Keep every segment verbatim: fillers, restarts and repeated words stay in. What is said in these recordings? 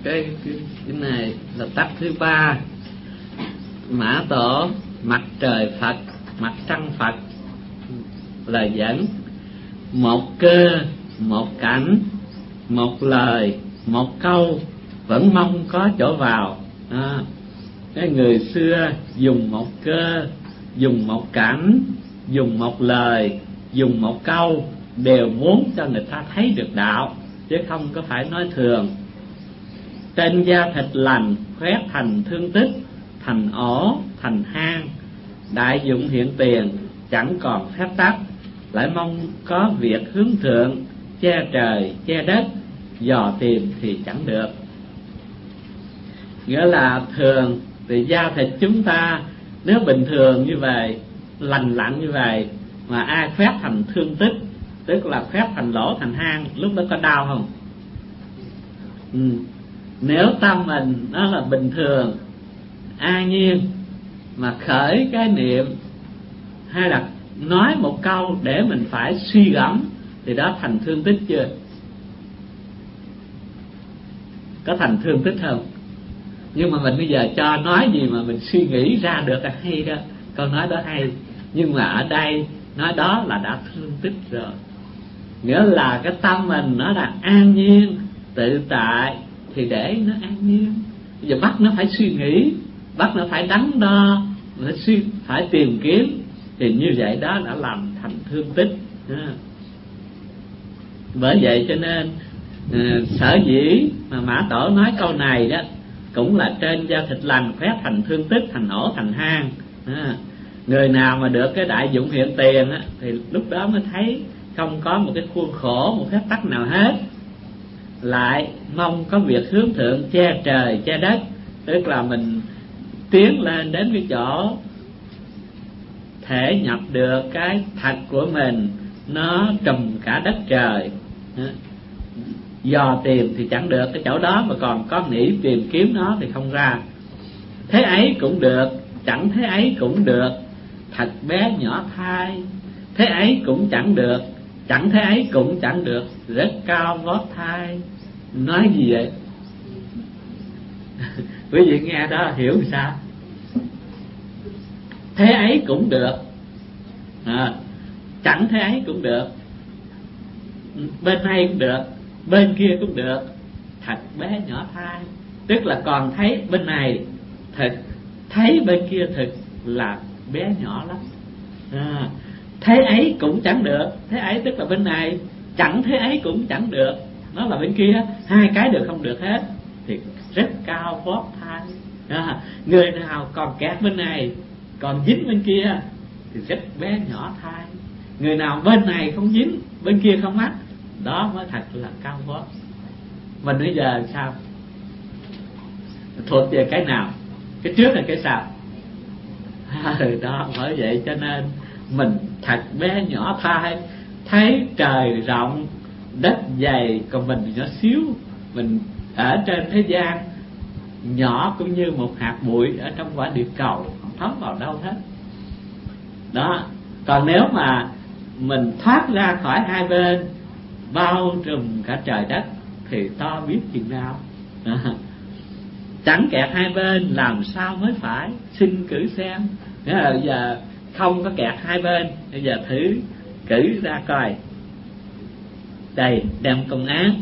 cái, cái cái này là tắc thứ ba. Mã Tổ mặt trời Phật, mặt trăng Phật là dẫn một cơ, một cảnh, một lời, một câu vẫn mong có chỗ vào. À, cái người xưa dùng một cơ, dùng một cảnh, dùng một lời, dùng một câu đều muốn cho người ta thấy được đạo, chứ không có phải nói thường. Trên da thịt lành khoét thành thương tích, thành ổ, thành hang, đại dụng hiện tiền chẳng còn phép tắc, lại mong có việc hướng thượng, che trời che đất, dò tìm thì chẳng được. Nghĩa là thường thì da thịt chúng ta nếu bình thường như vậy, lành lặn như vậy, mà ai khoét thành thương tích, tức là khoét thành lỗ thành hang, lúc đó có đau không? Ừ. Nếu tâm mình nó là bình thường, an nhiên, mà khởi cái niệm hay là nói một câu để mình phải suy gẫm, thì đó thành thương tích chưa? Có thành thương tích không? Nhưng mà mình bây giờ cho nói gì mà mình suy nghĩ ra được là hay đó, câu nói đó hay. Nhưng mà ở đây nói đó là đã thương tích rồi. Nghĩa là cái tâm mình nó là an nhiên, tự tại, thì để nó an nhiên. Bây giờ bắt nó phải suy nghĩ, bắt nó phải đắn đo, phải, suy, phải tìm kiếm, thì như vậy đó đã làm thành thương tích. Bởi vậy cho nên uh, sở dĩ mà Mã Tổ nói câu này đó cũng là trên da thịt lành khoét thành thương tích, thành ổ, thành hang. À, người nào mà được cái đại dụng hiện tiền á, thì lúc đó mới thấy không có một cái khuôn khổ, một phép tắc nào hết, lại mong có việc hướng thượng, che trời che đất, tức là mình tiến lên đến cái chỗ thể nhập được cái thật của mình, nó trùm cả đất trời. Dò tìm thì chẳng được, cái chỗ đó mà còn có nghĩ tìm kiếm nó thì không ra. Thế ấy cũng được, chẳng thế ấy cũng được, thật bé nhỏ thai. Thế ấy cũng chẳng được, chẳng thế ấy cũng chẳng được, rất cao vót thai. Nói gì vậy? Quý vị nghe đó hiểu làm sao? Thế ấy cũng được, à, chẳng thế ấy cũng được, bên này cũng được, bên kia cũng được, thật bé nhỏ thai. Tức là còn thấy bên này thật, thấy bên kia thực là bé nhỏ lắm. À, thế ấy cũng chẳng được, thế ấy tức là bên này, chẳng thế ấy cũng chẳng được, nó là bên kia, hai cái đều không được hết, thì rất cao vót thai. À, người nào còn kẹt bên này, còn dính bên kia thì rất bé nhỏ thai. Người nào bên này không dính, bên kia không mắc, đó mới thật là cao vót. Mình bây giờ sao? Thuộc về cái nào? Cái trước là cái sau? À, đó, bởi vậy cho nên mình thật bé nhỏ thai, thấy trời rộng, đất dày, còn mình thì nhỏ xíu. Mình ở trên thế gian nhỏ cũng như một hạt bụi ở trong quả địa cầu, không thấm vào đâu hết. Đó, còn nếu mà mình thoát ra khỏi hai bên, bao trùm cả trời đất, thì to biết chừng nào. À, chẳng kẹt hai bên làm sao mới phải, xin cử xem. Nghĩa là bây giờ không có kẹt hai bên, bây giờ thử cử ra coi. Đây, đem công án.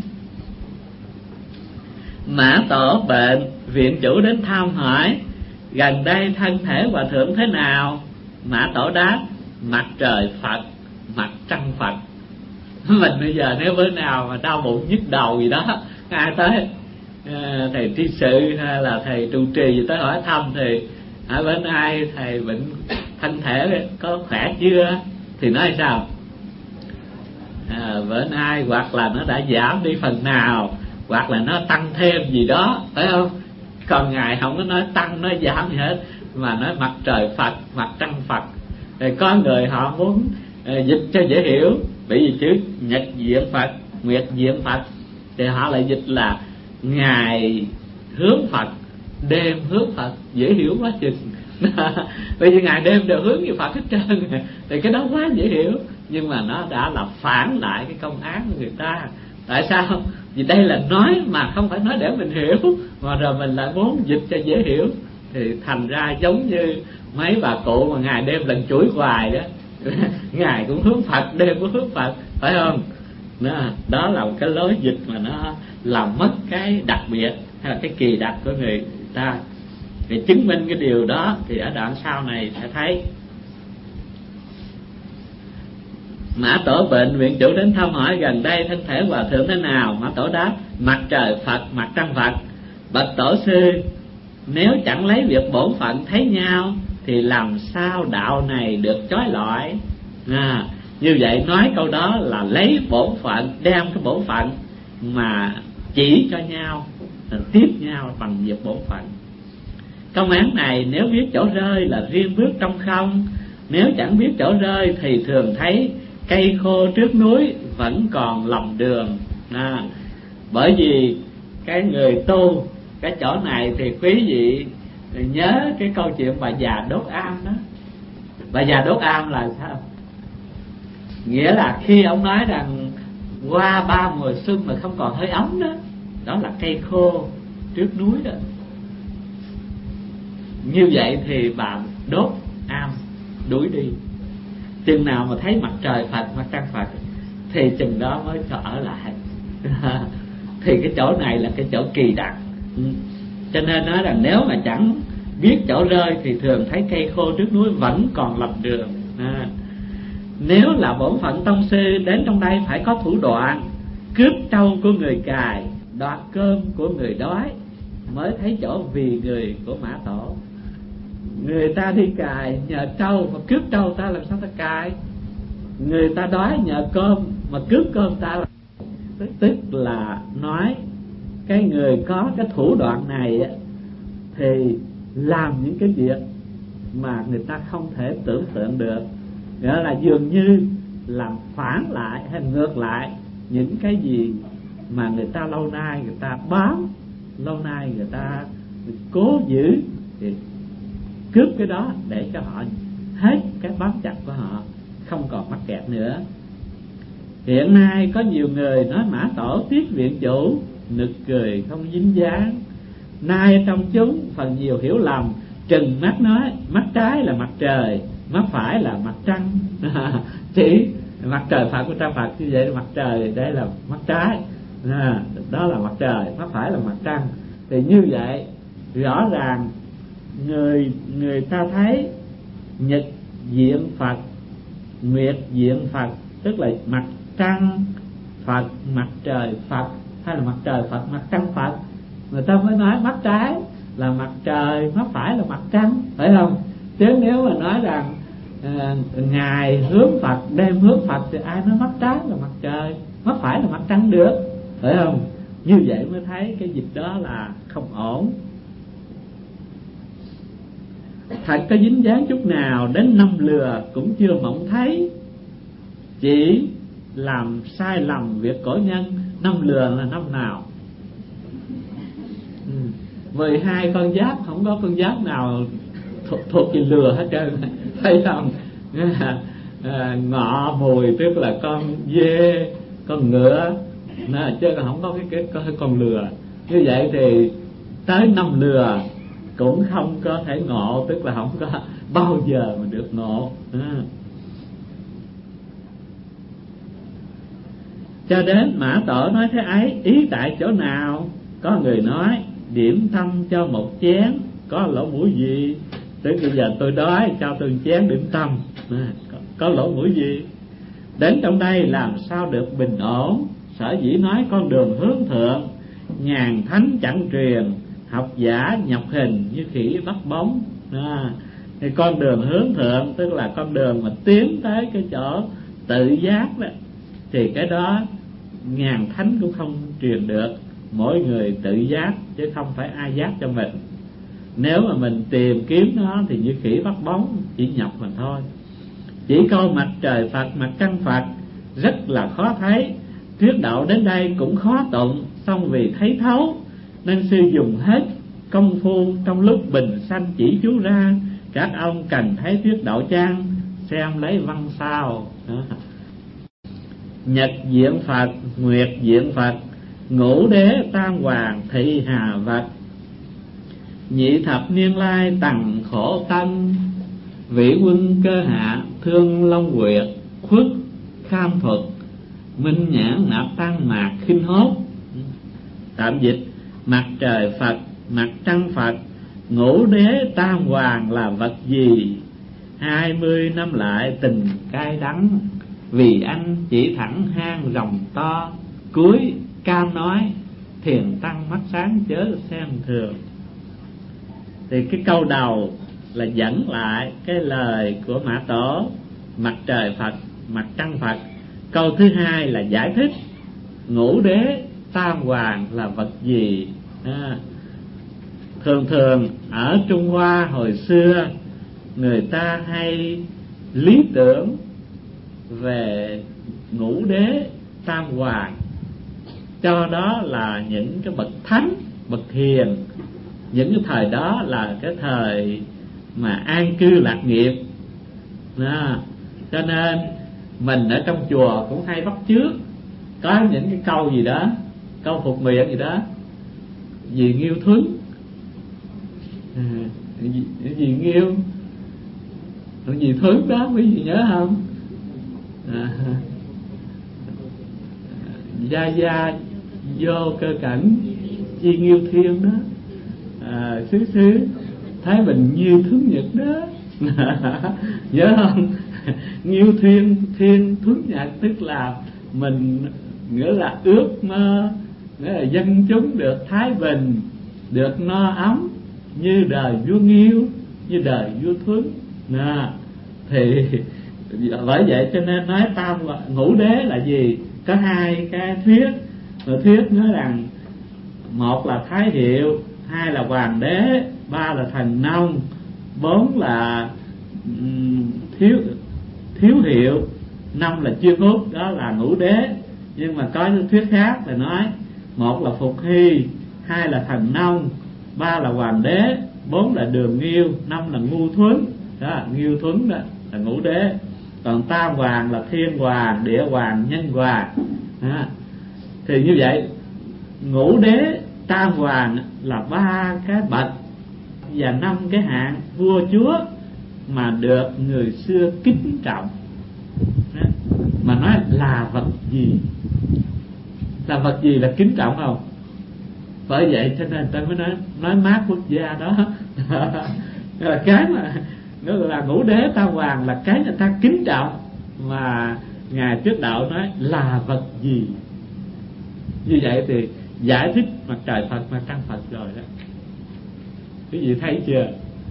Mã Tổ bệnh, viện chủ đến thăm hỏi, gần đây thân thể hòa thượng thế nào? Mã Tổ đáp, mặt trời Phật, mặt trăng Phật. Mình bây giờ nếu bữa nào mà đau bụng nhức đầu gì đó, ai tới thầy tri sự hay là thầy trụ trì gì tới hỏi thăm, thì ở bên ai thầy bệnh thân thể có khỏe chưa, thì nói sao? À, bên ai hoặc là nó đã giảm đi phần nào, hoặc là nó tăng thêm gì đó, phải không? Còn ngài không có nói tăng nói giảm gì hết, mà nói mặt trời Phật, mặt trăng Phật. Thì có người họ muốn uh, dịch cho dễ hiểu, bởi vì chữ nhật diệm Phật, nguyệt diệm Phật, thì họ lại dịch là ngày hướng Phật, đêm hướng Phật, dễ hiểu quá chừng. Bởi vì ngày đêm đều hướng về Phật hết trơn, thì cái đó quá dễ hiểu. Nhưng mà nó đã là phản lại cái công án của người ta. Tại sao? Vì đây là nói mà không phải nói để mình hiểu, mà rồi mình lại muốn dịch cho dễ hiểu, thì thành ra giống như mấy bà cụ mà ngày đêm lần chuỗi hoài đó. Ngày cũng hướng Phật, đêm cũng hướng Phật, phải không? Đó, đó là một cái lối dịch mà nó làm mất cái đặc biệt hay là cái kỳ đặc của người ta. Để chứng minh cái điều đó thì ở đoạn sau này sẽ thấy. Mã Tổ bệnh, viện chủ đến thăm hỏi gần đây thân thể hòa thượng thế nào. Mã Tổ đáp: mặt trời Phật, mặt trăng Phật. Bạch Tổ sư, nếu chẳng lấy việc bổn phận thấy nhau thì làm sao đạo này được chói lọi? À, như vậy nói câu đó là lấy bổn phận, đem cái bổn phận mà chỉ cho nhau, tiếp nhau bằng việc bổn phận. Công án này nếu biết chỗ rơi là riêng bước trong không, nếu chẳng biết chỗ rơi thì thường thấy cây khô trước núi vẫn còn lòng đường. À, bởi vì cái người tu cái chỗ này thì quý vị nhớ cái câu chuyện bà già đốt am đó. Bà già đốt am là sao? Nghĩa là khi ông nói rằng qua ba mùa xuân mà không còn hơi ấm đó, đó là cây khô trước núi đó. Như vậy thì bà đốt am đuổi đi. Chừng nào mà thấy mặt trời Phật, mặt trăng Phật thì chừng đó mới cho ở lại. Thì cái chỗ này là cái chỗ kỳ đặc. Cho nên nói rằng nếu mà chẳng biết chỗ rơi thì thường thấy cây khô trước núi vẫn còn lầm đường. À, nếu là bổn phận tông sư đến trong đây phải có thủ đoạn, cướp trâu của người cài, đoạt cơm của người đói, mới thấy chỗ vì người của Mã Tổ. Người ta đi cài nhờ trâu mà cướp trâu ta làm sao ta cài? Người ta đói nhờ cơm mà cướp cơm ta là... Tức là nói cái người có cái thủ đoạn này thì làm những cái việc mà người ta không thể tưởng tượng được, nghĩa là dường như làm phản lại hay ngược lại những cái gì mà người ta lâu nay người ta bám, lâu nay người ta cố giữ, thì cướp cái đó để cho họ hết cái bám chặt của họ, không còn mắc kẹt nữa. Hiện nay có nhiều người nói Mã Tổ tiếc viện chủ, nực cười không dính dáng. Nay trong chúng phần nhiều hiểu lầm, trừng mắt nói mắt trái là mặt trời, mắt phải là mặt trăng. Chỉ mặt trời Phật của trăng Phật như vậy là mặt trời, đây là mắt trái, à, đó là mặt trời, mắt phải là mặt trăng. Thì như vậy rõ ràng người người ta thấy nhật diện Phật, nguyệt diện Phật, tức là mặt trăng Phật, mặt trời Phật, hay là mặt trời Phật, mặt trăng Phật, người ta mới nói mắt trái là mặt trời, mắt phải là mặt trăng, phải không? Chứ nếu mà nói rằng à, ngày hướng Phật, đêm hướng Phật thì ai nói mắt trái là mặt trời, mắt phải là mặt trăng được, phải không? Như vậy mới thấy cái dịch đó là không ổn. Thật có dính dáng chút nào đến năm lừa cũng chưa mộng thấy, chỉ làm sai lầm việc cổ nhân. Năm lừa là năm nào? Mười hai con giáp, không có con giáp nào thuộc, thuộc về lừa hết trơn, thấy không? À, Ngọ Mùi tức là con dê, con ngựa, à, chứ không có cái, cái, cái con lừa. Như vậy thì tới năm lừa cũng không có thể ngộ, tức là không có bao giờ mà được ngộ. À. Cho đến Mã Tổ nói thế ấy, ý tại chỗ nào? Có người nói điểm tâm cho một chén, có lỗ mũi gì? Tới bây giờ tôi đói, cho tôi chén điểm tâm, à, có, có lỗ mũi gì? Đến trong đây làm sao được bình ổn? Sở dĩ nói con đường hướng thượng, nhàn thánh chẳng truyền, học giả nhập hình như khỉ bắt bóng. À, thì con đường hướng thượng tức là con đường mà tiến tới cái chỗ tự giác đó, thì cái đó ngàn thánh cũng không truyền được. Mỗi người tự giác chứ không phải ai giác cho mình. Nếu mà mình tìm kiếm nó thì như khỉ bắt bóng, chỉ nhập mà thôi. Chỉ câu mặt trời Phật, mặt trăng Phật rất là khó thấy. Thuyết đạo đến đây cũng khó tụng, song vì thấy thấu nên sư dùng hết công phu trong lúc bình sanh chỉ chú ra. Các ông cần thấy thuyết đạo trang, xem lấy văn sao. Đó. Nhật diện Phật, nguyệt diện Phật ngũ đế tam hoàng thị hà vật, nhị thập niên lai tằng khổ tân, vị quân cơ hạ thương long quyệt, khuất kham thuật, minh nhãn nạp tăng mạc khinh hốt. Tạm dịch: mặt trời Phật, mặt trăng Phật, ngũ đế tam hoàng là vật gì? Hai mươi năm lại tình cay đắng, vì anh chỉ thẳng hang rồng to. Cuối cam nói, thiền tăng mắt sáng chớ xem thường. Thì cái câu đầu là dẫn lại cái lời của Mã Tổ, mặt trời Phật, mặt trăng Phật. Câu thứ hai là giải thích ngũ đế tam hoàng là vật gì. à, Thường thường ở Trung Hoa hồi xưa, người ta hay lý tưởng về ngũ đế tam hoàng, cho đó là những cái bậc thánh, bậc hiền. Những cái thời đó là cái thời mà an cư lạc nghiệp. à, Cho nên mình ở trong chùa cũng hay bắt chước, có những cái câu gì đó, câu phục miệng gì đó, vì Nghiêu Thuấn, à, vì, vì Nghiêu vì Thuấn đó, quý vị nhớ không? à, Gia Gia vô cơ cảnh chi Nghiêu Thiên đó, à, xứ xứ Thái Bình như Thuấn Nhật đó. Nhớ không? Nghiêu Thiên Thiên Thuấn Nhật, tức là mình nghĩa là ước mơ, nghĩa là dân chúng được thái bình, được no ấm như đời vua Nghiêu, như đời vua Thuấn. Nè, thì bởi vậy cho nên nói tam ngũ đế là gì? Có hai cái thuyết. Một thuyết nói rằng một là Thái Hiệu, hai là Hoàng đế, ba là Thần Nông, bốn là um, thiếu thiếu hiệu, năm là Chuyên Hút, đó là ngũ đế. Nhưng mà có những thuyết khác là nói một là Phục Hy, hai là Thần Nông, ba là Hoàng đế, bốn là Đường Nghiêu, năm là Ngu Thuấn. Đó, Nghiêu Thuấn đó là ngũ đế. Còn tam hoàng là Thiên Hoàng, Địa Hoàng, Nhân Hoàng. đó. Thì như vậy ngũ đế tam hoàng là ba cái bậc và năm cái hạng vua chúa mà được người xưa kính trọng. đó. Mà nói là vật gì, là vật gì là kính trọng không? Bởi vậy cho nên ta mới nói nói mát quốc gia đó. Là cái mà nó là ngũ đế tam hoàng, là cái người ta kính trọng, mà ngài Trước Đạo nói là vật gì. Như vậy thì giải thích mặt trời Phật, mặt trăng Phật rồi đó. Quý vị thấy chưa?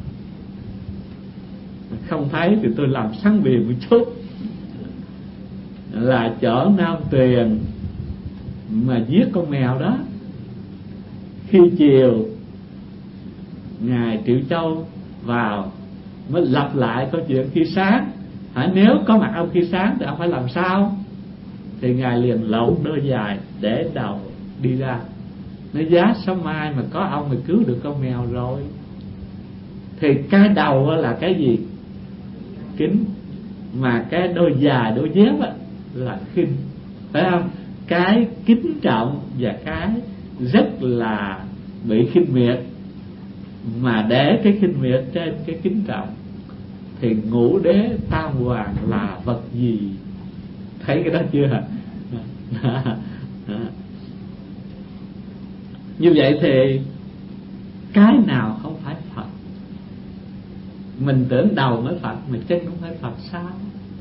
Không thấy thì tôi làm sáng bìa một chút. Là chỗ Nam Tuyền mà giết con mèo đó, khi chiều ngài Triệu Châu vào mới lặp lại câu chuyện khi sáng. Hả, nếu có mặt ông khi sáng thì ông phải làm sao? Thì ngài liền lộn đôi dài để đầu đi ra, nói giá sớm mai mà có ông mà cứu được con mèo rồi. Thì cái đầu là cái gì? Kính. Mà cái đôi dài đôi dép là khinh, phải không? Cái kính trọng và cái rất là bị khinh miệt, mà để cái khinh miệt trên cái kính trọng. Thì ngũ đế tam hoàng là vật gì? Thấy cái đó chưa? Như vậy thì cái nào không phải Phật? Mình tưởng đầu mới Phật mà chân không phải Phật sao?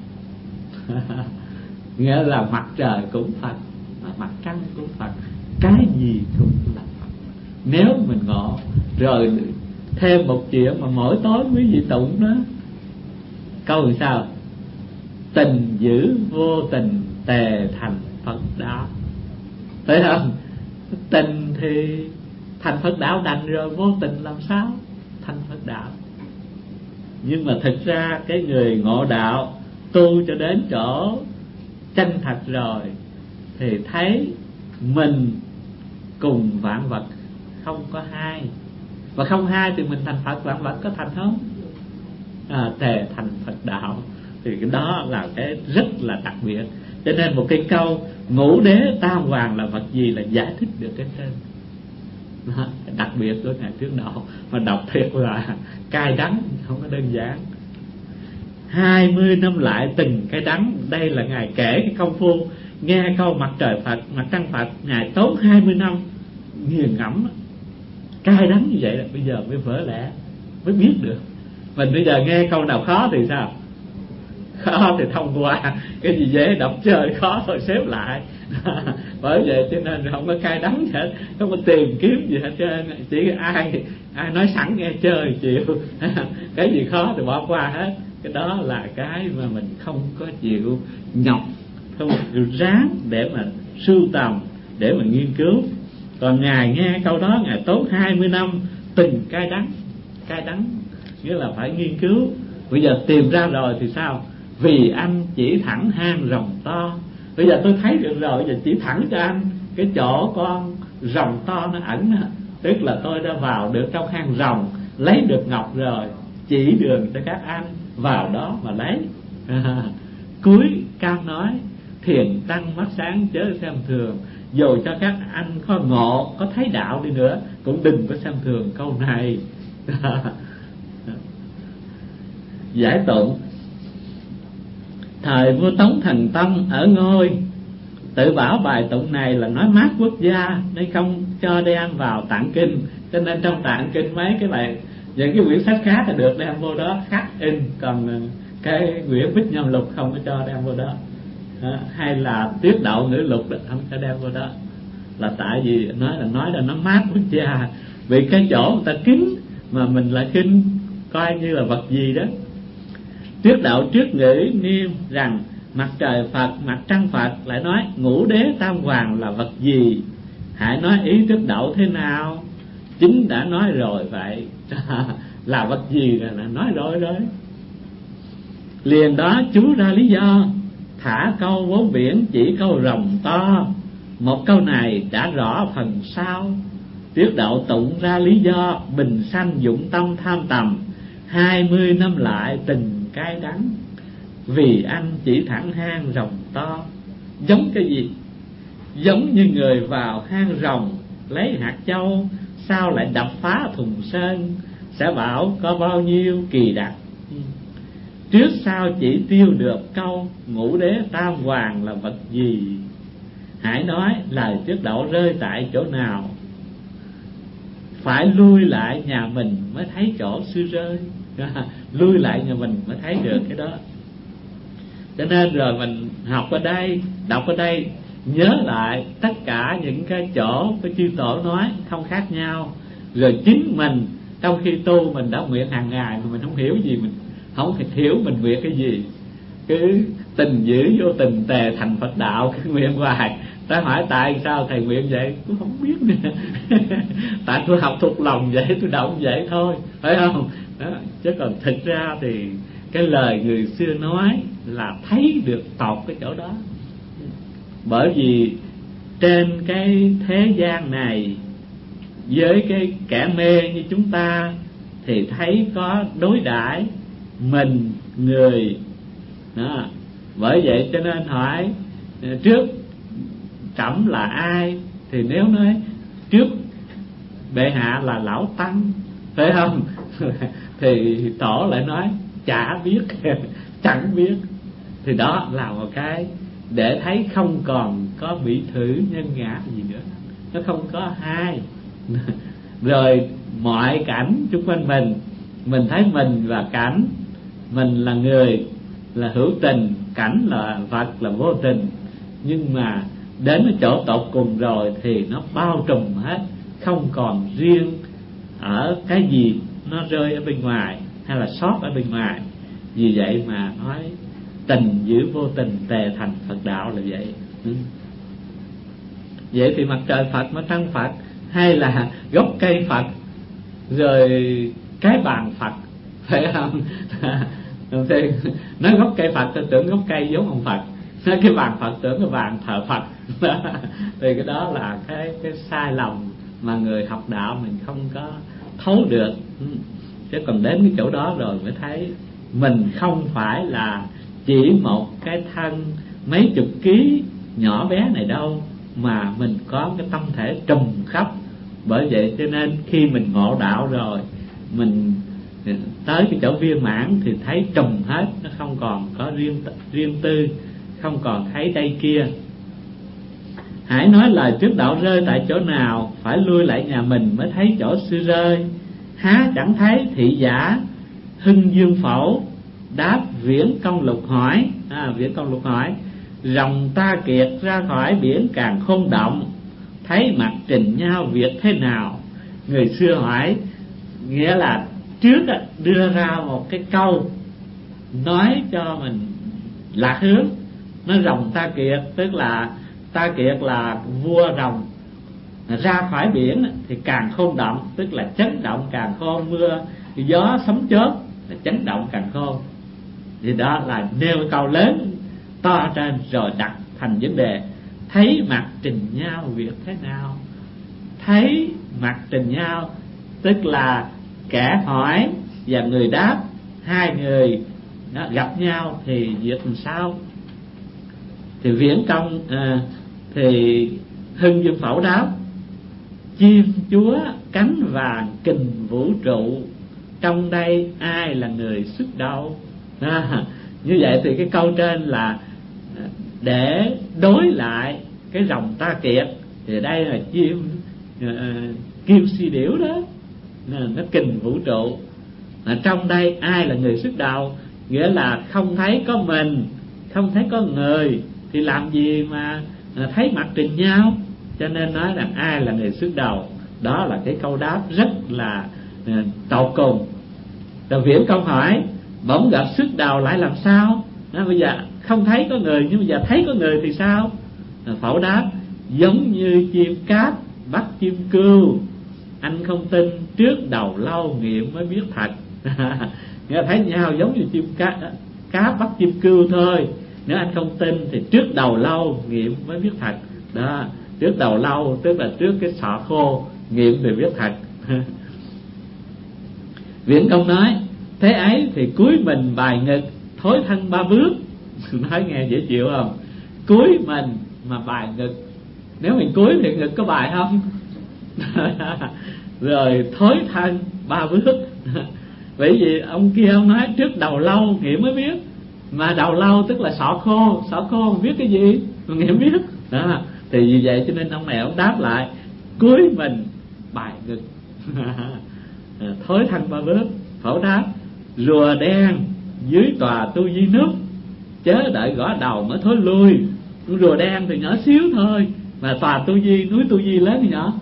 Nghĩa là mặt trời cũng Phật, mặt trăng cũng Phật, cái gì cũng là Phật. Nếu mình ngộ rồi, thêm một chuyện mà mỗi tối quý vị tụng đó, câu sao? Tình giữ vô tình tề thành Phật đạo. Phải không? Tình thì thành Phật đạo đành rồi, vô tình làm sao thành Phật đạo? Nhưng mà thực ra cái người ngộ đạo tu cho đến chỗ chân thật rồi thì thấy mình cùng vạn vật không có hai, và không hai thì mình thành Phật, vạn vật có thành không? À, tề thành Phật đạo. Thì cái đó là cái rất là đặc biệt. Cho nên một cái câu ngũ đế tam hoàng là vật gì là giải thích được cái trên. Đặc biệt của Ngài Trước Đạo mà đọc thiệt là cay đắng, không có đơn giản. Hai mươi năm lại từng cái đắng. Đây là Ngài kể cái công phu. Nghe câu mặt trời Phật, mặt trăng Phật, Ngài tốn hai mươi năm nghiền ngẫm, cay đắng như vậy là bây giờ mới vỡ lẽ, mới biết được. Mình bây giờ nghe câu nào khó thì sao? Khó thì thông qua, cái gì dễ đọc chơi, khó thôi xếp lại. Bởi vậy cho nên không có cay đắng gì hết, không có tìm kiếm gì hết trơn. Chỉ ai ai nói sẵn nghe chơi chịu. Cái gì khó thì bỏ qua hết. Cái đó là cái mà mình không có chịu nhọc, không chịu ráng để mà sưu tầm, để mà nghiên cứu. Còn Ngài nghe câu đó, Ngài tốn hai mươi năm từng cay đắng. Cay đắng nghĩa là phải nghiên cứu. Bây giờ tìm ra rồi thì sao? Vì anh chỉ thẳng hang rồng to. Bây giờ tôi thấy được rồi, bây giờ chỉ thẳng cho anh cái chỗ con rồng to nó ẩn. Tức là tôi đã vào được trong hang rồng, lấy được ngọc rồi, chỉ đường cho các anh vào đó mà lấy. Cuối cam nói thiền tăng mắt sáng chớ xem thường. Dù cho các anh có ngộ, có thấy đạo đi nữa, cũng đừng có xem thường câu này. Giải tụng. Thời vua Tống Thần Tông ở ngôi, tự bảo bài tụng này là nói mát quốc gia, nên không cho đem vào tạng kinh. Cho nên trong tạng kinh mấy cái bài, những cái quyển sách khác là được đem vô đó khắc in, còn cái quyển Bích Nhâm Lục không có cho đem vô đó. À, hay là Tiết Đạo Ngữ Lục đó, không cho đem vô đó. Là tại vì nói là nói là nó mát quốc gia, vì cái chỗ người ta kính mà mình lại kinh coi như là vật gì đó. Tiết Đạo trước ngữ niêm rằng mặt trời Phật, mặt trăng Phật, lại nói ngũ đế tam hoàng là vật gì, hãy nói ý Tiết Đạo thế nào. Chính đã nói rồi vậy. Là vật gì là nói rồi rồi. Liền đó chú ra lý do, thả câu vốn biển chỉ câu rồng to. Một câu này đã rõ phần sau. Tiết Đạo tụng ra lý do, bình sanh dụng tâm tham tầm, hai mươi năm lại từng cay đắng. Vì anh chỉ thẳng hang rồng to. Giống cái gì? Giống như người vào hang rồng lấy hạt châu, sao lại đập phá thùng sơn, sẽ bảo có bao nhiêu kỳ đặc. Trước sau chỉ tiêu được câu ngũ đế tam hoàng là vật gì, hãy nói lời Tiết Đạo rơi tại chỗ nào. Phải lui lại nhà mình mới thấy chỗ sư rơi. Lui lại nhà mình mới thấy được cái đó. Cho nên rồi mình học ở đây, đọc ở đây, nhớ lại tất cả những cái chỗ cái chư tổ nói không khác nhau. Rồi chính mình trong khi tu mình đã nguyện hàng ngày mà mình không hiểu gì, mình không thể hiểu mình nguyện cái gì. Cứ tình dữ vô tình tề thành Phật đạo, cứ nguyện hoài. Ta hỏi tại sao thầy nguyện vậy, tôi không biết nữa. Tại tôi học thuộc lòng vậy, tôi động vậy thôi, phải không? Đó. Chứ còn thực ra thì cái lời người xưa nói là thấy được tột cái chỗ đó. Bởi vì trên cái thế gian này, với cái kẻ mê như chúng ta, thì thấy có đối đãi mình người đó. Bởi vậy cho nên hỏi trước trẫm là ai, thì nếu nói trước bệ hạ là lão tăng, phải không? Thì tổ lại nói chả biết, chẳng biết. Thì đó là một cái để thấy không còn có bị thử nhân ngã gì nữa, nó không có hai. Rồi mọi cảnh xung quanh mình, mình thấy mình và cảnh, mình là người là hữu tình, cảnh là vật là vô tình. Nhưng mà đến cái chỗ tột cùng rồi thì nó bao trùm hết, không còn riêng ở cái gì nó rơi ở bên ngoài hay là sót ở bên ngoài. Vì vậy mà nói tình giữ vô tình tề thành Phật đạo là vậy. Ừ. Vậy thì mặt trời Phật, mặt trăng Phật, hay là gốc cây Phật, rồi cái bàn Phật, phải không? Thì nói gốc cây Phật tôi tưởng gốc cây giống ông Phật, nói cái bàn Phật tưởng cái bàn thờ Phật. Thì cái đó là cái cái sai lầm mà người học đạo mình không có thấu được. Chứ còn đến cái chỗ đó rồi mới thấy mình không phải là chỉ một cái thân mấy chục ký nhỏ bé này đâu, mà mình có cái tâm thể trùm khắp. Bởi vậy cho nên khi mình ngộ đạo rồi, mình tới cái chỗ viên mãn thì thấy trùm hết, nó không còn có riêng riêng tư, không còn thấy đây kia. Hãy nói lời trước đạo rơi tại chỗ nào, phải lui lại nhà mình mới thấy chỗ sư rơi. Há chẳng thấy thị giả hưng dương phẩu, đáp viễn công lục hỏi. à, Viễn công lục hỏi: rồng ta kiệt ra khỏi biển càng khôn động, thấy mặt trình nhau việc thế nào. Người xưa hỏi, nghĩa là trước đưa ra một cái câu nói cho mình lạc hướng. Nói rồng ta kiệt, tức là ta kiệt là vua rồng, ra khỏi biển thì càng khôn động, tức là chấn động càng khôn, mưa gió sấm chớp chấn động càng khôn. Thì đó là nêu câu lớn to trên rồi đặt thành vấn đề: thấy mặt trình nhau việc thế nào. Thấy mặt trình nhau tức là kẻ hỏi và người đáp, hai người đó, gặp nhau thì việc làm sao. Thì viễn công à, thì hưng dương phẩu đáp: chim chúa cánh vàng kình vũ trụ, trong đây ai là người xuất đầu. à, Như vậy thì cái câu trên là để đối lại cái rồng ta kiệt, thì đây là chim uh, kim si điểu đó, nó kình vũ trụ. Mà trong đây ai là người xuất đầu, nghĩa là không thấy có mình, không thấy có người, thì làm gì mà thấy mặt trình nhau. Cho nên nói rằng ai là người xuất đầu. Đó là cái câu đáp rất là uh, tột cùng. Rồi viễn công hỏi: bỗng gặp xuất đầu lại làm sao? Đó, bây giờ không thấy có người, nhưng bây giờ thấy có người thì sao? Phẩu đáp: giống như chim cáp bắt chim cừu, anh không tin trước đầu lâu nghiệm mới biết thật. Nghe thấy nhau giống như chim cáp, cáp bắt chim cừu thôi. Nếu anh không tin thì trước đầu lâu nghiệm mới biết thật. Đó, trước đầu lâu tức là trước cái sọ khô, nghiệm thì biết thật. Viễn công nói: thế ấy thì cúi mình bài ngực, thối thân ba bước. Nói nghe dễ chịu không? Cúi mình mà bài ngực, nếu mình cúi thì ngực có bài không? Rồi thối thân ba bước. Bởi vì ông kia ông nói trước đầu lâu nghiệm mới biết, mà đầu lâu tức là sọ khô, sọ khô không biết cái gì mà nghiệm biết. Đó, thì vì vậy cho nên ông này ông đáp lại: cúi mình bài ngực, thối thân ba bước. Phẩu đáp: rùa đen dưới tòa tu di núp, chớ đợi gõ đầu mới thối lui. Rùa đen thì nhỏ xíu thôi, mà tòa tu di, núi tu di lớn thì nhỏ.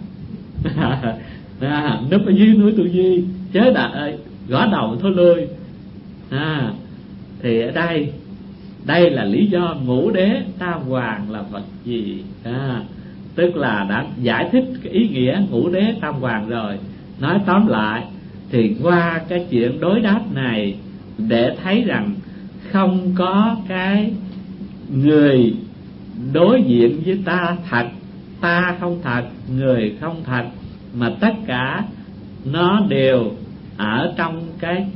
à, núp ở dưới núi tu di, chớ đợi gõ đầu mới thối lui. à, Thì ở đây, đây là lý do ngũ đế tam hoàng là vật gì. à, Tức là đã giải thích cái ý nghĩa ngũ đế tam hoàng rồi. Nói tóm lại thì qua cái chuyện đối đáp này để thấy rằng không có cái người đối diện với ta thật, ta không thật, người không thật, mà tất cả nó đều ở trong cái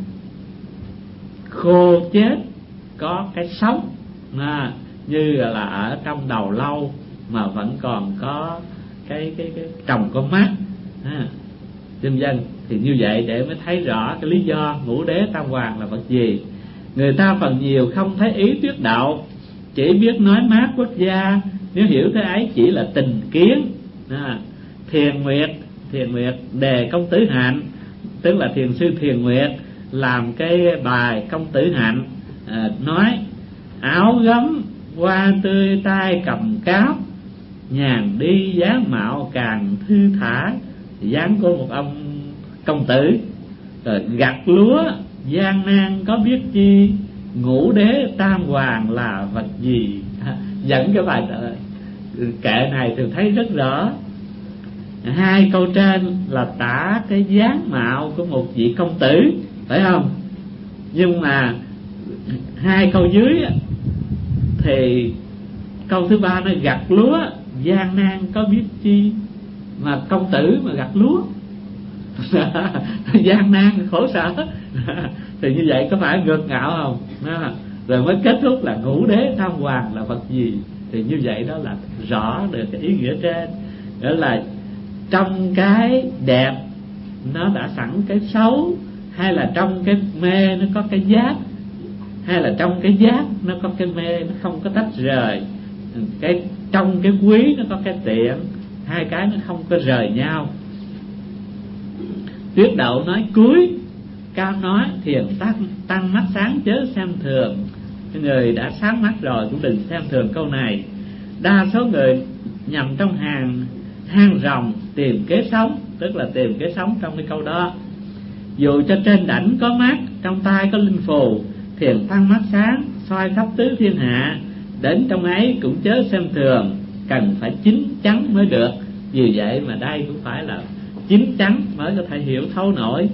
khô chết có cái sống, à, như là ở trong đầu lâu mà vẫn còn có cái cái cái trồng con mắt, à, dân dân. Thì như vậy để mới thấy rõ cái lý do ngũ đế tam hoàng là vật gì. Người ta phần nhiều không thấy ý thuyết đạo, chỉ biết nói mát quốc gia, nếu hiểu thế ấy chỉ là tình kiến. à, Thiền Nguyệt, Thiền Nguyệt đề công tử hạnh, tức là thiền sư Thiền Nguyệt làm cái bài công tử hạnh, à, nói: áo gấm hoa tươi tay cầm cáp, nhàn đi dáng mạo càng thư thả. Dáng của một ông công tử. Rồi gặt lúa gian nan có biết chi, ngũ đế tam hoàng là vật gì. Dẫn cái bài kệ này thường thấy rất rõ. Hai câu trên là tả cái dáng mạo của một vị công tử, phải không? Nhưng mà hai câu dưới thì câu thứ ba nó gặt lúa gian nan có biết chi, mà công tử mà gặt lúa gian nan khổ sở thì như vậy có phải ngược ngạo không? Đó. rồi mới kết thúc là ngũ đế tam hoàng là vật gì. Thì như vậy đó là rõ được cái ý nghĩa trên, đó là trong cái đẹp nó đã sẵn cái xấu, hay là trong cái mê nó có cái giác, hay là trong cái giác nó có cái mê, nó không có tách rời. Cái trong cái quý nó có cái tiện, hai cái nó không có rời nhau. Tuyết Đậu nói cuối Cao nói thiền tăng, tăng mắt sáng chớ xem thường. Người đã sáng mắt rồi cũng đừng xem thường câu này. Đa số người nhằm trong hàng hang rồng tìm kế sống, tức là tìm kế sống trong cái câu đó. Dù cho trên đảnh có mắt, trong tay có linh phù, thiền tăng mắt sáng soi khắp tứ thiên hạ, đến trong ấy cũng chớ xem thường, cần phải chín chắn mới được. Vì vậy mà đây cũng phải là chín chắn mới có thể hiểu thấu nổi.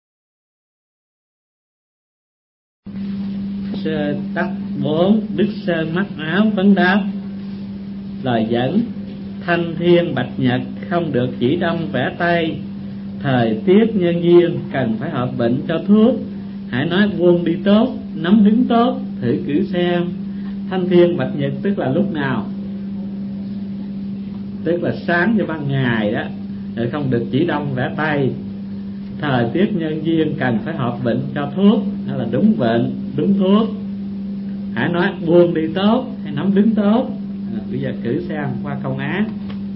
Sơ tắc bốn, Đức Sơn mắt áo vấn đáp. Lời dẫn: thanh thiên bạch nhật không được chỉ đông vẽ tay, thời tiết nhân duyên cần phải hợp bệnh cho thuốc. Hãy nói buông đi tốt, nắm đứng tốt, thử cử xem. Thanh thiên bạch nhật tức là lúc nào? Tức là sáng cho ban ngày đó, rồi không được chỉ đông vẽ tay. Thời tiết nhân duyên cần phải hợp bệnh cho thuốc, đó là đúng bệnh, đúng thuốc. Hãy nói buông đi tốt, hay nắm đứng tốt. À, bây giờ cử xem qua câu Á.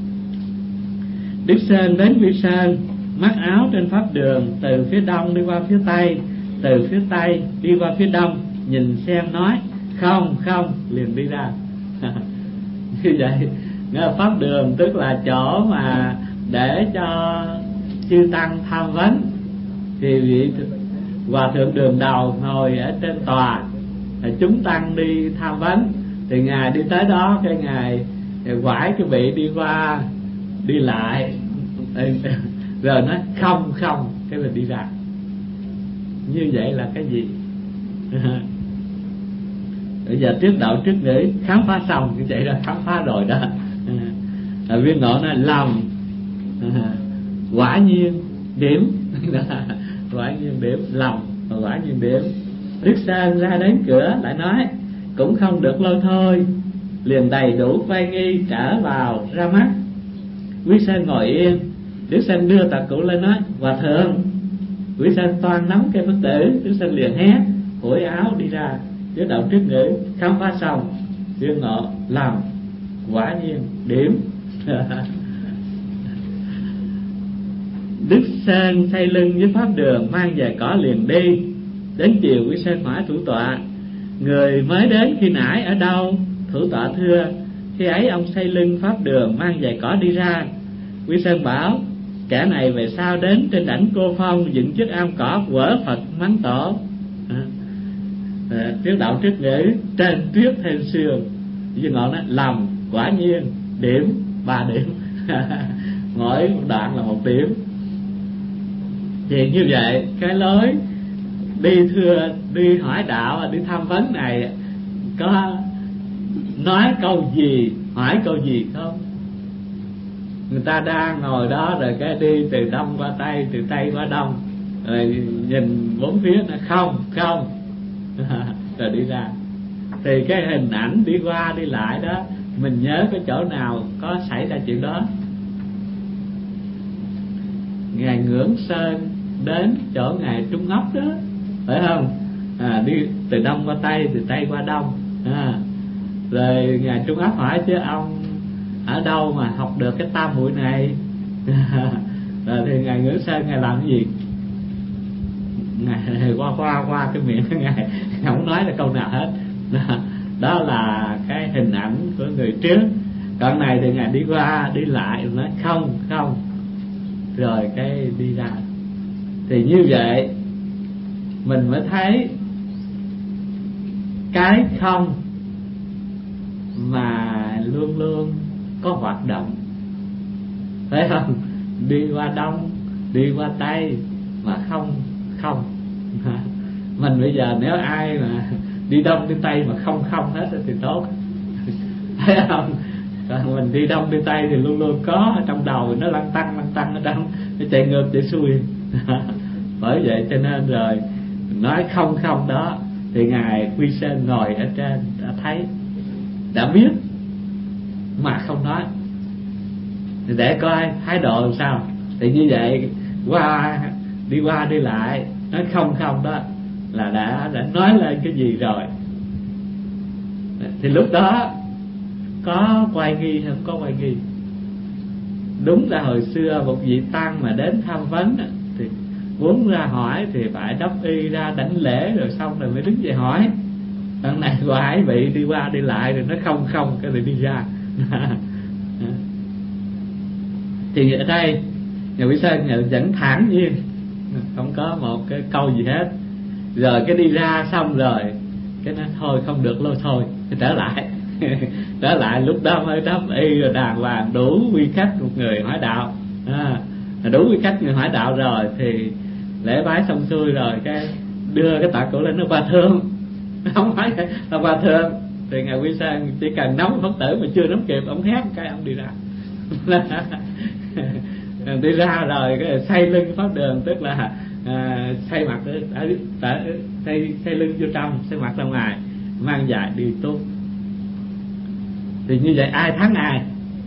Đức Sơn đến Vi Sơn, mắt áo trên pháp đường, từ phía đông đi qua phía tây, từ phía tây đi qua phía đông, nhìn xem nói không không liền đi ra. Như vậy pháp đường tức là chỗ mà để cho chư tăng tham vấn. Thì vị hòa thượng đường đầu ngồi ở trên tòa, chúng tăng đi tham vấn, thì ngài đi tới đó, cái ngài quải cái vị đi qua đi lại, rồi nói không không, cái là đi ra. Như vậy là cái gì? Bây giờ trước đạo trước nghĩ khám phá xong, như vậy là khám phá rồi đó. À, Viên Ngộ nói lầm, à, quả nhiên điểm. Quả nhiên điểm, lầm quả nhiên điểm. Đức Sơn ra đến cửa lại nói cũng không được lôi thôi, liền đầy đủ quay nghi trở vào ra mắt. Quý Sơn ngồi yên, Đức Sơn đưa tạc cụ lên nói hòa thượng. Quý Sơn toan nắm cây Phật tử, Đức Sơn liền hét phủi áo đi ra. Trước đạo trước ngữ khám phá xong, Viên Ngộ làm quả nhiên điểm. Đức Sơn thay lưng với pháp đường, mang về cỏ liền đi. Đến chiều Quý Sơn hỏi thủ tọa: người mới đến khi nãy ở đâu? Thủ tọa thưa: khi ấy ông xây lưng pháp đường, mang về cỏ đi ra. Quý Sơn bảo: kẻ này về sau đến trên đảnh Cô Phong, dựng chiếc am cỏ quở Phật mắng tổ. À, à, trước đạo trước ngữ trên tuyết thêm sương. Viên Ngộ nói lầm quả nhiên điểm, ba điểm. Mỗi đoạn là một điểm. Thì như vậy cái lối đi thưa đi hỏi đạo, đi tham vấn này có nói câu gì, hỏi câu gì không? Người ta đang ngồi đó rồi cái đi từ đông qua tây, từ tây qua đông, rồi nhìn bốn phía nó không không rồi đi ra. Thì cái hình ảnh đi qua đi lại đó, mình nhớ cái chỗ nào có xảy ra chuyện đó. Ngài Ngưỡng Sơn đến chỗ ngài Trung Ốc đó, phải không? À, đi từ đông qua tây, từ tây qua đông. À, rồi ngài Trung Ốc hỏi chứ ông ở đâu mà học được cái tam muội này? Rồi thì ngài Ngưỡng Sơn ngài làm cái gì? Ngài qua qua qua cái miệng của ngài không nói là câu nào hết. Đó là cái hình ảnh của người trước. Còn này thì ngài đi qua đi lại nói không không, rồi cái đi ra. Thì như vậy mình mới thấy cái không mà luôn luôn có hoạt động, phải không? Đi qua đông, đi qua tây mà không không. Mình bây giờ nếu ai mà đi đông đi tây mà không không hết thì tốt, thấy không? Còn mình đi đông đi tây thì luôn luôn có ở trong đầu, nó lăn tăng lăn tăng ở trong, nó chạy ngược chạy xuôi. Bởi vậy cho nên rồi nói không không đó Thì ngài Quy Sơn ngồi ở trên đã thấy, đã biết mà không nói, để coi thái độ làm sao. Thì như vậy qua đi qua đi lại nói không không đó là đã đã nói lên cái gì rồi. Thì lúc đó có quay nghi hay không có quay nghi? Đúng là hồi xưa một vị tăng mà đến tham vấn thì muốn ra hỏi thì phải đắp y ra đảnh lễ rồi xong rồi mới đứng dậy hỏi. Đằng này hoài bị đi qua đi lại rồi nó không không cái rồi đi ra. Thì ở đây nhà Quý Sơn vẫn thản nhiên, không có một cái câu gì hết. Rồi cái đi ra xong rồi cái nó thôi không được lâu thôi, cái trở lại. Trở lại lúc đó mới đắp y rồi đàng hoàng đủ quy khách một người hỏi đạo. À, đủ quy khách người hỏi đạo rồi thì lễ bái xong xuôi rồi cái đưa cái tạ cổ lên, nó qua thương. Không phải là qua thương thì ngài Quy Sơn chỉ cần nắm Phật tử mà chưa nắm kịp, ông hét cái ông đi ra. Đi ra rồi cái xoay lưng pháp đường, tức là à, xoay mặt ở, ở, xoay, xoay lưng vô trong, xoay mặt ra ngoài, mang dài đi tu. Thì như vậy ai thắng ai?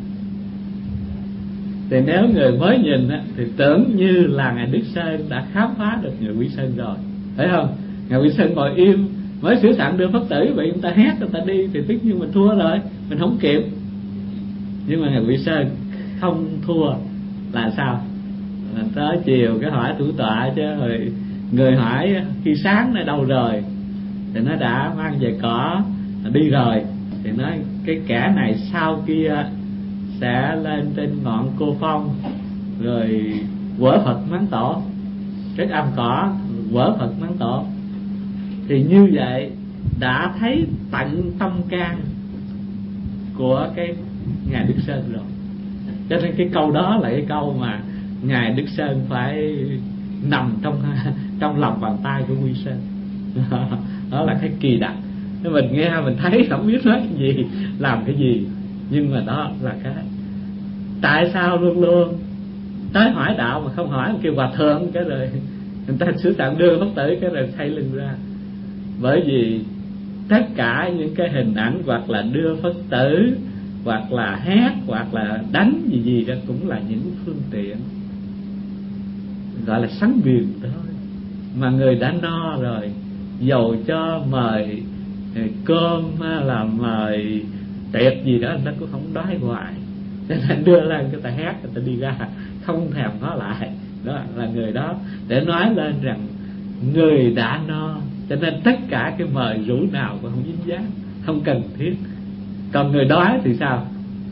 Thì nếu người mới nhìn á, thì tưởng như là ngài Đức Sơn đã khám phá được ngài Quy Sơn rồi, thấy không? Ngài Quy Sơn ngồi im mới sửa soạn đưa Phật tử, bị người ta hét người ta đi thì tất nhiên mình thua rồi, mình không kịp. Nhưng mà ngài Quy Sơn không thua là sao? Là tới chiều cái hỏi thủ tọa chứ, rồi người hỏi khi sáng nó đâu rồi thì nó đã mang về cỏ đi rồi. Thì nói cái kẻ này sau kia sẽ lên trên ngọn Cô Phong rồi quở Phật mắng tổ, cái âm cỏ quở Phật mắng tổ. Thì như vậy đã thấy tận tâm can của cái ngài Đức Sơn rồi. Cho nên cái câu đó là cái câu mà ngài Đức Sơn phải nằm trong trong lòng bàn tay của Quy Sơn. Đó là cái kỳ đặc. Nếu mình nghe mình thấy không biết nói cái gì, làm cái gì, nhưng mà đó là cái tại sao luôn luôn tới hỏi đạo mà không hỏi kêu hòa thượng cái rồi người ta sửa tạm đưa Phật tử cái rồi thay lưng ra. Bởi vì tất cả những cái hình ảnh hoặc là đưa Phật tử hoặc là hét hoặc là đánh gì gì đó cũng là những phương tiện gọi là sắn biền thôi. Mà người đã no rồi, dầu cho mời cơm là mời tiệc gì đó nó cũng không đói hoài, cho nên đưa lên người ta hét người ta đi ra không thèm ngó lại. Đó là người đó để nói lên rằng người đã no, cho nên tất cả cái mời rủ nào cũng không dính dáng, không cần thiết. Còn người đói thì sao?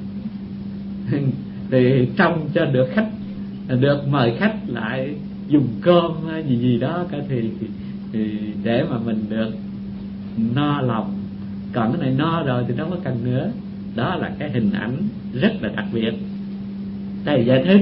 Thì trong cho được khách, được mời khách lại dùng cơm gì gì đó cái thì, thì để mà mình được no lòng. Còn cái này no rồi thì đâu có cần nữa. Đó là cái hình ảnh rất là đặc biệt. Đây giải thích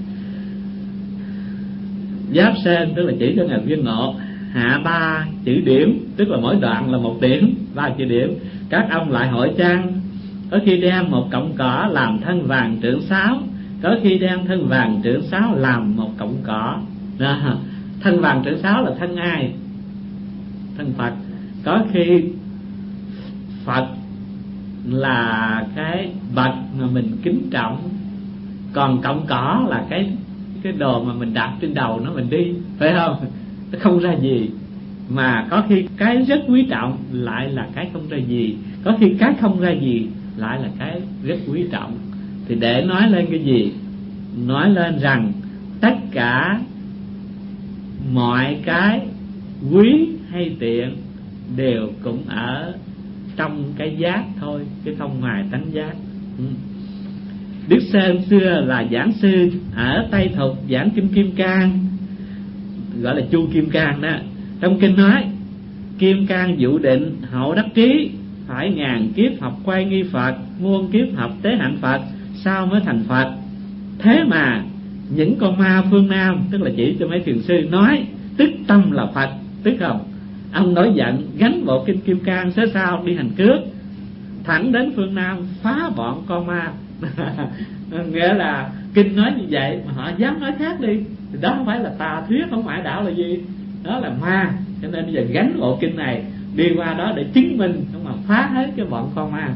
Giáp Sen tức là chỉ cho ngài viên ngộ, hạ ba chữ điểm, tức là mỗi đoạn là một điểm, ba chữ điểm. Các ông lại hỏi chăng, có khi đem một cọng cỏ làm thân vàng trượng sáo, có khi đem thân vàng trượng sáo làm một cọng cỏ. Đó. Thân vàng trượng sáo là thân ai? Thân Phật. Có khi Phật là cái bậc mà mình kính trọng, còn cọng cỏ là cái cái đồ mà mình đặt trên đầu nó mình đi, phải không? Nó không ra gì. Mà có khi cái rất quý trọng lại là cái không ra gì, có khi cái không ra gì lại là cái rất quý trọng. Thì để nói lên cái gì? Nói lên rằng tất cả mọi cái quý hay tiện đều cũng ở trong cái giác thôi, chứ không ngoài tánh giác. Đức Sơn xưa là giảng sư ở Tây Thục giảng kinh Kim Cang, gọi là Chu Kim Cang đó. Trong kinh nói Kim Cang dụ định hậu đắc trí, phải ngàn kiếp học quay nghi Phật, muôn kiếp học tế hạnh Phật, sao mới thành Phật. Thế mà những con ma phương Nam, tức là chỉ cho mấy thiền sư nói tức tâm là Phật, tức không? Ông nổi giận gánh bộ kinh Kim Cang xớ sao đi hành cướp, thẳng đến phương Nam phá bọn con ma. Nghĩa là kinh nói như vậy mà họ dám nói khác đi, thì đó không phải là tà thuyết, không phải đạo là gì, đó là ma. Cho nên bây giờ gánh bộ kinh này đi qua đó để chứng minh, không mà phá hết cái bọn con ma.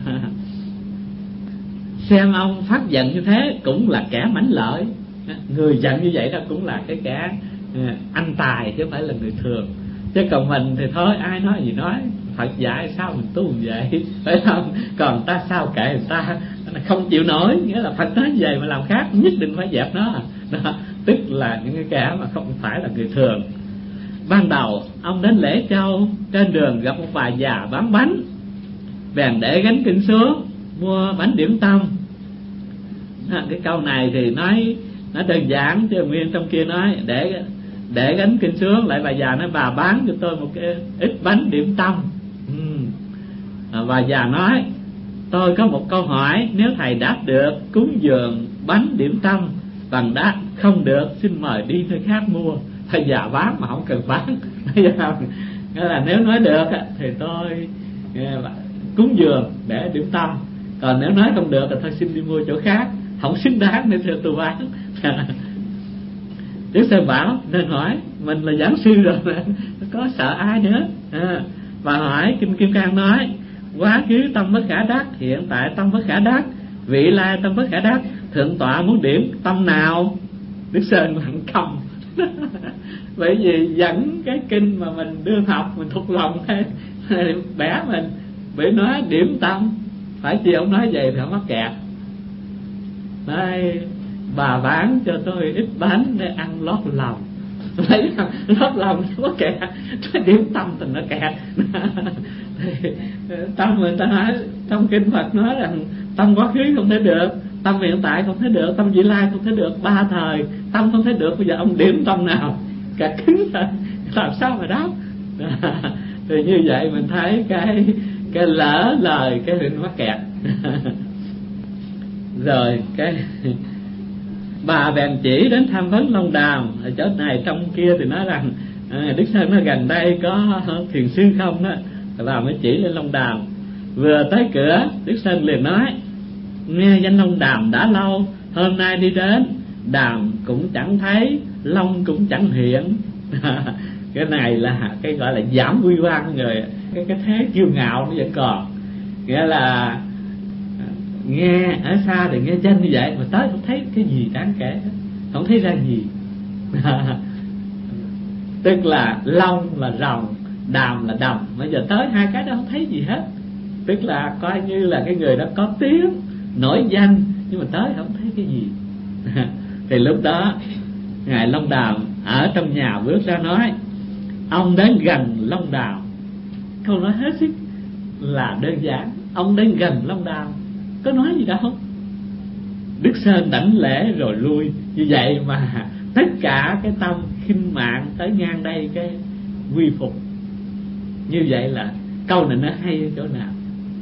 Xem ông phát giận như thế cũng là kẻ mãnh lợi. Người giận như vậy đó cũng là cái kẻ anh tài chứ không phải là người thường. Chứ còn mình thì thôi, ai nói gì nói, Phật dạy sao mình tu vậy, phải không? Còn ta sao kệ người ta, không chịu nổi, nghĩa là Phật nói về mà làm khác nhất định phải dẹp nó. Đó, tức là những cái kẻ mà không phải là người thường. Ban đầu ông đến Lễ Châu, trên đường gặp một bà già bán bánh, bèn để gánh kinh xuống mua bánh điểm tâm. Cái câu này thì nói nó đơn giản, chứ nguyên trong kia nói để để gánh kinh xuống, lại bà già nói bà bán cho tôi một cái ít bánh điểm tâm. ừ. Bà già nói tôi có một câu hỏi, nếu thầy đáp được cúng dường bánh điểm tâm, bằng đáp không được xin mời đi nơi khác mua. Bà già bán mà không cần bán. Nghĩa là nếu nói được thì tôi cúng dường để điểm tâm, còn nếu nói không được thì thôi xin đi mua chỗ khác, không xứng đáng nên thưa tôi bán. Đức Sơn bảo nên hỏi, mình là giảng sư rồi mà có sợ ai nữa. à, Và hỏi Kinh Kim Cang nói quá khứ tâm bất khả đắc, hiện tại tâm bất khả đắc, vị lai tâm bất khả đắc, thượng tọa muốn điểm tâm nào? Đức Sơn lặng câm. Bởi vì dẫn cái kinh mà mình đương học mình thuộc lòng hay bẻ mình, bởi nói điểm tâm phải chi ông nói vậy thì không mắc kẹt. Đây bà bán cho tôi ít bánh để ăn lót lòng, lấy lót lòng không có kẹt, điểm tâm thì nó kẹt. Tâm người ta nói trong kinh Phật nói rằng tâm quá khứ không thể được, tâm hiện tại không thể được, tâm vị lai không thể được, ba thời tâm không thể được. Bây giờ ông điểm tâm nào? Cả cứng rồi, làm sao mà đáp? Thì như vậy mình thấy cái cái lỡ lời cái hình mắc kẹt. Rồi cái bà bèn chỉ đến tham vấn Long Đàm. Ở chỗ này trong kia thì nói rằng à, Đức Sơn nói gần đây có thiền sư không đó, bà mới chỉ lên Long Đàm. Vừa tới cửa, Đức Sơn liền nói nghe danh Long Đàm đã lâu, hôm nay đi đến đàm cũng chẳng thấy, long cũng chẳng hiện. Cái này là cái gọi là giảm uy quan người, cái cái thế kiêu ngạo nó vẫn còn. Nghĩa là nghe ở xa thì nghe danh như vậy mà tới không thấy cái gì đáng kể, không thấy ra gì. Tức là long là rồng, đàm là đầm, bây giờ tới hai cái đó không thấy gì hết. Tức là coi như là cái người đó có tiếng nổi danh nhưng mà tới không thấy cái gì. Thì lúc đó ngài Long Đàm ở trong nhà bước ra nói ông đến gần Long Đàm. Câu nói hết sức là đơn giản, ông đến gần Long Đàm có nói gì đâu. Đức Sơn đảnh lễ rồi lui. Như vậy mà tất cả cái tâm khinh mạng tới ngang đây cái quy phục. Như vậy là câu này nó hay ở chỗ nào?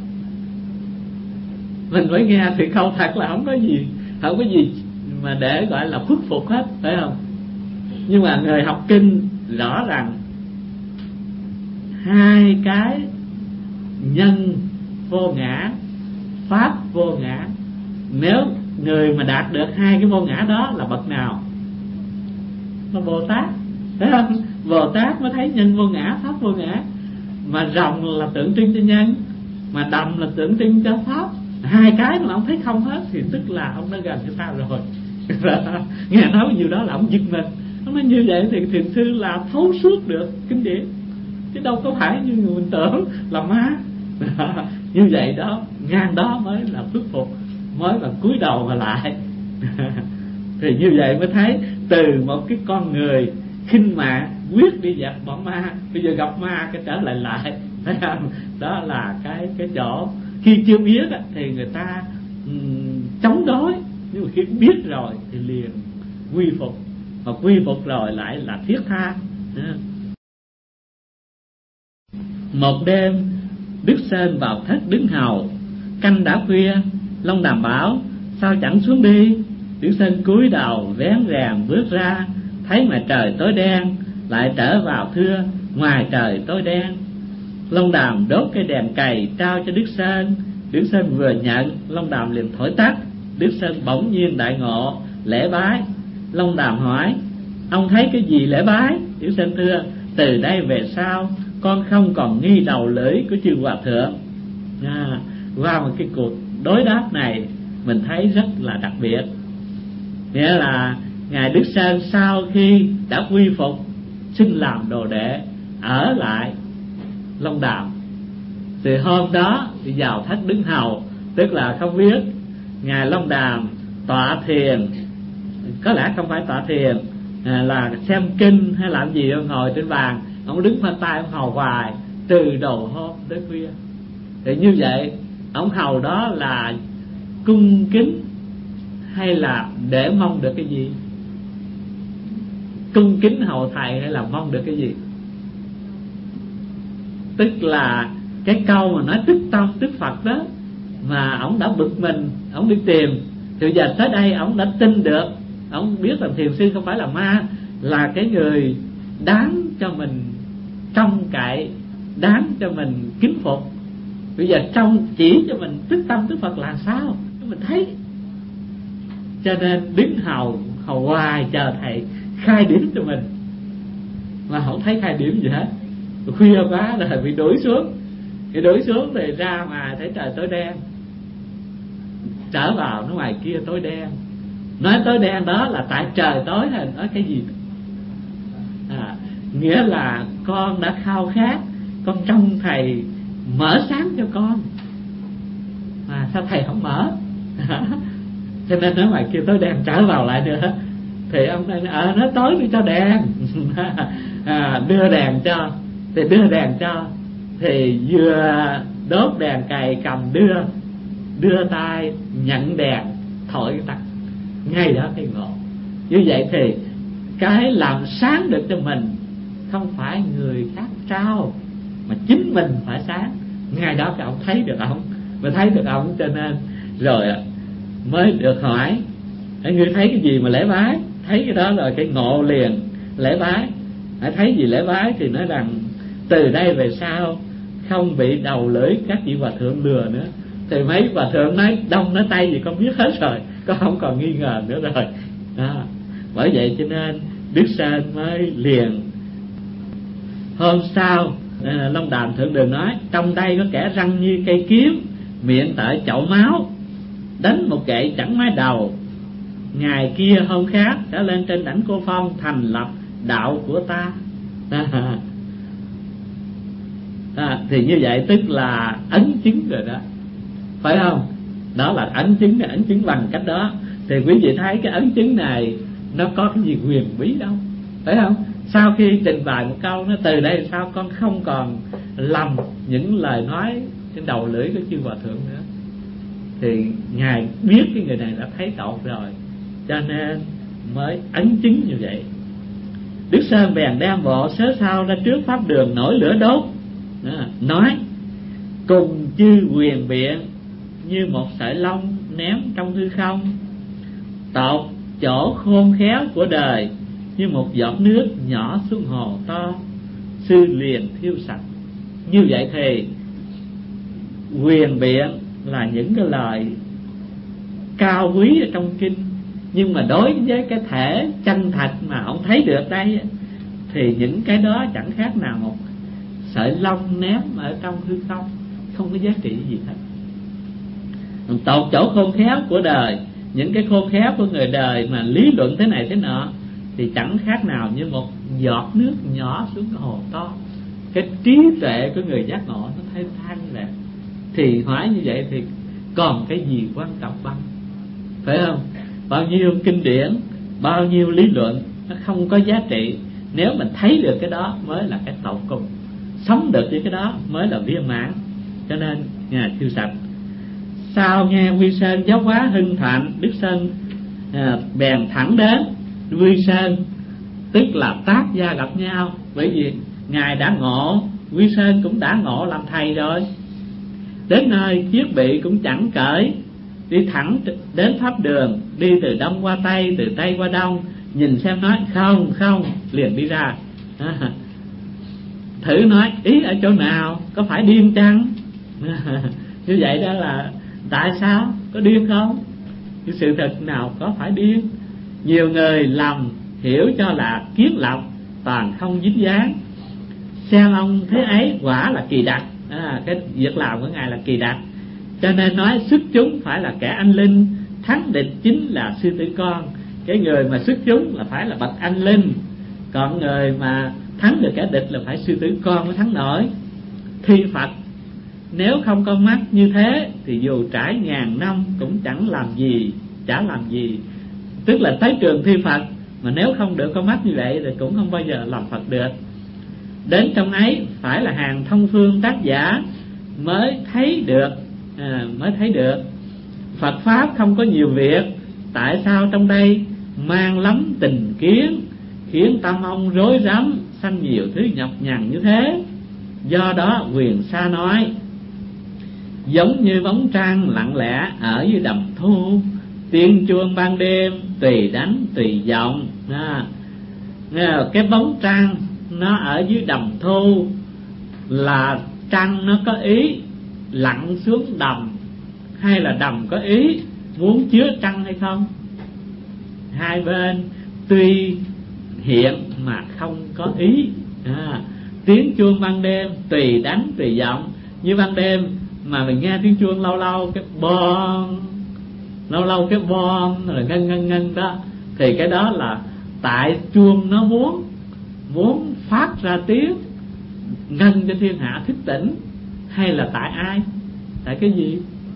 Mình mới nghe thì câu thật là không có gì, không có gì mà để gọi là khuất phục hết, phải không? Nhưng mà người học kinh rõ ràng hai cái nhân vô ngã, pháp vô ngã. Nếu người mà đạt được hai cái vô ngã đó là bậc nào? Là Bồ Tát, phải không? Bồ Tát mới thấy nhân vô ngã, pháp vô ngã. Mà rồng là tượng trưng cho nhân, mà đầm là tượng trưng cho pháp. Hai cái mà ông thấy không hết thì tức là ông đã gần cho ta rồi. Nghe nói nhiều đó là ông giật mình. Ông nói như vậy thì thiền sư là thấu suốt được kinh điển, chứ đâu có phải như người mình tưởng là má. Như vậy đó, ngang đó mới là phước phục, mới là cúi đầu mà lại. Thì như vậy mới thấy từ một cái con người khinh mạng quyết đi dẹp bọn ma, bây giờ gặp ma cái trở lại lại. Đó là cái cái chỗ khi chưa biết thì người ta um, chống đối, nhưng mà khi biết rồi thì liền quy phục, mà quy phục rồi lại là thiết tha. Một đêm Đức Sơn vào thất đứng hầu, canh đã khuya. Long Đàm bảo sao chẳng xuống đi. Đức Sơn cúi đầu vén rèm bước ra, thấy ngoài trời tối đen, lại trở vào thưa ngoài trời tối đen. Long Đàm đốt cái đèn cày trao cho Đức Sơn. Đức Sơn vừa nhận, Long Đàm liền thổi tắt. Đức Sơn bỗng nhiên đại ngộ, lễ bái. Long Đàm hỏi ông thấy cái gì lễ bái? Đức Sơn thưa từ đây về sau con không còn nghi đầu lưỡi của chư hòa thượng. À, qua một cái cuộc đối đáp này mình thấy rất là đặc biệt. Nghĩa là Ngài Đức Sơn sau khi đã quy phục, xin làm đồ đệ ở lại Long Đàm, thì hôm đó đi vào thất đứng hầu, tức là không biết Ngài Long Đàm tọa thiền, có lẽ không phải tọa thiền, à, là xem kinh hay làm gì, ông ngồi trên bàn, ông đứng khoanh tay ông hầu hoài từ đầu hôm tới khuya. Thì như vậy ông hầu đó là cung kính hay là để mong được cái gì? Cung kính hầu thầy hay là mong được cái gì? Tức là cái câu mà nói tức tâm tức Phật đó, mà ông đã bực mình, ông đi tìm, thì giờ tới đây ông đã tin được, ông biết là thiền sư không phải là ma, là cái người đáng cho mình trông cậy, đáng cho mình kính phục. Bây giờ trông chỉ cho mình tức tâm tức Phật là sao mình thấy. Cho nên đứng hầu hầu hoài chờ thầy khai điểm cho mình, mà không thấy khai điểm gì hết. Khuya quá rồi bị đuổi xuống, thì đuổi xuống thì ra mà thấy trời tối đen, trở vào nó ngoài kia tối đen. Nói tối đen đó là tại trời tối hay nói cái gì? À, nghĩa là con đã khao khát, con trông thầy mở sáng cho con, mà sao thầy không mở? Cho nên nói ngoài kia tối đen, trở vào lại nữa. Thì ông nói ờ nó tối đi cho đèn. À, đưa đèn cho, thì đưa đèn cho, thì vừa đốt đèn cày cầm đưa, đưa tay nhận đèn thổi tắt, ngay đó thấy ngộ. Như vậy thì cái làm sáng được cho mình không phải người khác trao, mà chính mình phải sáng. Ngay đó cái ông thấy được ông, mà thấy được ông cho nên rồi mới được hỏi ngươi thấy cái gì mà lễ bái. Thấy cái đó là cái ngộ liền, lễ bái. Hãy thấy gì lễ bái thì nói rằng từ đây về sau không bị đầu lưỡi các vị hòa thượng lừa nữa. Thì mấy hòa thượng nói đông nói tây gì con biết hết rồi, con không còn nghi ngờ nữa rồi đó. Bởi vậy cho nên Đức Sơn mới liền. Hôm sau Long Đàm Thượng Đường nói trong đây có kẻ răng như cây kiếm, miệng tợ chậu máu, đánh một gậy chẳng mái đầu. Ngày kia hôm khác đã lên trên đảnh Cô Phong thành lập đạo của ta. À, à, thì như vậy tức là ấn chứng rồi đó, phải không? Đó là ấn chứng, là ấn chứng bằng cách đó. Thì quý vị thấy cái ấn chứng này nó có cái gì huyền bí đâu, phải không? Sau khi trình bày một câu nó từ đây sao con không còn lầm những lời nói trên đầu lưỡi của chư hòa thượng nữa, thì ngài biết cái người này đã thấy tột rồi, cho nên mới ấn chứng như vậy. Đức Sơn bèn đem bộ sớ sao ra trước pháp đường nổi lửa đốt, đó, nói cùng chư quyền biện như một sợi lông ném trong hư không, tột chỗ khôn khéo của đời như một giọt nước nhỏ xuống hồ to, sư liền thiêu sạch. Như vậy thì quyền biện là những cái lời cao quý ở trong kinh, nhưng mà đối với cái thể chân thật mà ông thấy được đây thì những cái đó chẳng khác nào một sợi lông ném ở trong hư không, không có giá trị gì hết. Tột chỗ khôn khéo của đời, những cái khôn khéo của người đời mà lý luận thế này thế nọ thì chẳng khác nào như một giọt nước nhỏ xuống cái hồ to. Cái trí tuệ của người giác ngộ nó thấy than lẹ, thì hỏi như vậy thì còn cái gì quan trọng bằng, phải không? Bao nhiêu kinh điển, bao nhiêu lý luận nó không có giá trị nếu mình thấy được cái đó mới là cái tột cùng, sống được với cái đó mới là viên mãn. Cho nên Ngài thiêu sạch. Sau nghe Quy Sơn giáo hóa hưng thạnh, Đức Sơn à, bèn thẳng đến Quy Sơn, tức là tác gia gặp nhau. Bởi vì Ngài đã ngộ, Quy Sơn cũng đã ngộ làm thầy rồi. Đến nơi chiếc bị cũng chẳng cởi, đi thẳng đến pháp đường, đi từ đông qua tây, từ tây qua đông, nhìn xem nói không không liền đi ra. À, thử nói ý ở chỗ nào, có phải điên chăng? À, như vậy đó là tại sao, có điên không? Cái sự thật nào có phải điên? Nhiều người lầm hiểu cho là kiến lập toàn không dính dáng, xem ông thế ấy quả là kỳ đặc. À, cái việc làm của ngài là kỳ đặc, cho nên nói xuất chúng phải là kẻ anh linh, thắng địch chính là sư tử con. Cái người mà xuất chúng là phải là bậc anh linh, còn người mà thắng được kẻ địch là phải sư tử con mới thắng nổi. Thi Phật nếu không có mắt như thế thì dù trải ngàn năm cũng chẳng làm gì, chả làm gì. Tức là tới trường thi Phật mà nếu không được có mắt như vậy thì cũng không bao giờ làm Phật được. Đến trong ấy phải là hàng thông phương tác giả mới thấy được, à, mới thấy được. Phật pháp không có nhiều việc, tại sao trong đây mang lắm tình kiến, khiến tâm ông rối rắm, sanh nhiều thứ nhọc nhằn như thế. Do đó quyền xa nói, giống như bóng trăng lặng lẽ ở dưới đầm thu, tiếng chuông ban đêm tùy đánh tùy giọng. À, cái bóng trăng nó ở dưới đầm thu là trăng nó có ý lặn xuống đầm, hay là đầm có ý muốn chứa trăng hay không? Hai bên tuy hiện mà không có ý. À, tiếng chuông ban đêm tùy đánh tùy giọng. Như ban đêm mà mình nghe tiếng chuông lâu lâu cái bon, lâu lâu cái bon rồi ngân ngân ngân đó, thì cái đó là tại chuông nó muốn muốn phát ra tiếng ngân cho thiên hạ thức tỉnh, hay là tại ai? Tại cái gì?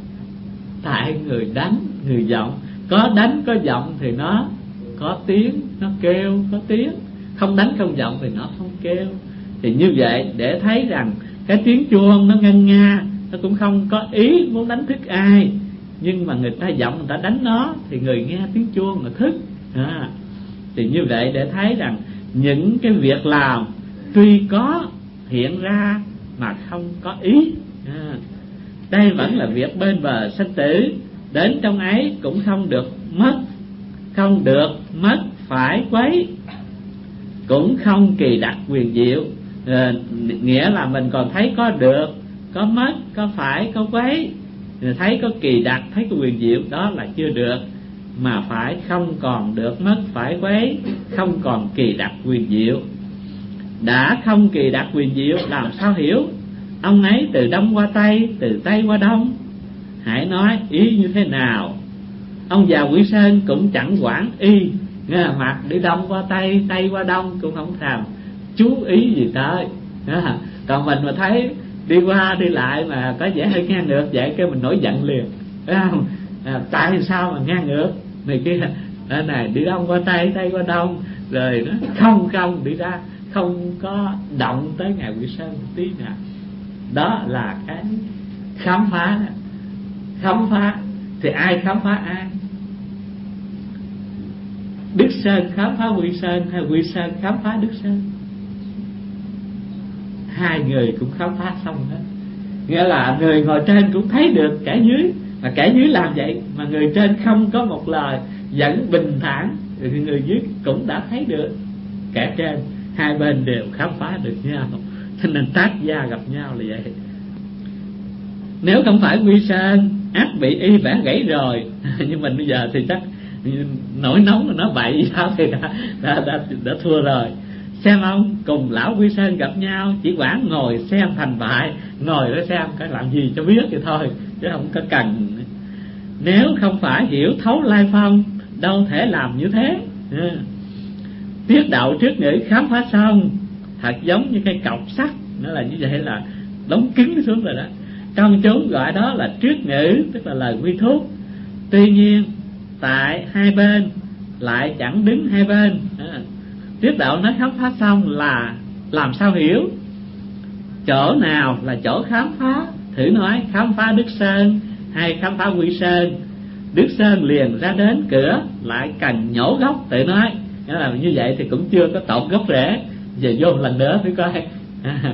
Tại người đánh, người giọng. Có đánh có giọng thì nó có tiếng, nó kêu có tiếng. Không đánh không giọng thì nó không kêu. Thì như vậy để thấy rằng cái tiếng chuông nó ngân nga, nó cũng không có ý muốn đánh thức ai, nhưng mà người ta giọng người ta đánh nó thì người nghe tiếng chuông mà thức. À, thì như vậy để thấy rằng những cái việc làm tuy có hiện ra mà không có ý. À, đây vẫn là việc bên bờ sanh tử, đến trong ấy cũng không được mất, không được mất phải quấy, cũng không kỳ đặc quyền diệu. À, nghĩa là mình còn thấy có được, có mất, có phải, có quấy, thấy có kỳ đặc, thấy có quyền diệu, đó là chưa được. Mà phải không còn được mất phải quấy, không còn kỳ đặc quyền diệu. Đã không kỳ đặc quyền diệu làm sao hiểu? Ông ấy từ đông qua tây, từ tây qua đông, hãy nói ý như thế nào? Ông già Quỷ Sơn cũng chẳng quản y, mặt đi đông qua tây, tây qua đông cũng không thèm chú ý gì tới. Còn mình mà thấy đi qua đi lại mà có vẻ hơi ngang ngược vậy cái mình nổi giận liền, phải không? À, tại sao mà ngang ngược này kia? Ở này đi đông qua tây, tây qua đông, rồi nó không không đi ra, không có động tới ngài Quỷ Sơn một tí nào. Đó là cái khám phá đó. Khám phá thì ai khám phá ai? Đức Sơn khám phá Quỷ Sơn hay Quỷ Sơn khám phá Đức Sơn? Hai người cũng khám phá xong hết. Nghĩa là người ngồi trên cũng thấy được kẻ dưới, mà kẻ dưới làm vậy mà người trên không có một lời vẫn bình thản, thì người dưới cũng đã thấy được kẻ trên. Hai bên đều khám phá được nhau, cho nên tác gia gặp nhau là vậy. Nếu không phải Quy Sơn ác bị y bẻ gãy rồi. Nhưng mình bây giờ thì chắc nổi nóng là nó bậy sao thì đã, đã, đã, đã thua rồi. Xem ông cùng lão Quy Sơn gặp nhau, chỉ quản ngồi xem thành bại, ngồi đó xem cái làm gì cho biết thì thôi, chứ không có cần. Nếu không phải hiểu thấu lai phong, đâu thể làm như thế. À, tiết đạo trước ngữ khám phá xong, thật giống như cây cọc sắt, nó là như vậy, là đóng cứng xuống rồi đó. Trong chúng gọi đó là trước ngữ, tức là lời quy thúc. Tuy nhiên tại hai bên lại chẳng đứng hai bên. À, tiết đạo nói khám phá xong là làm sao hiểu? Chỗ nào là chỗ khám phá? Thử nói khám phá Đức Sơn hay khám phá Quy Sơn? Đức Sơn liền ra đến cửa, lại cần nhổ gốc. Tự nói nếu là như vậy thì cũng chưa có tột gốc rễ. Giờ vô một lần nữa thử coi. À,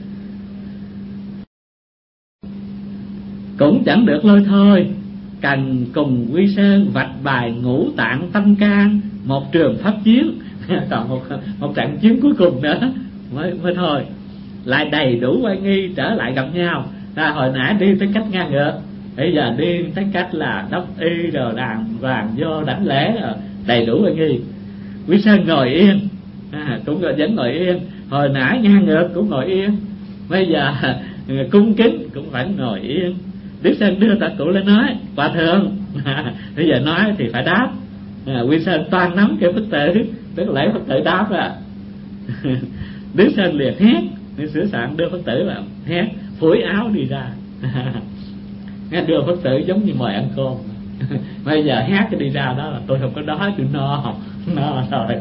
cũng chẳng được lôi thôi, cần cùng Quy Sơn vạch bài ngũ tạng tâm can, một trường pháp chiến. Còn một, một trận chiến cuối cùng nữa mới, mới thôi. Lại đầy đủ oai nghi trở lại gặp nhau. À, hồi nãy đi tới cách ngang ngược, bây giờ đi tới cách là đốc y rồi đàng hoàng vô đánh lễ rồi, đầy đủ oai nghi. Quý Sơn ngồi yên, à, cũng vẫn ngồi yên, hồi nãy ngang ngược cũng ngồi yên, bây giờ cung kính cũng vẫn ngồi yên. Đức Sơn đưa tạ cụ lên nói: Hòa thượng, bây giờ nói thì phải đáp. à, Quy Sơn toan nắm cái Phật tử, tức lễ Phật tử đáp à. Đức Sơn liền hét, nên sửa soạn đưa Phật tử vào, hét phủi áo đi ra. Nghe đưa Phật tử giống như mời ăn cơm. Bây giờ hét cái đi ra đó là tôi không có đói, tôi no no rồi.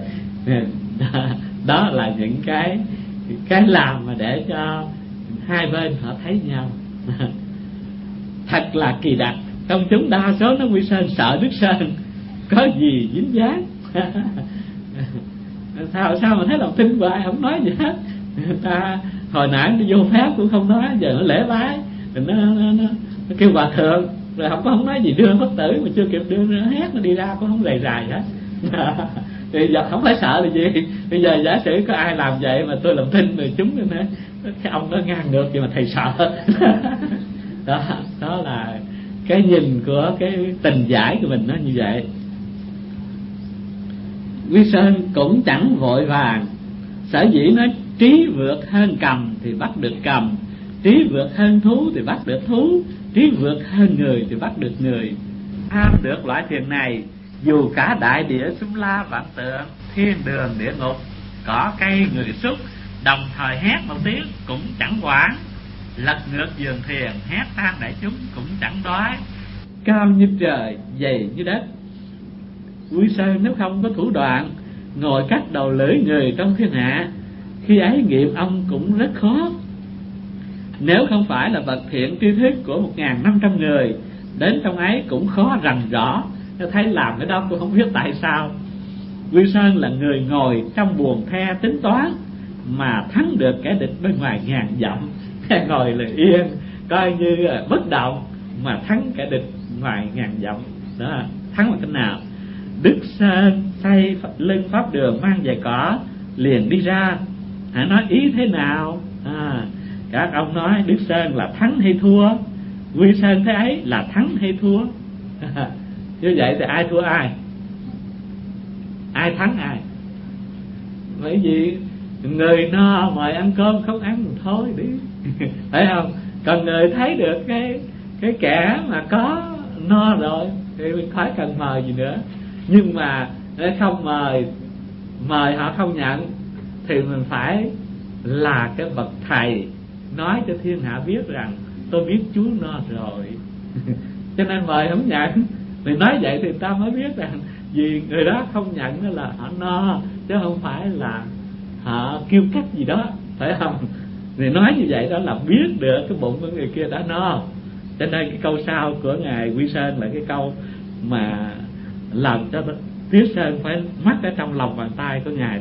Đó là những cái cái làm mà để cho hai bên họ thấy nhau. Thật là kỳ đặc. Công chúng đa số nó Quy Sơn sợ Đức Sơn có gì dính dáng. Sao sao mà thấy lòng tin hoài, không nói gì hết. Người ta hồi nãy nó vô phép cũng không nói, giờ nó lễ bái nó, nó, nó, nó kêu hòa thượng, rồi không có không nói gì, đưa Phật tử mà chưa kịp đưa nó hét nó đi ra cũng không rầy rài hết. Thì giờ không phải sợ là gì. Bây giờ giả sử có ai làm vậy mà tôi làm thinh rồi chúng nữa, cái ông nó ngang ngược vậy mà thầy sợ. Đó, đó là cái nhìn của cái tình giải của mình nó như vậy. Quy Sơn cũng chẳng vội vàng. Sở dĩ nói trí vượt hơn cầm thì bắt được cầm, trí vượt hơn thú thì bắt được thú, trí vượt hơn người thì bắt được người. Tham được loại thiền này, dù cả đại địa xung la vạn tượng, thiên đường địa ngục, cỏ cây người súc, đồng thời hét một tiếng cũng chẳng quản. Lật ngược giường thiền, hét tan đại chúng cũng chẳng đói. Cao như trời, dày như đất. Quy Sơn nếu không có thủ đoạn ngồi cắt đầu lưỡi người trong thiên hạ, khi ấy nghiệp ông cũng rất khó. Nếu không phải là bậc thiện tri thức của một ngàn năm trăm người, đến trong ấy cũng khó rành rõ. Tôi thấy làm cái đó tôi không biết tại sao. Quy Sơn là người ngồi trong buồng the tính toán mà thắng được kẻ địch bên ngoài ngàn dặm. Ngồi là yên, coi như bất động mà thắng kẻ địch ngoài ngàn dặm. Đó, thắng bằng cách nào? Đức Sơn xây lưng pháp đường mang giày cỏ liền đi ra. Hãy nói ý thế nào? À, các ông nói Đức Sơn là thắng hay thua? Quy Sơn thế ấy là thắng hay thua? Như vậy thì ai thua ai? Ai thắng ai? Bởi vì người no mời ăn cơm không ăn thì thôi đi. Phải không? Còn người thấy được cái cái kẻ mà có no rồi thì mình khỏi cần mời gì nữa. Nhưng mà để không mời, mời họ không nhận, thì mình phải là cái bậc thầy nói cho thiên hạ biết rằng tôi biết chú no rồi. Cho nên mời không nhận. Mình nói vậy thì ta mới biết rằng vì người đó không nhận đó là họ no, chứ không phải là họ kêu cách gì đó, phải không? Thì nói như vậy đó là biết được cái bụng của người kia đã no. Cho nên cái câu sau của ngài Quy Sơn là cái câu mà làm cho Tuyết Sơn phải mắc ở trong lòng bàn tay của ngài đó.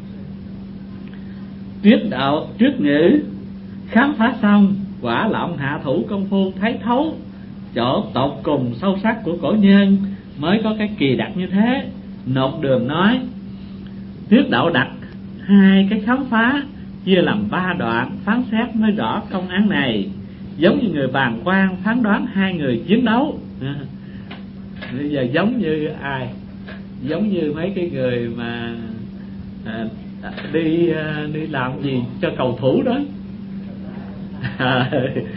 Tuyết đạo trước ngữ khám phá xong, quả là ông hạ thủ công phu thấy thấu chỗ tột cùng sâu sắc của cổ nhân, mới có cái kỳ đặc như thế. Nộp đường nói Tuyết đạo đặt hai cái khám phá, chia làm ba đoạn, phán xét mới rõ công án này. Giống như người bàng quan phán đoán hai người chiến đấu. Bây giờ giống như ai? Giống như mấy cái người mà à, đi à, đi làm gì cho cầu thủ đó. À,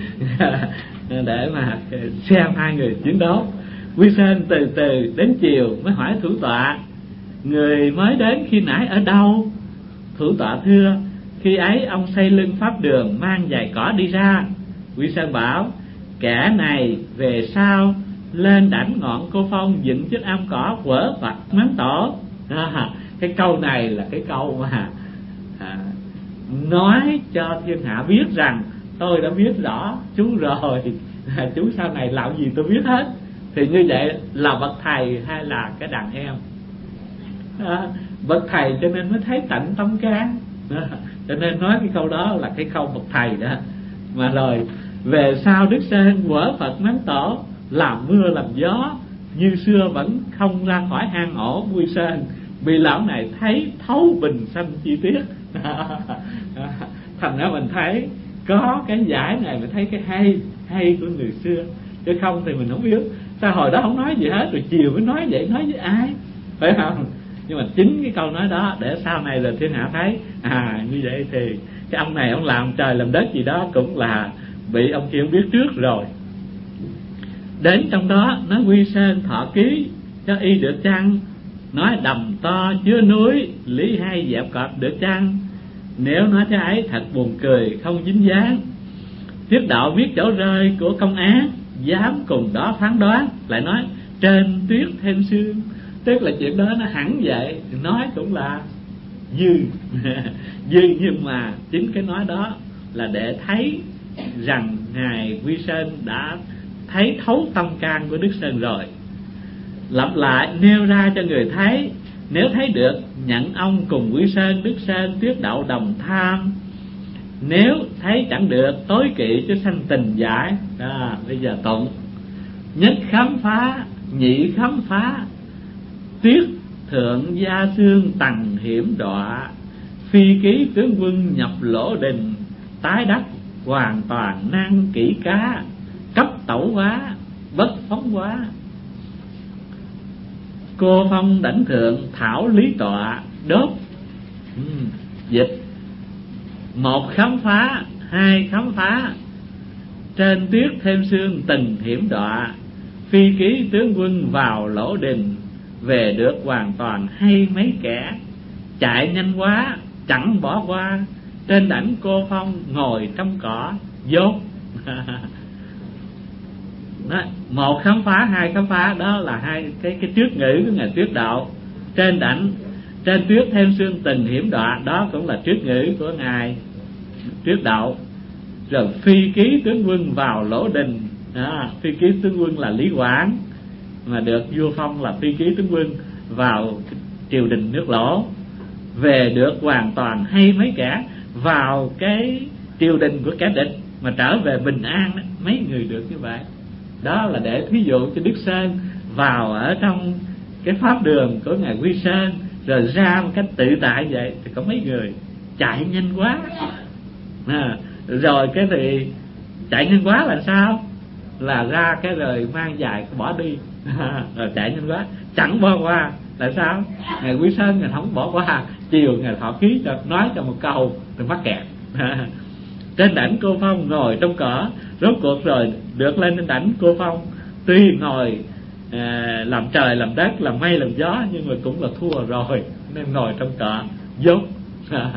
để mà xem hai người chiến đấu. Quy Sơn từ từ đến chiều mới hỏi thủ tọa: người mới đến khi nãy ở đâu? Thủ tọa thưa: khi ấy ông xây lưng pháp đường mang giày cỏ đi ra. Quy Sơn bảo: kẻ này về sau lên đảnh ngọn cô phong dựng chiếc am cỏ quở Phật mắng tổ. À, cái câu này là cái câu mà à, nói cho thiên hạ biết rằng tôi đã biết rõ chú rồi. À, chú sau này làm gì tôi biết hết. Thì như vậy là bậc thầy hay là cái đàn em? À, bậc thầy cho nên mới thấy tận tâm can. À, cho nên nói cái câu đó là cái câu bậc thầy đó. Mà rồi về sau Đức Sơn quở Phật mắng tổ, làm mưa làm gió, như xưa vẫn không ra khỏi hang ổ Quy Sơn, vì lão này thấy thấu bình sanh chi tiết. Thành ra mình thấy có cái giải này, mình thấy cái hay hay của người xưa, chứ không thì mình không biết. Sao hồi đó không nói gì hết, rồi chiều mới nói vậy, nói với ai? Phải không? Nhưng mà chính cái câu nói đó để sau này là thiên hạ thấy à như vậy thì cái ông này ông làm trời làm đất gì đó cũng là bị ông kia biết trước rồi. Đến trong đó nói Quy Sơn thọ ký cho y được chăng, nói đầm to chứa núi lý hay dẹp cọp được chăng, nếu nói thế ấy thật buồn cười không dính dáng. Tiết Đạo viết chỗ rơi của công án, dám cùng đó phán đoán, lại nói trên tuyết thêm sương, tức là chuyện đó nó hẳn vậy, nói cũng là dư dư nhưng mà chính cái nói đó là để thấy rằng ngài Quy Sơn đã thấy thấu tâm can của Đức Sơn rồi. Lặp lại nêu ra cho người thấy, nếu thấy được nhận ông cùng Quy Sơn Đức Sơn Tiết Đạo đồng tham, nếu thấy chẳng được tối kỵ cho sanh tình giải. À, bây giờ tụng nhất khám phá, nhị khám phá, tuyết thượng gia xương tầng hiểm đọa, phi ký tướng quân nhập lỗ đình, tái đắc hoàn toàn năng kỹ cá, cấp tẩu quá bất phóng quá. Cô phong đảnh thượng thảo lý tọa đốt. ừ, Dịch một khám phá, hai khám phá, trên tuyết thêm sương từng hiểm đọa, phi ký tướng quân vào lỗ đình, về được hoàn toàn hay mấy kẻ, chạy nhanh quá chẳng bỏ qua, trên đảnh cô phong ngồi trong cỏ dốt. Đó, một khám phá, hai khám phá, đó là hai cái cái trước ngữ của ngài Tuyết Đạo. Trên đảnh, trên tuyết thêm sương từng hiểm đọa, đó cũng là trước ngữ của ngài Tuyết Đạo. Rồi phi ký tướng quân vào lỗ đình, đó, phi ký tướng quân là Lý Quảng, mà được vua phong là phi ký tướng quân vào triều đình nước Lỗ, về được hoàn toàn hay mấy kẻ, vào cái triều đình của kẻ địch mà trở về bình an đó, mấy người được như vậy. Đó là để thí dụ cho Đức Sơn vào ở trong cái pháp đường của ngài Quy Sơn, rồi ra một cách tự tại vậy thì có mấy người chạy nhanh quá. À, rồi cái thì chạy nhanh quá là sao? Là ra cái rồi mang dài bỏ đi. À, rồi chạy nhanh quá chẳng bỏ qua là sao? Ngài Quy Sơn ngài không bỏ qua, chiều ngài thọ ký cho nói cho một câu rồi mắc kẹt. À, trên đảnh cô phong ngồi trong cỏ, rốt cuộc rồi được lên trên đảnh cô phong, tuy ngồi à, làm trời làm đất làm mây làm gió, nhưng mà cũng là thua rồi nên ngồi trong cỏ dốt. À,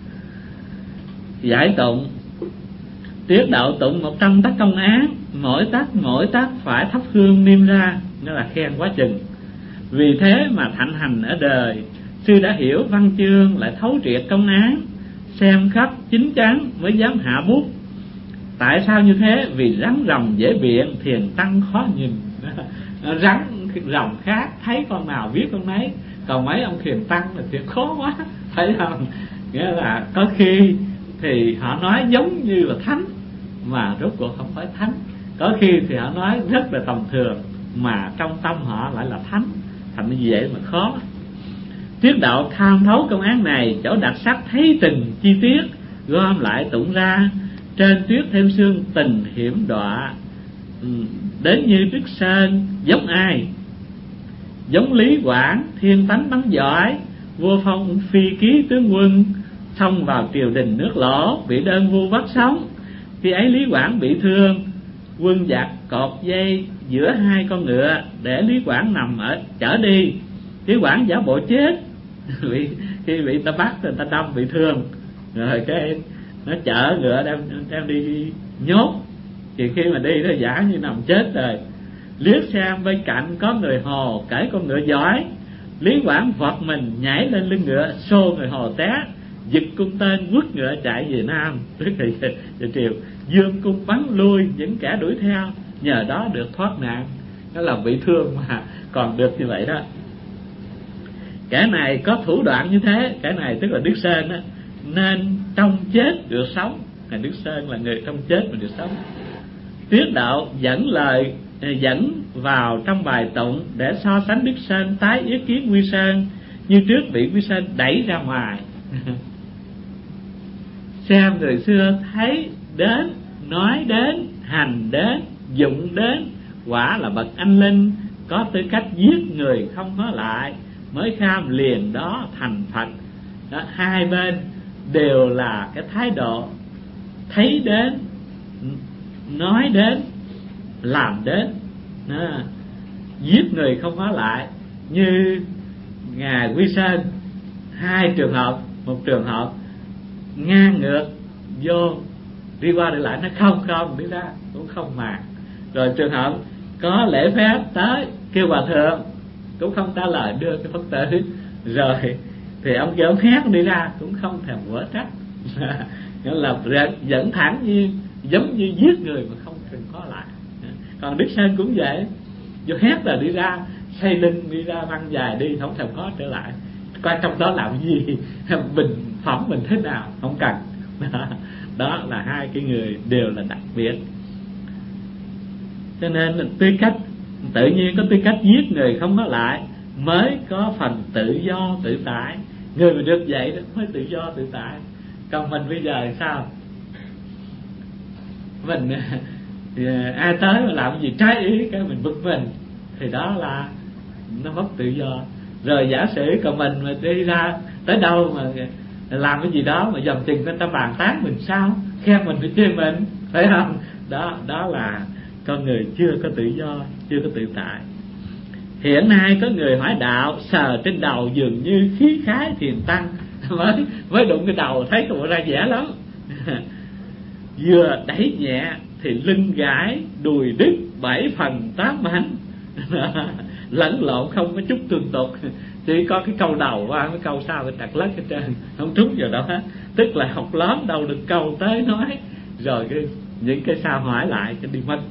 giải tụng Tiết Đạo tụng một trăm tác công án, mỗi tác mỗi tác phải thắp hương niêm ra, nó là khen quá chừng. Vì thế mà thạnh hành ở đời, sư đã hiểu văn chương lại thấu triệt công án, xem khắp chín chắn mới dám hạ bút. Tại sao như thế? Vì rắn rồng dễ biện, thiền tăng khó nhìn. Rắn rồng khác thấy con nào viết con nấy, còn mấy ông thiền tăng là thiệt khó quá, thấy không? Nghĩa là có khi thì họ nói giống như là thánh mà rốt cuộc không phải thánh, có khi thì họ nói rất là tầm thường mà trong tâm họ lại là thánh, thành như vậy mà khó. Tiết Đạo tham thấu công án này, chỗ đặc sắc thấy từng chi tiết, gom lại tụng ra. Trên tuyết thêm sương tình hiểm đọa, đến như Đức Sơn giống ai? Giống Lý Quảng thiên tánh bắn giỏi, vua phong phi ký tướng quân, xông vào triều đình nước Lỗ, bị đơn vu bắt sống. Khi ấy Lý Quảng bị thương, quân giặc cột dây giữa hai con ngựa để Lý Quảng nằm ở chở đi. Lý Quảng giả bộ chết. Bị, khi bị ta bắt người ta đâm bị thương, rồi cái nó chở ngựa đem đem đi nhốt. Thì khi mà đi nó giả như nằm chết rồi. Liếc xem bên cạnh có người hồ cởi con ngựa giỏi, Lý Quảng vọt mình nhảy lên lưng ngựa, xô người hồ té, giật cung tên quất ngựa chạy về Nam, tức là về triều, dương cung bắn lui những kẻ đuổi theo, nhờ đó được thoát nạn. Nó là bị thương mà còn được như vậy đó. Kẻ này có thủ đoạn như thế, kẻ này tức là Đức Sơn đó, nên trong chết được sống. Ngài Đức Sơn là người trong chết mà được sống. Tiết Đạo dẫn lời dẫn vào trong bài tụng để so sánh Đức Sơn tái ý kiến Quy Sơn, như trước bị Quy Sơn đẩy ra ngoài. Xem người xưa thấy đến, nói đến, hành đến, dụng đến, quả là bậc anh linh, có tư cách giết người không có lại, mới kham liền đó thành Phật. Đó, hai bên đều là cái thái độ thấy đến, nói đến, làm đến. Đó, giết người không có lại. Như Ngài Quy Sơn, hai trường hợp, một trường hợp ngang ngược vô đi qua đi lại, nó không không đi ra cũng không mà. Rồi trường hợp có lễ phép tới kêu hòa thượng cũng không trả lời, đưa cái Phật tử, rồi thì ông kêu ông hét đi ra cũng không thèm vỡ trách. Nghĩa là dẫn thẳng như giống như giết người mà không cần có lại. Còn Đức Sơn cũng vậy, vô hét là đi ra, xây lưng đi ra, băng dài đi, không thèm có trở lại. Coi trong đó làm gì, bình phẩm mình thế nào không cần. Đó, đó là hai cái người đều là đặc biệt. Cho nên tư cách tự nhiên có tư cách giết người không có lại mới có phần tự do tự tại. Người mà được vậy đó mới tự do tự tại. Còn mình bây giờ sao? Mình ai tới mà làm gì trái ý cái mình bực mình, thì đó là nó mất tự do. Rồi giả sử còn mình mà đi ra tới đâu mà làm cái gì đó mà dòm chừng người ta bàn tán mình sao, khen mình thì chê mình, phải không? Đó, đó là con người chưa có tự do, chưa có tự tại. Hiện nay có người hỏi đạo, sờ trên đầu dường như khí khái thiền tăng, mới mới đụng cái đầu thấy cái bộ ra vẻ lắm. Vừa đẩy nhẹ thì lưng gãi, đùi đứt bảy phần tám mảnh. Lẫn lộn không có chút tương tục, chỉ có cái câu đầu qua cái câu sau đặt lất hết trơn, không trúng vào đó hết. Tức là học lóm đâu được câu tới nói, rồi cái, những cái sao hỏi lại cái đi mất.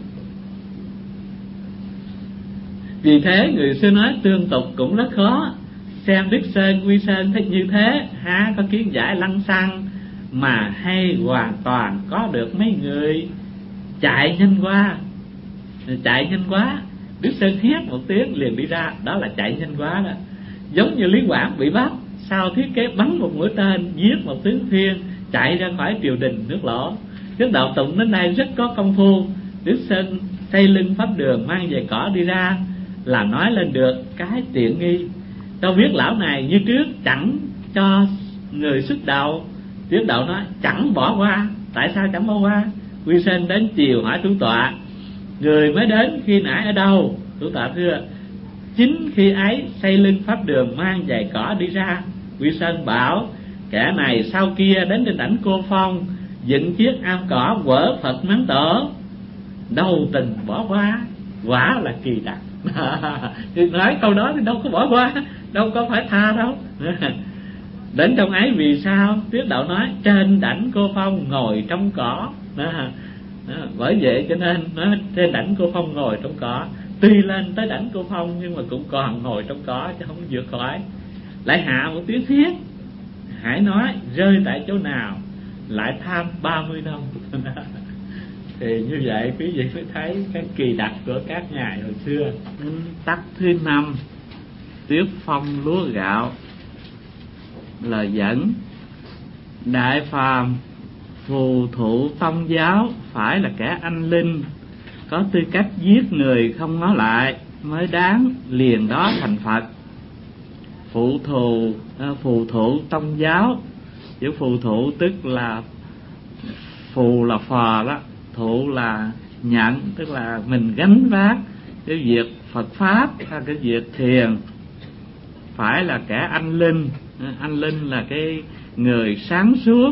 Vì thế người xưa nói tương tục cũng rất khó. Xem Đức Sơn Quy Sơn thích như thế, há có kiến giải lăng xăng, mà hay hoàn toàn có được mấy người chạy nhanh qua. Chạy nhanh quá, Đức Sơn hét một tiếng liền đi ra, đó là chạy nhanh quá đó. Giống như Lý Quảng bị bắt, sau thiết kế bắn một mũi tên giết một tướng Phiên, chạy ra khỏi triều đình nước Lỗ. Đức Đạo Tụng đến nay rất có công phu. Đức Sơn xây lưng pháp đường, mang giày cỏ đi ra, là nói lên được cái tiện nghi. Đâu biết lão này như trước chẳng cho người xuất đạo. Đức Đạo nói chẳng bỏ qua. Tại sao chẳng bỏ qua? Quy Sơn đến chiều hỏi thủ tọa, người mới đến khi nãy ở đâu? Thủ tọa thưa, chính khi ấy xây lưng pháp đường, mang giày cỏ đi ra. Quy Sơn bảo, kẻ này sau kia đến trên đảnh Cô Phong, dựng chiếc am cỏ quở Phật mắng tổ, đâu tình bỏ qua. Quả là kỳ đặc. Thì nói câu đó thì đâu có bỏ qua, đâu có phải tha đâu. Đến trong ấy vì sao? Tiết Đạo nói trên đảnh Cô Phong ngồi trong cỏ. Đó. Đó. Bởi vậy cho nên nó trên đảnh Cô Phong ngồi trong cỏ. Tuy lên tới đảnh Cô Phong nhưng mà cũng còn ngồi trong cỏ chứ không vượt khỏi. Lại hạ một tiếng thiết, hãy nói rơi tại chỗ nào, lại tham ba mươi năm. Thì như vậy quý vị mới thấy cái kỳ đặc của các ngài hồi xưa. Tắc thứ năm, tiếp phong lúa gạo. Lời dẫn: đại phàm phù thụ tông giáo phải là kẻ anh linh, có tư cách giết người không ngó lại, mới đáng liền đó thành Phật. Phụ thù phù thụ tông giáo, chữ phù thụ tức là phù là phò đó, thụ là nhận, tức là mình gánh vác cái việc Phật pháp hay cái việc thiền. Phải là kẻ anh linh. Anh linh là cái người sáng suốt,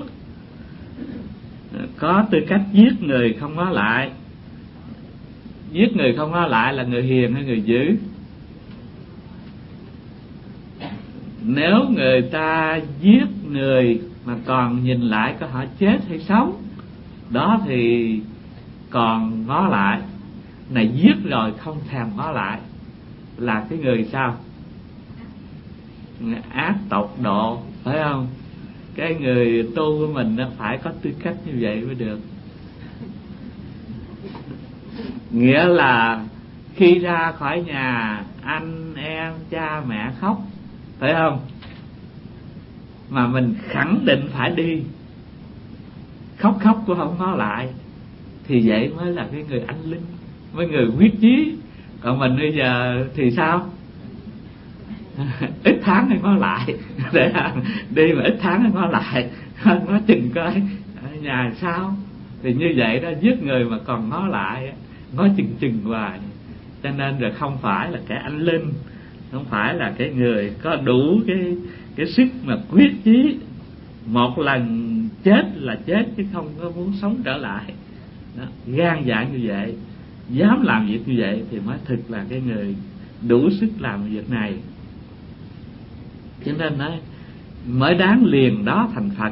có tư cách giết người không ngó lại. Giết người không ngó lại là người hiền hay người dữ? Nếu người ta giết người mà còn nhìn lại có họ chết hay sống, đó thì còn ngó lại. Này giết rồi không thèm ngó lại là cái người sao? Ác tộc độ, phải không? Cái người tu của mình phải có tư cách như vậy mới được. Nghĩa là khi ra khỏi nhà, anh em cha mẹ khóc, phải không? Mà mình khẳng định phải đi, khóc khóc cũng không ngó lại, thì vậy mới là cái người anh linh, mới người quyết chí. Còn mình bây giờ thì sao? ít tháng hay ngó lại để đi mà ít tháng hay ngó lại ngó chừng coi nhà sao. Thì như vậy đó, giết người mà còn ngó lại, ngó chừng chừng hoài. Cho nên rồi không phải là cái anh linh, không phải là cái người có đủ cái cái sức mà quyết chí một lần chết là chết chứ không có muốn sống trở lại đó. Gan dạ như vậy, dám làm việc như vậy thì mới thực là cái người đủ sức làm việc này. Cho nên nói mới đáng liền đó thành Phật.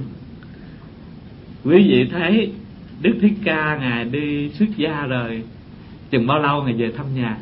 Quý vị thấy Đức Thích Ca ngài đi xuất gia rồi chừng bao lâu ngài về thăm nhà?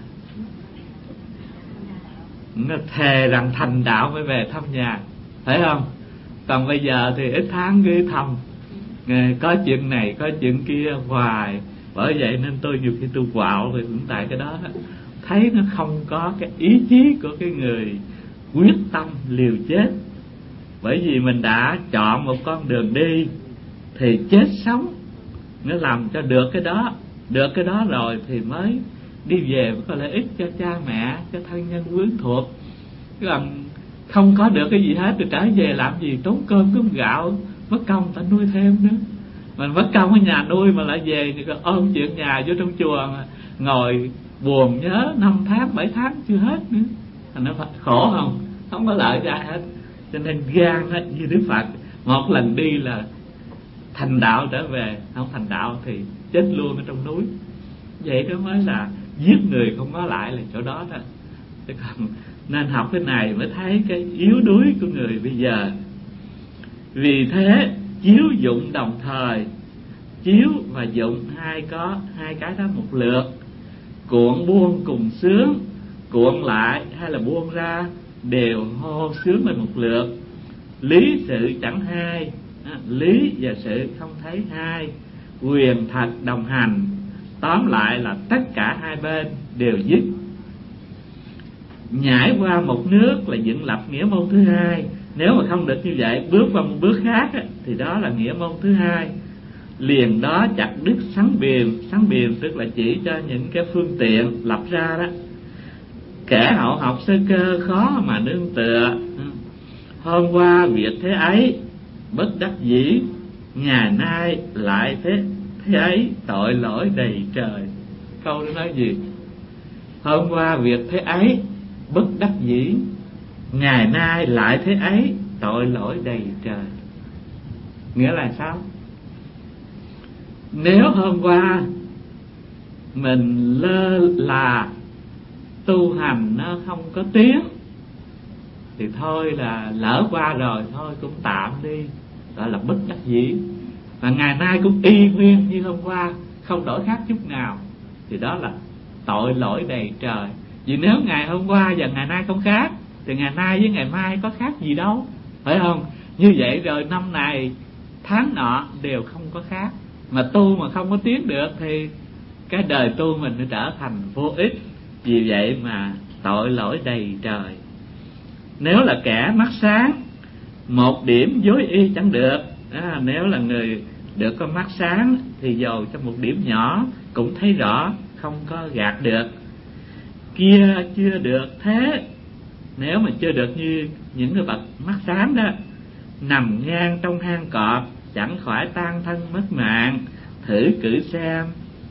Nó thề rằng thành đạo mới về thăm nhà, phải không? Còn bây giờ thì ít tháng cứ thăm, có chuyện này có chuyện kia hoài. Bởi vậy nên tôi nhiều khi tôi quạo về cũng tại cái đó, thấy nó không có cái ý chí của cái người quyết tâm liều chết. Bởi vì mình đã chọn một con đường đi thì chết sống nó làm cho được cái đó. Được cái đó rồi thì mới đi về mới có lợi ích cho cha mẹ, cho thân nhân quyến thuộc. Chứ còn không có được cái gì hết rồi trở về làm gì, tốn cơm tốn gạo, mất công ta nuôi thêm nữa. Mình mất công ở nhà nuôi mà lại về thì ôm chuyện nhà vô trong chùa ngồi buồn nhớ năm tháng bảy tháng chưa hết nữa. Thành nó khổ không? Không có lợi ra hết. Cho nên gan hết như Đức Phật, một lần đi là thành đạo trở về, không thành đạo thì chết luôn ở trong núi. Vậy đó mới là giết người không có lại là chỗ đó đó. Chứ còn nên học cái này mới thấy cái yếu đuối của người bây giờ. Vì thế chiếu dụng đồng thời, chiếu và dụng hai có hai cái đó một lượt. Cuộn buông cùng sướng, cuộn lại hay là buông ra đều hô sướng lên một lượt. Lý sự chẳng hai, lý và sự không thấy hai, quyền thật đồng hành. Tóm lại là tất cả hai bên đều dứt. Nhảy qua một nước là dựng lập nghĩa môn thứ hai. Nếu mà không được như vậy, bước qua một bước khác thì đó là nghĩa môn thứ hai. Liền đó chặt đứt sắn biềm. Sắn biềm tức là chỉ cho những cái phương tiện lập ra đó. Kẻ hậu học sơ cơ khó mà nương tựa. Hôm qua việc thế ấy bất đắc dĩ, ngày nay lại thế thế ấy tội lỗi đầy trời. Câu đó nói gì? Hôm qua việc thế ấy bất đắc dĩ, ngày nay lại thế ấy tội lỗi đầy trời. Nghĩa là sao? Nếu hôm qua mình lơ là tu hành nó không có tiến thì thôi là lỡ qua rồi, thôi cũng tạm đi, gọi là bất đắc dĩ. Và ngày nay cũng y nguyên như hôm qua, không đổi khác chút nào, thì đó là tội lỗi đầy trời. Vì nếu ngày hôm qua và ngày nay không khác thì ngày nay với ngày mai có khác gì đâu, phải không? Như vậy rồi năm này tháng nọ đều không có khác. Mà tu mà không có tiến được thì cái đời tu mình nó trở thành vô ích. Vì vậy mà tội lỗi đầy trời. Nếu là kẻ mắt sáng, một điểm dối y chẳng được. À, nếu là người được con mắt sáng thì dầu cho một điểm nhỏ cũng thấy rõ, không có gạt được. Kia chưa được thế. Nếu mà chưa được như những người bậc mắt sáng đó, nằm ngang trong hang cọp, chẳng khỏi tan thân mất mạng. Thử cử xem.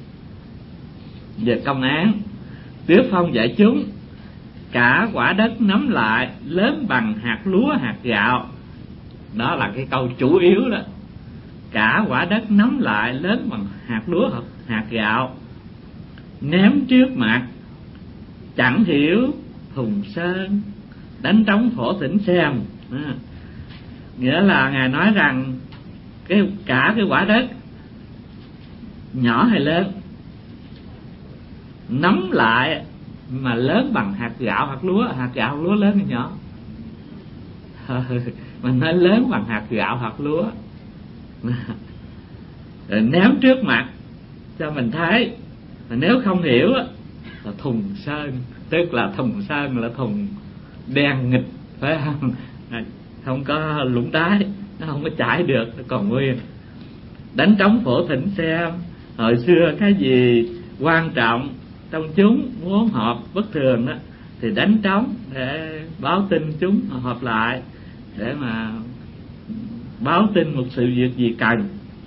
Về công án, Tiếu Phong dạy chúng, cả quả đất nắm lại lớn bằng hạt lúa hạt gạo. Đó là cái câu chủ yếu đó. Cả quả đất nắm lại lớn bằng hạt lúa hạt gạo, ném trước mặt chẳng hiểu thùng sơn, đánh trống phổ thỉnh xem. À, nghĩa là Ngài nói rằng cái cả cái quả đất nhỏ hay lớn nắm lại mà lớn bằng hạt gạo hạt lúa. Hạt gạo hạt lúa lớn hay nhỏ? Mình nói lớn bằng hạt gạo hạt lúa. Rồi ném trước mặt cho mình thấy. Mà nếu không hiểu là thùng sơn, tức là thùng sơn là thùng đen nghịch, phải không? Không có lũng đáy, nó không có chảy được, nó còn nguyên. Đánh trống phổ thỉnh xem. Hồi xưa cái gì quan trọng trong chúng muốn họp bất thường đó thì đánh trống để báo tin chúng họp lại để mà báo tin một sự việc gì cần.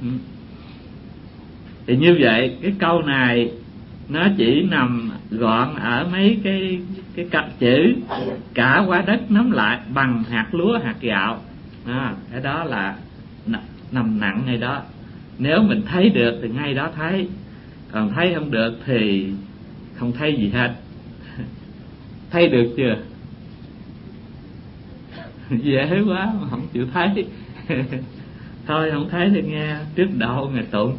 Thì như vậy cái câu này nó chỉ nằm gọn ở mấy cái cái cặp chữ cả quả đất nắm lại bằng hạt lúa hạt gạo. À, cái đó là nằm nặng ngay đó. Nếu mình thấy được thì ngay đó thấy, còn thấy không được thì không thấy gì hết. Thấy được chưa? Dễ quá mà không chịu thấy. Thôi không thấy thì nghe trước đầu ngày tụng.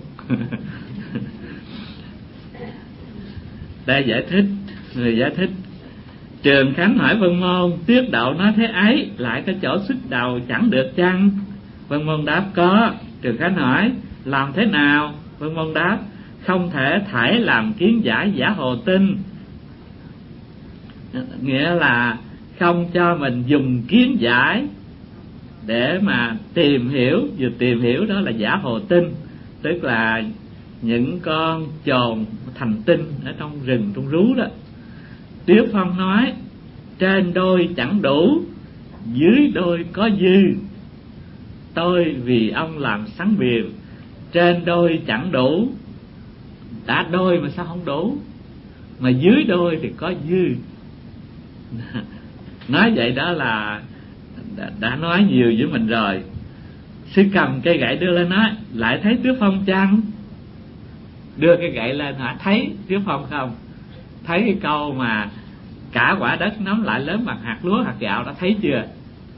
Đây giải thích, người giải thích: Trường Khánh hỏi Vân Môn, Tuyết Đậu nói thế ấy, lại có chỗ sức đầu chẳng được chăng? Vân Môn đáp có. Trường Khánh hỏi làm thế nào? Vân Môn đáp không thể thảy làm kiến giải giả hồ tin, nghĩa là không cho mình dùng kiến giải để mà tìm hiểu. Vừa tìm hiểu đó là giả hồ tinh, tức là những con chồn thành tinh ở trong rừng trong rú đó. Tiếu Phong nói trên đôi chẳng đủ, dưới đôi có dư. Tôi vì ông làm sắn biềm, trên đôi chẳng đủ, đã đôi mà sao không đủ, mà dưới đôi thì có dư. Nói vậy đó là đã, đã nói nhiều với mình rồi. Sư cầm cây gậy đưa lên nói lại thấy Tiếu Phong chăng? Đưa cái gậy lên hỏi thấy Tiếu Phong không? Thấy cái câu mà cả quả đất nắm lại lớn bằng hạt lúa hạt gạo, đã thấy chưa?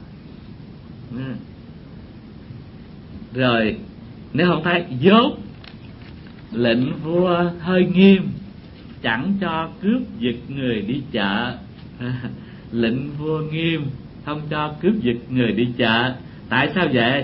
Rồi nếu không thấy, dốt lệnh vua hơi nghiêm, chẳng cho cướp giật người đi chợ. Lệnh vua nghiêm, không cho cướp giật người đi chợ. Tại sao vậy?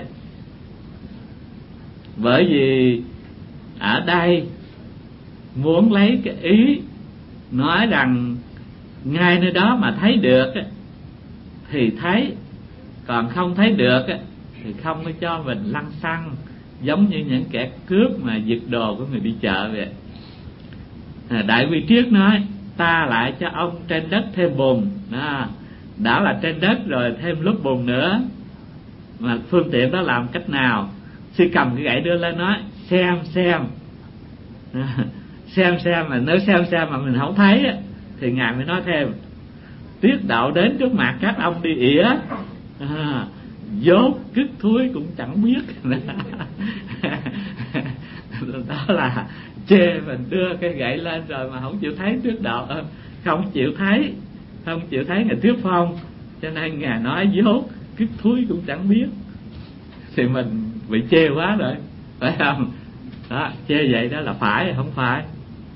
Bởi vì ở đây muốn lấy cái ý nói rằng ngay nơi đó mà thấy được thì thấy, còn không thấy được thì không có cho mình lăng xăng, giống như những kẻ cướp mà giật đồ của người đi chợ vậy. Đại Quy Triết nói ta lại cho ông trên đất thêm bùn. Đó, đã là trên đất rồi thêm lớp bùn nữa, mà phương tiện đó làm cách nào? Sư cầm cái gậy đưa lên nói xem xem. Xem xem, mà nếu xem xem mà mình không thấy thì Ngài mới nói thêm Tuyết Đậu đến trước mặt các ông đi ỉa, à, dốt cứt thúi cũng chẳng biết. Đó là chê mình đưa cái gậy lên rồi mà không chịu thấy Tuyết Đậu, không chịu thấy, không chịu thấy Ngài Tiếu Phong, cho nên Ngài nói dốt cứt thúi cũng chẳng biết, thì mình bị chê quá rồi, phải không? Đó, chê vậy đó là phải hay không phải?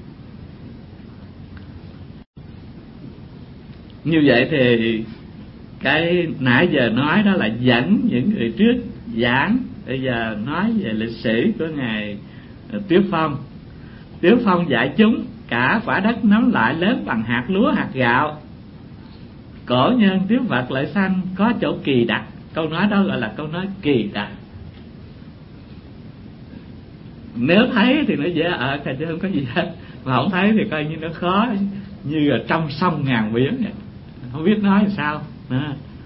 Như vậy thì cái nãy giờ nói đó là dẫn những người trước giảng, bây giờ nói về lịch sử của Ngài Tiếu Phong. Tiếu Phong dạy chúng cả quả đất nắm lại lớn bằng hạt lúa hạt gạo. Cổ nhân Tiếu Vật Lợi Sanh có chỗ kỳ đặc, câu nói đó gọi là câu nói kỳ đặc. Nếu thấy thì nó dễ ở, chứ không có gì hết, mà không thấy thì coi như nó khó, như là trong sông ngàn biển vậy, không biết nói làm sao. Đó.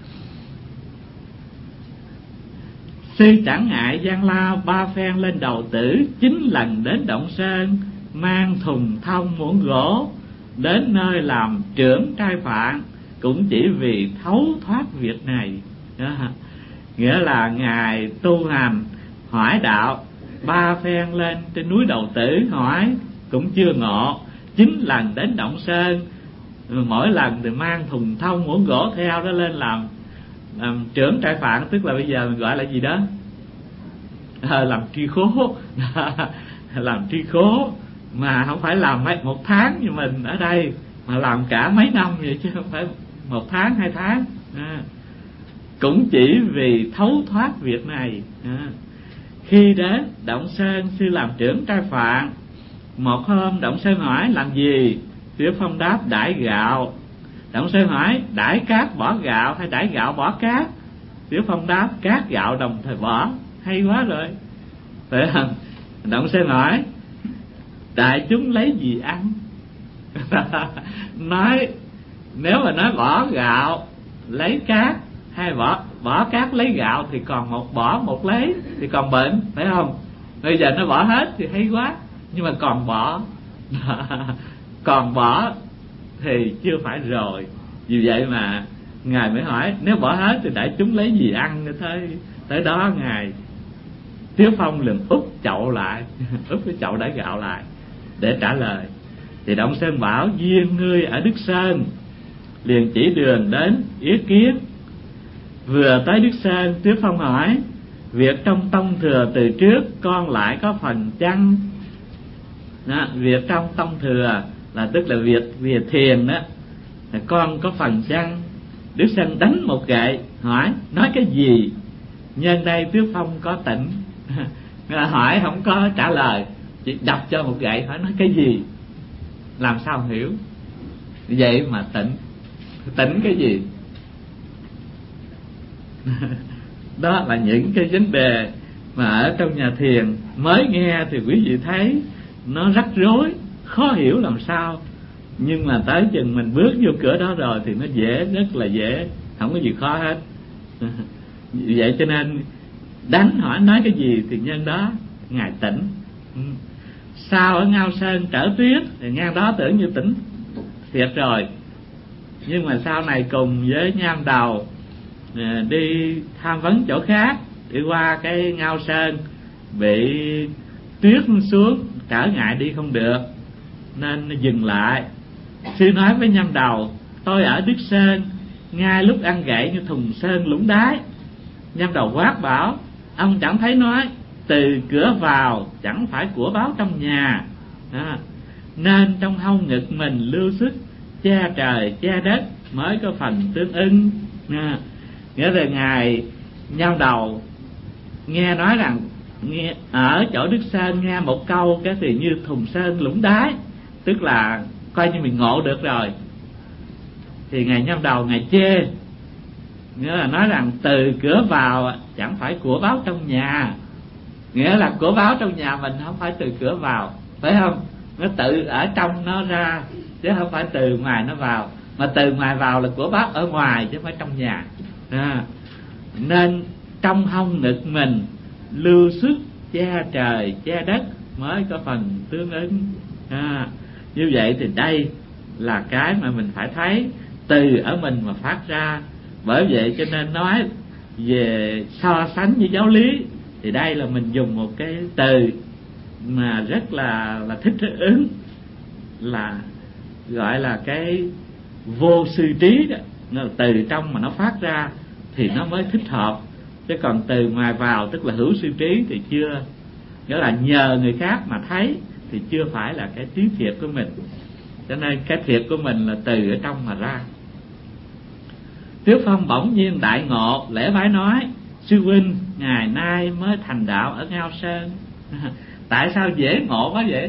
Sư chẳng ngại gian lao ba phen lên đầu tử, chín lần đến Động Sơn mang thùng thông muỗng gỗ, đến nơi làm trưởng trai phạn cũng chỉ vì thấu thoát việc này. Đó. Nghĩa là Ngài tu hành hỏi đạo ba phen lên trên núi Đầu Tử hỏi cũng chưa ngộ, chín lần đến Động Sơn, mỗi lần thì mang thùng thông muỗng gỗ theo đó lên làm làm trưởng trai phạn, tức là bây giờ mình gọi là gì đó, à, làm tri khố. Làm tri khố mà không phải làm mấy một tháng như mình ở đây, mà làm cả mấy năm vậy, chứ không phải một tháng hai tháng. À, cũng chỉ vì thấu thoát việc này. À, khi đến Động Sơn, sư làm trưởng trai phạn. Một hôm Động Sơn hỏi làm gì? Tiếu Phong đáp đãi gạo. Động Sơn hỏi đãi cát bỏ gạo hay đãi gạo bỏ cát? Tiếu Phong đáp cát gạo đồng thời bỏ. Hay quá rồi, phải không? Động Sơn hỏi đại chúng lấy gì ăn? Nói Nếu mà nói bỏ gạo lấy cát hay bỏ bỏ cát lấy gạo thì còn một bỏ một lấy thì còn bệnh, phải không? Bây giờ nó bỏ hết thì hay quá, nhưng mà còn bỏ còn bỏ thì chưa phải rồi. Vì vậy mà Ngài mới hỏi nếu bỏ hết thì đại chúng lấy gì ăn thôi. Tới đó Ngài Tiếu Phong liền úp chậu lại úp cái chậu đãi gạo lại để trả lời. Thì Động Sơn bảo duyên ngươi ở Đức Sơn, liền chỉ đường đến Yết Kiến. Vừa tới Đức Sơn, Tiếu Phong hỏi việc trong tông thừa từ trước con lại có phần chăng? Đó, việc trong tông thừa là tức là việc về thiền đó, là con có phần chăng? Đức Sơn đánh một gậy hỏi nói cái gì? Nhân đây Tiếu Phong có tỉnh hỏi không có trả lời, chỉ đập cho một gậy hỏi nói cái gì, làm sao hiểu. Vậy mà tỉnh tỉnh cái gì? Đó là những cái vấn đề mà ở trong nhà thiền mới nghe thì quý vị thấy nó rắc rối, khó hiểu làm sao. Nhưng mà tới chừng mình bước vô cửa đó rồi thì nó dễ, rất là dễ, không có gì khó hết. Vậy cho nên đánh hỏi nói cái gì thì nhân đó Ngài tỉnh. Sau ở Ngao Sơn trở tuyết thì ngang đó tưởng như tỉnh thiệt rồi, nhưng mà sau này cùng với Nham Đầu đi tham vấn chỗ khác, đi qua cái Ngao Sơn bị tuyết xuống trở ngại đi không được nên dừng lại. Sư nói với Nham Đầu tôi ở Đức Sơn ngay lúc ăn gậy như thùng sơn lũng đáy. Nham Đầu quát bảo ông chẳng thấy nói từ cửa vào chẳng phải của báo trong nhà à, nên trong hông ngực mình lưu sức che trời che đất mới có phần tương ưng à, nghĩa là Ngài Nham Đầu nghe nói rằng nghe, ở chỗ Đức Sơn nghe một câu cái thì như thùng sơn lũng đáy, tức là coi như mình ngộ được rồi. Thì Ngài Nham Đầu Ngài chê, nghĩa là nói rằng từ cửa vào chẳng phải của báo trong nhà, nghĩa là của báo trong nhà mình không phải từ cửa vào, phải không? Nó tự ở trong nó ra chứ không phải từ ngoài nó vào, mà từ ngoài vào là của báo ở ngoài chứ không phải trong nhà à, nên trong hông ngực mình lưu sức che trời che đất mới có phần tương ứng à, như vậy thì đây là cái mà mình phải thấy từ ở mình mà phát ra. Bởi vậy cho nên nói về so sánh với giáo lý thì đây là mình dùng một cái từ mà rất là là thích ứng, là gọi là cái vô sư trí đó, nó từ trong mà nó phát ra thì nó mới thích hợp. Chứ còn từ ngoài vào tức là hữu sư trí thì chưa, nghĩa là nhờ người khác mà thấy thì chưa phải là cái trí thiệt của mình. Cho nên cái thiệt của mình là từ ở trong mà ra. Tiếu Phong bỗng nhiên đại ngộ, lễ bái nói sư huynh ngày nay mới thành đạo ở Ngao Sơn. Tại sao dễ ngộ quá vậy?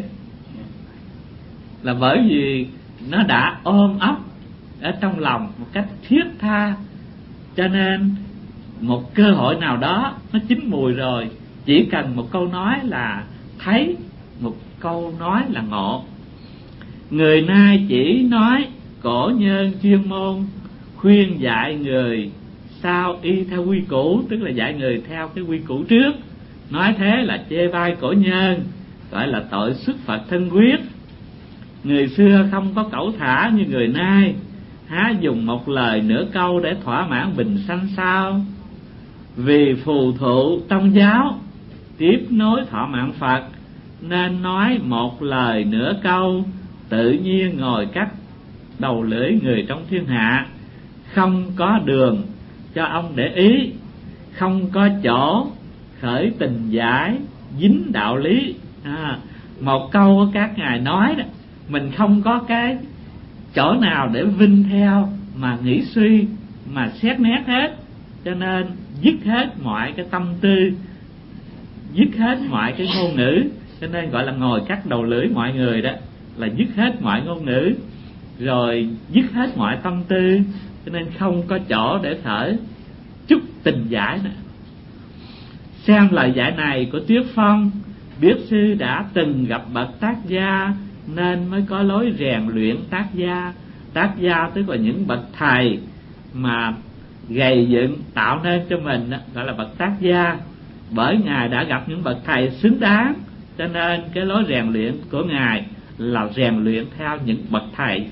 Là bởi vì nó đã ôm ấp ở trong lòng một cách thiết tha, cho nên một cơ hội nào đó nó chín mùi rồi, chỉ cần một câu nói là thấy, một câu nói là ngộ. Người nay chỉ nói cổ nhân chuyên môn, khuyên dạy người sao y theo quy củ, tức là dạy người theo cái quy củ trước. Nói thế là chê bai cổ nhân, gọi là tội xuất Phật thân quyết. Người xưa không có cẩu thả như người nay, há dùng một lời nửa câu để thỏa mãn bình sanh sao? Vì phù thụ trong giáo tiếp nối thọ mạng Phật, nên nói một lời nửa câu, tự nhiên ngồi cắt đầu lưỡi người trong thiên hạ. Không có đường cho ông để ý, không có chỗ khởi tình giải dính đạo lý à, một câu các ngài nói đó, mình không có cái chỗ nào để vinh theo mà nghĩ suy mà xét nét hết. Cho nên dứt hết mọi cái tâm tư, dứt hết mọi cái ngôn ngữ, cho nên gọi là ngồi cắt đầu lưỡi mọi người đó, là dứt hết mọi ngôn ngữ, rồi dứt hết mọi tâm tư, cho nên không có chỗ để khởi chút tình giải nữa. Xem lời dạy này của Tiếu Phong, biết sư đã từng gặp bậc tác gia nên mới có lối rèn luyện tác gia, tác gia tức là những bậc thầy mà gầy dựng tạo nên cho mình đó, gọi là bậc tác gia. Bởi Ngài đã gặp những bậc thầy xứng đáng, cho nên cái lối rèn luyện của Ngài là rèn luyện theo những bậc thầy.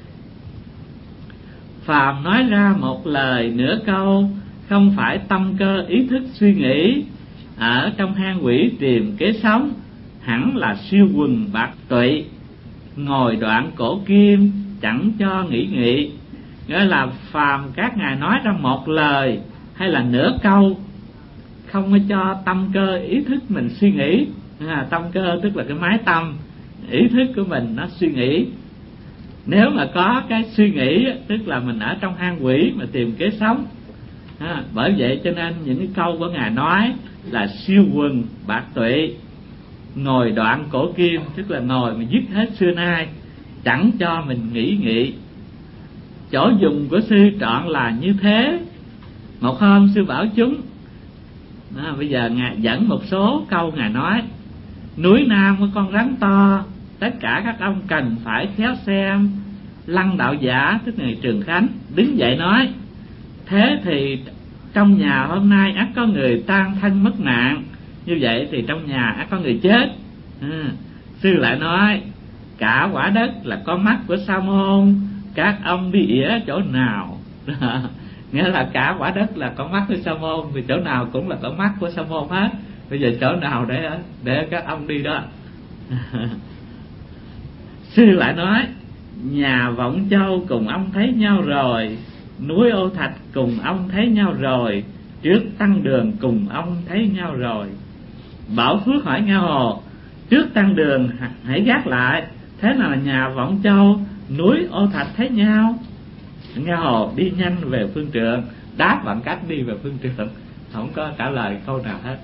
Phàm nói ra một lời nửa câu, không phải tâm cơ ý thức suy nghĩ, ở trong hang quỷ tìm kế sống, hẳn là siêu quần bạc tụy, ngồi đoạn cổ kim chẳng cho nghĩ nghị. Nghĩa là phàm các ngài nói ra một lời hay là nửa câu, không có cho tâm cơ ý thức mình suy nghĩ. À, tâm cơ tức là cái máy tâm, ý thức của mình nó suy nghĩ. Nếu mà có cái suy nghĩ tức là mình ở trong hang quỷ mà tìm kế sống. À, bởi vậy cho nên những cái câu của ngài nói là siêu quần bạc tụy, ngồi đoạn cổ kim, tức là ngồi mà dứt hết xưa nay, chẳng cho mình nghĩ nghị. Chỗ dùng của sư trọn là như thế. Một hôm sư bảo chúng, à, bây giờ ngài dẫn một số câu ngài nói: núi Nam có con rắn to, tất cả các ông cần phải khéo xem. Lăng đạo giả tức là Trường Khánh đứng dậy nói: thế thì trong nhà hôm nay ắt có người tan thân mất nạn, như vậy thì trong nhà ắt có người chết. À, sư lại nói: cả quả đất là con mắt của Sa môn, các ông đi ỉa chỗ nào? Nghĩa là cả quả đất là con mắt của Sa môn, thì chỗ nào cũng là con mắt của Sa môn hết. Bây giờ chỗ nào để để các ông đi đó? Sư lại nói: nhà Vọng Châu cùng ông thấy nhau rồi, núi Ô Thạch cùng ông thấy nhau rồi, trước Tăng Đường cùng ông thấy nhau rồi. Bảo Phước hỏi Nga Hồ: trước Tăng Đường hãy gác lại, thế nào là nhà Vọng Châu, núi Ô Thạch thấy nhau? Nga Hồ đi nhanh về phương trượng, đáp bằng cách đi về phương trượng, không có trả lời câu nào hết.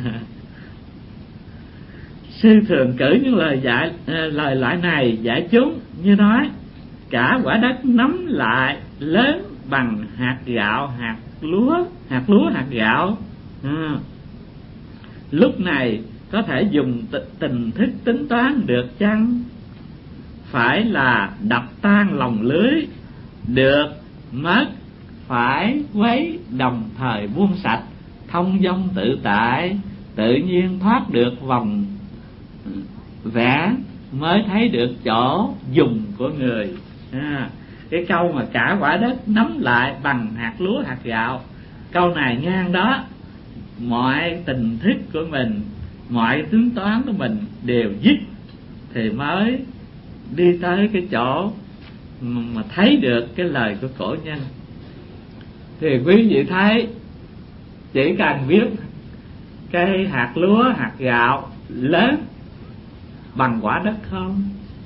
Sư thường cử những lời dạy lời lại này dạy chúng như nói: cả quả đất nắm lại lớn bằng hạt gạo, hạt lúa, hạt lúa hạt gạo. À, lúc này có thể dùng tình thức tính toán được chăng? Phải là đập tan lòng lưới, được mất phải quấy đồng thời buông sạch, thông dong tự tại, tự nhiên thoát được vòng vẽ, mới thấy được chỗ dùng của người. À, cái câu mà cả quả đất nắm lại bằng hạt lúa hạt gạo, câu này ngang đó, mọi tình thức của mình, mọi tính toán của mình đều dứt thì mới đi tới cái chỗ mà thấy được cái lời của cổ nhân. Thì quý vị thấy, chỉ cần biết cái hạt lúa hạt gạo lớn bằng quả đất không?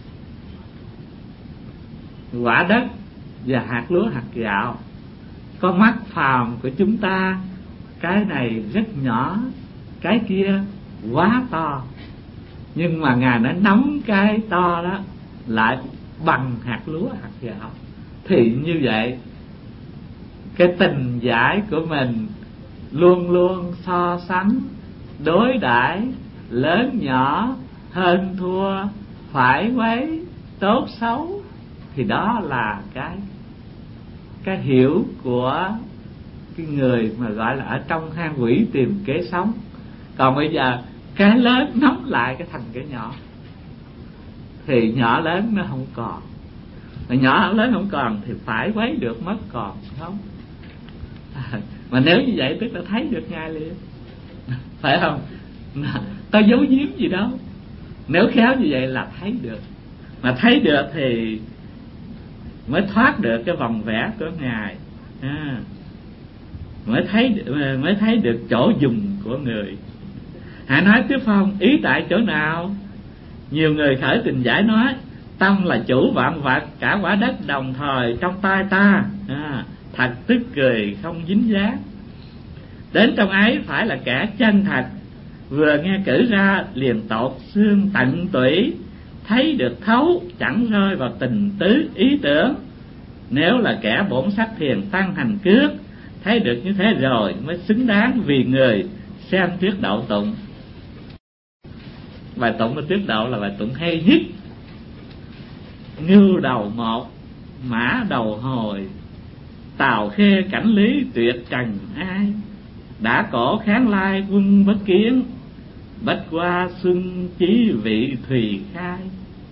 Quả đất và hạt lúa hạt gạo, con mắt phàm của chúng ta, cái này rất nhỏ, cái kia quá to, nhưng mà Ngài đã nắm cái to đó lại bằng hạt lúa hạt gạo. Thì như vậy, cái tình giải của mình luôn luôn so sánh, đối đãi lớn nhỏ, hơn thua, phải quấy, tốt xấu, thì đó là cái cái hiểu của cái người mà gọi là ở trong hang quỷ tìm kế sống. Còn bây giờ cái lớn nắm lại cái thành cái nhỏ, thì nhỏ lớn nó không còn, mà nhỏ lớn không còn thì phải quấy được mất còn không? À, mà nếu như vậy tức là thấy được ngay liền, phải không? Có giấu giếm gì đâu. Nếu khéo như vậy là thấy được, mà thấy được thì mới thoát được cái vòng vẽ của Ngài. À, mới thấy mới thấy được chỗ dùng của người. Hãy nói tiếp phong, ý tại chỗ nào? Nhiều người khởi tình giải nói: tâm là chủ vạn vật, cả quả đất đồng thời trong tay ta. À, thật tức cười không dính dáng. Đến trong ấy phải là kẻ chân thật, vừa nghe cử ra liền tột xương tận tủy, thấy được thấu chẳng rơi vào tình tứ ý tưởng. Nếu là kẻ bổn sắc thiền tăng hành cước, thấy được như thế rồi mới xứng đáng vì người xem tuyết đậu tụng. Bài tụng của tuyết đậu là bài tụng hay nhất. Ngưu đầu một, mã đầu hồi, Tào Khê cảnh lý tuyệt trần ai. Đã cổ kháng lai quân bất kiến, bách qua xuân chí vị thùy khai.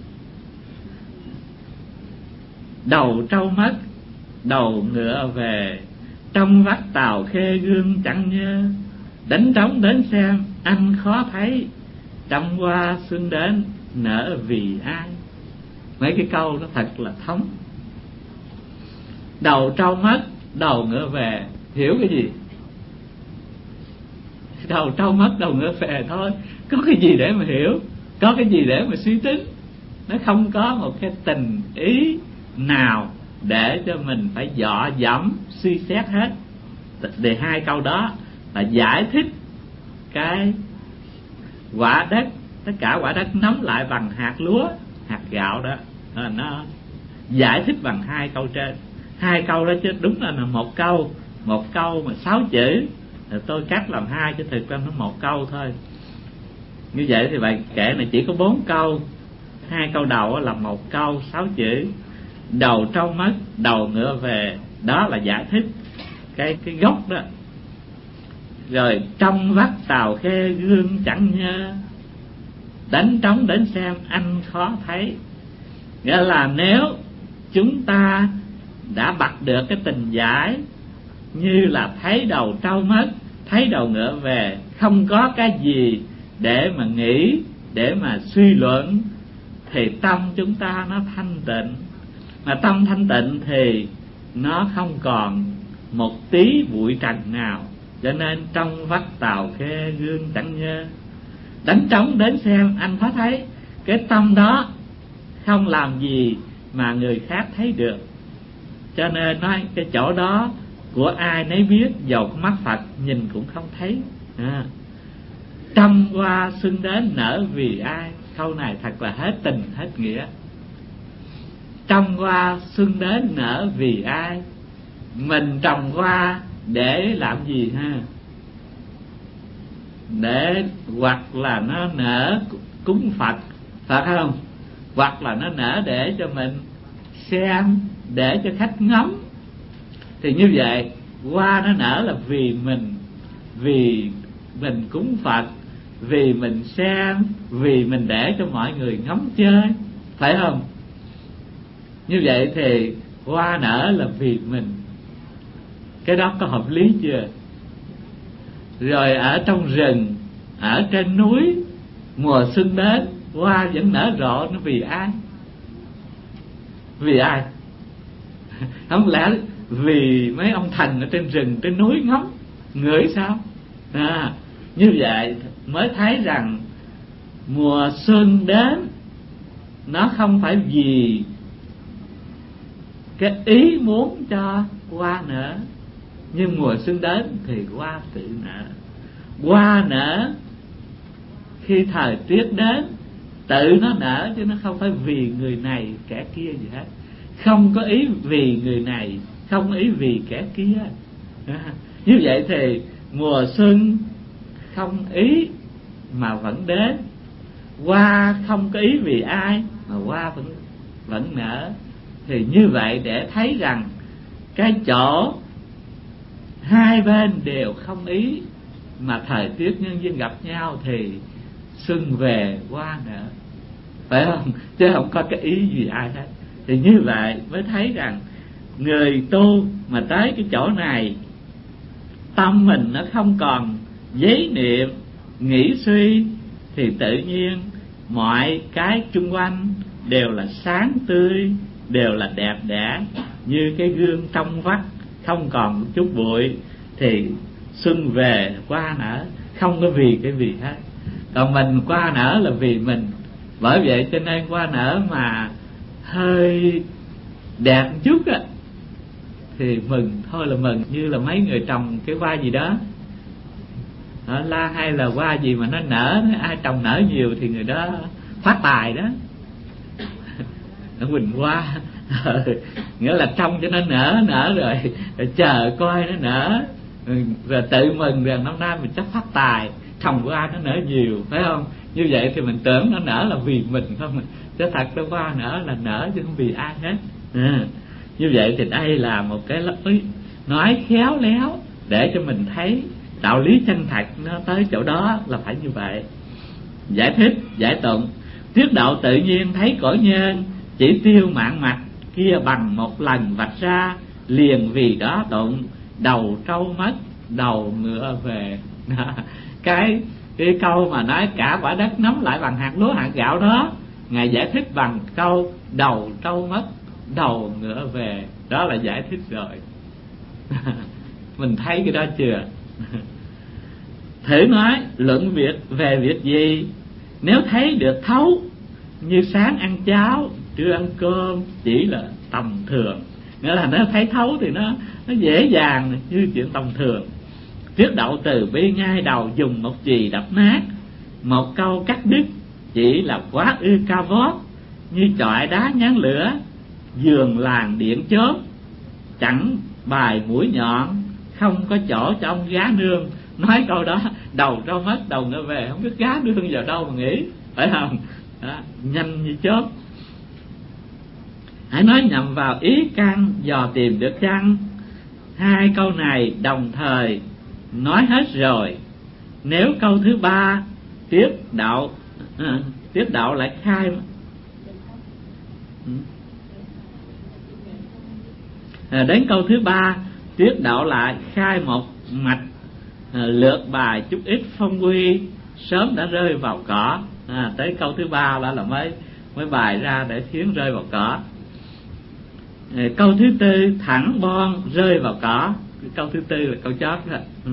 Đầu trâu mất, đầu ngựa về, trong vắt Tào Khê gương chẳng nhớ. Đánh trống đến xem anh khó thấy, trăm hoa xuân đến nở vì ai. Mấy cái câu nó thật là thống. Đầu trâu mất, đầu ngựa về, hiểu cái gì? Đầu trâu mất, đầu ngựa về thôi. Có cái gì để mà hiểu, có cái gì để mà suy tính. Nó không có một cái tình ý nào để cho mình phải dọ dẫm suy xét hết. Để hai câu đó là giải thích cái quả đất, tất cả quả đất nắm lại bằng hạt lúa, hạt gạo đó, đó nó giải thích bằng hai câu trên. Hai câu đó chứ đúng là một câu, một câu mà sáu chữ, tôi cắt làm hai chứ thực ra nó một câu thôi. Như vậy thì bài kệ này chỉ có bốn câu, hai câu đầu là một câu sáu chữ. Đầu trâu mất, đầu ngựa về, đó là giải thích cái cái gốc đó. Rồi trong vắt Tào Khê gương chẳng nhớ, đánh trống đến xem anh khó thấy. Nghĩa là nếu chúng ta đã bặt được cái tình giải như là thấy đầu trâu mất, thấy đầu ngựa về, không có cái gì để mà nghĩ, để mà suy luận, thì tâm chúng ta nó thanh tịnh. Mà tâm thanh tịnh thì nó không còn một tí bụi trần nào. Cho nên trong vắt Tào Khê gương chẳng nhớ, đánh trống đến xem anh khó thấy. Cái tâm đó không làm gì mà người khác thấy được. Cho nên nói cái chỗ đó của ai nấy biết, dầu có mắt Phật nhìn cũng không thấy. à. Trăm hoa xuân đến nở vì ai. Câu này thật là hết tình hết nghĩa. Trăm hoa xuân đến nở vì ai. Mình trồng hoa để làm gì ha? Để hoặc là nó nở cúng Phật, phải không? Hoặc là nó nở để cho mình xem, để cho khách ngắm. Thì như vậy hoa nó nở là vì mình, vì mình cúng Phật, vì mình xem, vì mình để cho mọi người ngắm chơi, phải không? Như vậy thì hoa nở là vì mình. Cái đó có hợp lý chưa? Rồi ở trong rừng, ở trên núi, mùa xuân đến, hoa vẫn nở rộ, nó vì ai? Vì ai? Không lẽ vì mấy ông thần ở trên rừng, trên núi ngắm, ngửi sao? À, như vậy mới thấy rằng mùa xuân đến nó không phải vì cái ý muốn cho hoa nở, nhưng mùa xuân đến thì hoa tự nở. Hoa nở khi thời tiết đến, tự nó nở, chứ nó không phải vì người này kẻ kia gì hết. Không có ý vì người này, không ý vì kẻ kia. à, Như vậy thì mùa xuân không ý mà vẫn đến. Hoa không có ý vì ai mà hoa vẫn vẫn nở. Thì như vậy để thấy rằng cái chỗ hai bên đều không ý, mà thời tiết nhân duyên gặp nhau thì xuân về hoa nở, phải không? Chứ không có cái ý gì ai hết. Thì như vậy mới thấy rằng người tu mà tới cái chỗ này, tâm mình nó không còn giấy niệm, nghĩ suy, thì tự nhiên mọi cái chung quanh đều là sáng tươi, đều là đẹp đẽ, như cái gương trong vắt, không còn một chút bụi. Thì xuân về hoa nở, không có vì cái gì hết. Còn mình hoa nở là vì mình. Bởi vậy cho nên hoa nở mà hơi đẹp một chút á thì mừng, thôi là mừng. Như là mấy người trồng cái hoa gì đó, đó la hay là hoa gì mà nó nở, ai trồng nở nhiều thì người đó phát tài đó. Nó quỳnh hoa nghĩa là trông cho nó nở, nở rồi, rồi chờ coi nó nở, rồi tự mừng rằng năm nay mình chắc phát tài, trồng hoa nó nở nhiều, phải không? Như vậy thì mình tưởng nó nở là vì mình không, chứ thật ra hoa nở là nở chứ không vì ai hết. à. Như vậy thì đây là một cái lối nói khéo léo để cho mình thấy đạo lý chân thật nó tới chỗ đó là phải như vậy. Giải thích, giải tụng: Tiết độ tự nhiên thấy cõi nhân, chỉ tiêu mạng mặt kia bằng một lần vạch ra, liền vì đó tụng, đầu trâu mất, đầu ngựa về. Cái cái câu mà nói cả quả đất nắm lại bằng hạt lúa hạt gạo đó, Ngài giải thích bằng câu đầu trâu mất, đầu ngựa về. Đó là giải thích rồi. Mình thấy cái đó chưa? Thử nói luận việc về việc gì, nếu thấy được thấu, như sáng ăn cháo, trưa ăn cơm, chỉ là tầm thường. Nghĩa là nó thấy thấu thì nó nó dễ dàng như chuyện tầm thường. Tiết độ từ bi ngay đầu dùng một chì đập nát, một câu cắt đứt, chỉ là quá ư cao vót, như chọi đá nhán lửa, giường làng điện chốt, chẳng bài mũi nhọn, không có chỗ cho ông gá nương. Nói câu đó đầu trâu mất, đầu ngựa về, không biết gá nương vào đâu mà nghĩ, phải không? Đó, nhanh như chớp. Hãy nói nhầm vào ý căn, dò tìm được chăng? Hai câu này đồng thời nói hết rồi. Nếu câu thứ ba tiết đạo à, tiết đạo lại khai à, đến câu thứ ba tiết đạo lại khai một mạch, à, lượt bài chút ít phong quy, sớm đã rơi vào cỏ. À, tới câu thứ ba đó là mới mới bài ra để khiến rơi vào cỏ. À, câu thứ tư thẳng bon rơi vào cỏ. Câu thứ tư là câu chót đó. Ừ.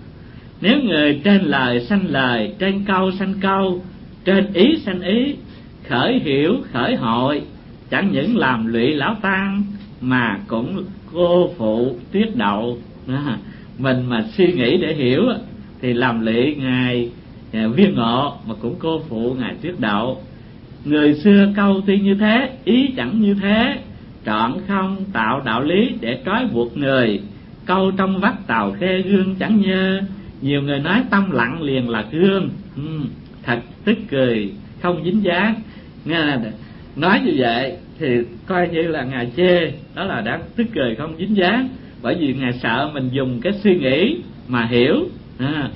Nếu người trên lời sanh lời, trên câu sanh câu, trên ý sanh ý, khởi hiểu khởi hội, chẳng những làm lụy lão tăng mà cũng cô phụ tiết độ. À, mình mà suy nghĩ để hiểu thì làm lụy ngài Viên Ngộ, mà cũng cô phụ ngài tiết độ. Người xưa câu tuy như thế, ý chẳng như thế, trọn không tạo đạo lý để trói buộc người. Câu trong vắt tàu khê gương chẳng nhơ, nhiều người nói tâm lặng liền là gương. Ừ, thật tức cười không dính dáng. Nghe là nói như vậy thì coi như là ngài chê, đó là đáng tức cười không dính dáng, bởi vì ngài sợ mình dùng cái suy nghĩ mà hiểu. À,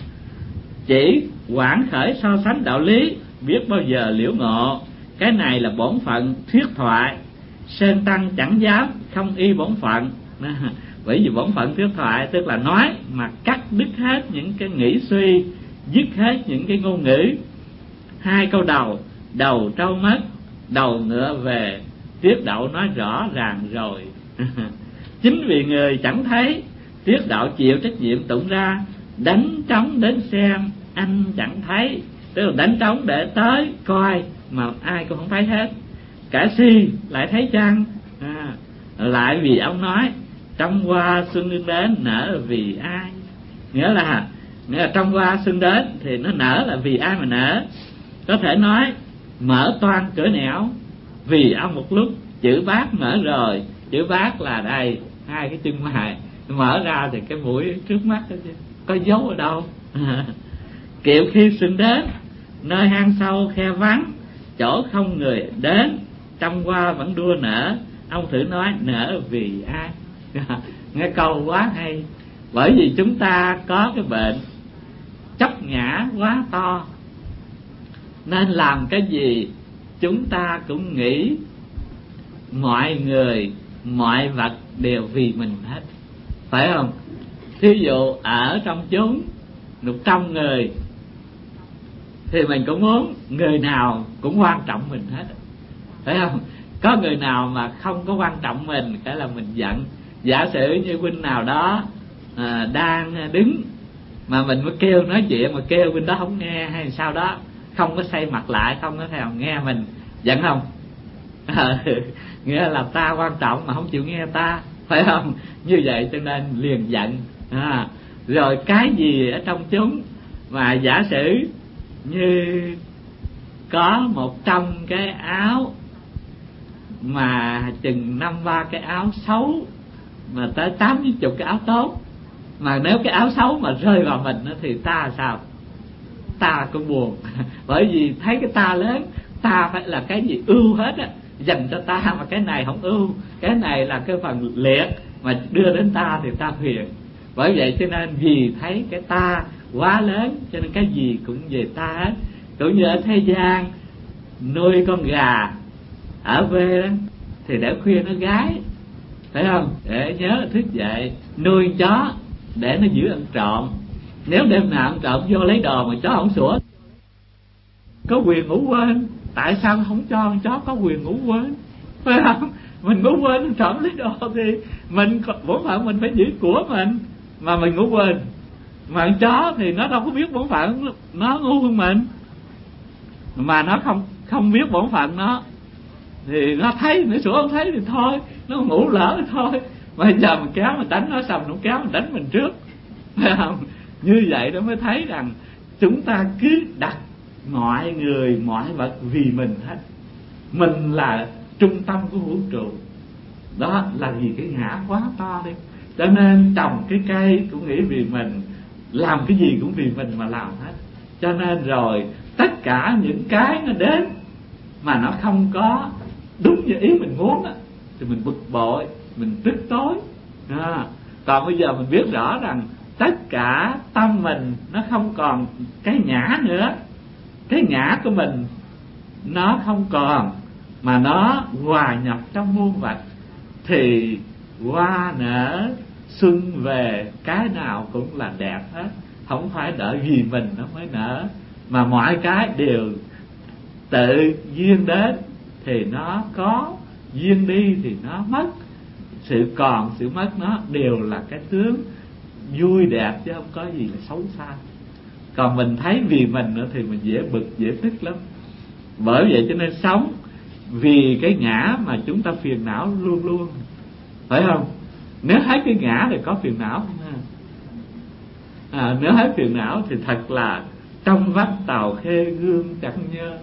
chỉ quảng khởi so sánh đạo lý, biết bao giờ liễu ngộ. Cái này là bổn phận thuyết thoại, sơn tăng chẳng dám không y bổn phận. À, bởi vì bổn phận thuyết thoại tức là nói mà cắt đứt hết những cái nghĩ suy, dứt hết những cái ngôn ngữ. Hai câu đầu, đầu trâu mất, đầu ngựa về, tiết đạo nói rõ ràng rồi. Chính vì người chẳng thấy, tiết đạo chịu trách nhiệm tụng ra, đánh trống đến xem anh chẳng thấy. Tức là đánh trống để tới coi mà ai cũng không thấy hết. Cả si lại thấy chăng? À, lại vì ông nói trong hoa xuân đương đến nở vì ai. Nghĩa là nghĩa là trong hoa xuân đến thì nó nở là vì ai mà nở. Có thể nói mở toan cửa nẻo vì ông một lúc, chữ bát mở rồi. Chữ bát là đây, hai cái chân mày mở ra thì cái mũi trước mắt đó chứ, có dấu ở đâu. Kiệu khi xuân đến, nơi hang sâu khe vắng, chỗ không người đến, trong hoa vẫn đua nở. Ông thử nói nở vì ai. Nghe câu quá hay. Bởi vì chúng ta có cái bệnh chấp ngã quá to, nên làm cái gì chúng ta cũng nghĩ mọi người mọi vật đều vì mình hết, phải không? Thí dụ ở trong chúng một trăm người thì mình cũng muốn người nào cũng quan trọng mình hết, phải không? Có người nào mà không có quan trọng mình cái là mình giận. Giả sử như huynh nào đó à, đang đứng mà mình mới kêu nói chuyện mà kêu huynh đó không nghe hay sao đó, không có xoay mặt lại, không có thèm nghe mình, giận không? À, nghĩa là ta quan trọng mà không chịu nghe ta, phải không? Như vậy cho nên liền giận. À, rồi cái gì ở trong chúng mà giả sử như có một trăm cái áo mà chừng năm ba cái áo xấu mà tới tám mươi chục cái áo tốt, mà nếu cái áo xấu mà rơi vào mình thì ta sao? Ta cũng buồn. Bởi vì thấy cái ta lớn, ta phải là cái gì ưu hết á, dành cho ta, mà cái này không ưu, cái này là cái phần liệt mà đưa đến ta thì ta phiền. Bởi vậy cho nên vì thấy cái ta quá lớn cho nên cái gì cũng về ta hết. Cũng như ở thế gian nuôi con gà ở quê đó thì để khuya nó gái, phải không, để nhớ thức dậy. Nuôi chó để nó giữ ăn trộm, nếu đêm nào ăn trộm vô lấy đồ mà chó không sủa, có quyền ngủ quên. Tại sao không cho con chó có quyền ngủ quên, phải không? Mình ngủ quên trộm lấy đồ thì mình bổn phận mình phải giữ của mình, mà mình ngủ quên. Mà con chó thì nó đâu có biết bổn phận, nó ngu hơn mình, mà nó không không biết bổn phận nó thì nó thấy nó sủa, không thấy thì thôi, nó ngủ lỡ thì thôi. Mà giờ mình kéo mình đánh nó xong, nó kéo mình đánh mình trước, phải không? Như vậy đó mới thấy rằng chúng ta cứ đặt mọi người mọi vật vì mình hết. Mình là trung tâm của vũ trụ, đó là vì cái ngã quá to đi. Cho nên trồng cái cây cũng nghĩ vì mình, làm cái gì cũng vì mình mà làm hết. Cho nên rồi tất cả những cái nó đến mà nó không có đúng như ý mình muốn đó, thì mình bực bội, mình tức tối à. Còn bây giờ mình biết rõ rằng tất cả tâm mình nó không còn cái ngã nữa, cái ngã của mình nó không còn, mà nó hòa nhập trong muôn vật, thì hoa nở xuân về, cái nào cũng là đẹp hết. Không phải đợi vì mình nó mới nở, mà mọi cái đều tự duyên đến thì nó có, duyên đi thì nó mất. Sự còn sự mất nó đều là cái tướng vui đẹp, chứ không có gì là xấu xa. Còn mình thấy vì mình nữa thì mình dễ bực dễ tức lắm. Bởi vậy cho nên sống vì cái ngã mà chúng ta phiền não luôn luôn, phải không? Nếu hết cái ngã thì có phiền não không? À, nếu hết phiền não thì thật là trong vắt tàu khê gương chẳng nhớ.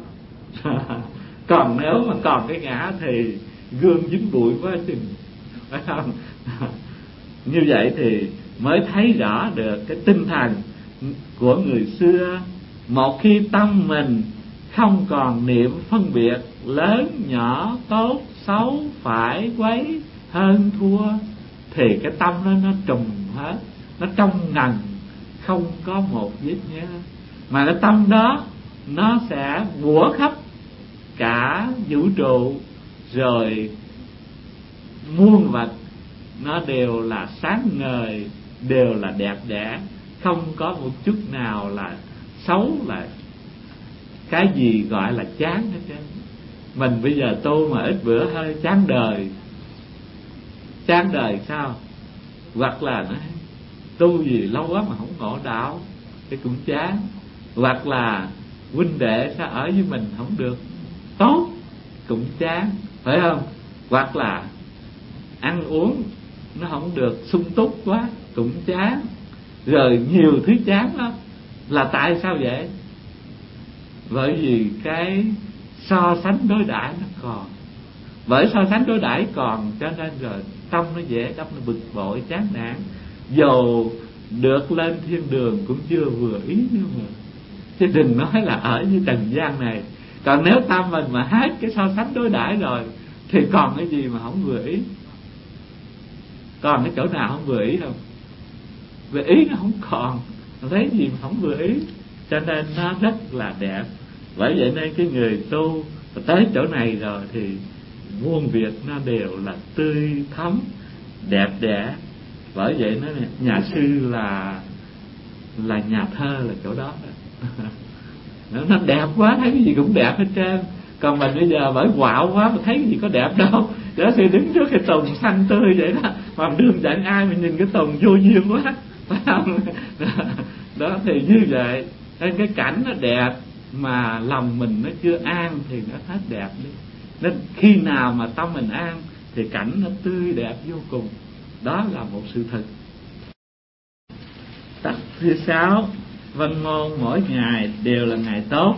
Còn nếu mà còn cái ngã thì gương dính bụi quá chừng, phải không? Như vậy thì mới thấy rõ được cái tinh thần của người xưa. Một khi tâm mình không còn niệm phân biệt lớn nhỏ, tốt xấu, phải quấy, hơn thua, thì cái tâm nó nó trùm hết, nó trong ngần, không có một vết nhớ. Mà cái tâm đó nó sẽ bủa khắp cả vũ trụ, rồi muôn vật nó đều là sáng ngời, đều là đẹp đẽ, không có một chút nào là xấu, là cái gì gọi là chán hết trơn. Mình bây giờ tu mà ít bữa hơi chán đời. Chán đời sao? Hoặc là nó tu gì lâu quá mà không ngộ đạo thì cũng chán. Hoặc là huynh đệ sao ở với mình không được tốt cũng chán, phải không? Hoặc là ăn uống nó không được sung túc quá cũng chán. Rồi nhiều thứ chán lắm. Là tại sao vậy? Bởi vì cái so sánh đối đãi nó còn. Bởi so sánh đối đãi còn cho nên rồi tâm nó dễ tâm nó bực bội chán nản. Dù được lên thiên đường cũng chưa vừa ý nữa mà, chứ đừng nói là ở như trần gian này. Còn nếu tâm mình mà hết cái so sánh đối đãi rồi thì còn cái gì mà không vừa ý? Còn cái chỗ nào không vừa ý không? Về ý nó không còn, thấy gì mà không vừa ý. Cho nên nó rất là đẹp. Bởi vậy nên cái người tu tới chỗ này rồi thì muôn việc nó đều là tươi thắm, đẹp đẽ. Bởi vậy nó nhà sư là là nhà thơ là chỗ đó. nó, nó đẹp quá, thấy cái gì cũng đẹp hết trơn. Còn mình bây giờ bởi quạo quá mà thấy cái gì có đẹp đâu. Giả sử đứng trước cái tùng xanh tươi vậy đó, mà đường dẫn ai mà nhìn cái tùng vô duyên quá, phải không? Đó thì như vậy. Nên cái cảnh nó đẹp mà lòng mình nó chưa an thì nó hết đẹp đi. Nên khi nào mà tâm mình an thì cảnh nó tươi đẹp vô cùng. Đó là một sự thật. Tập thứ sáu, văn ngôn mỗi ngày đều là ngày tốt.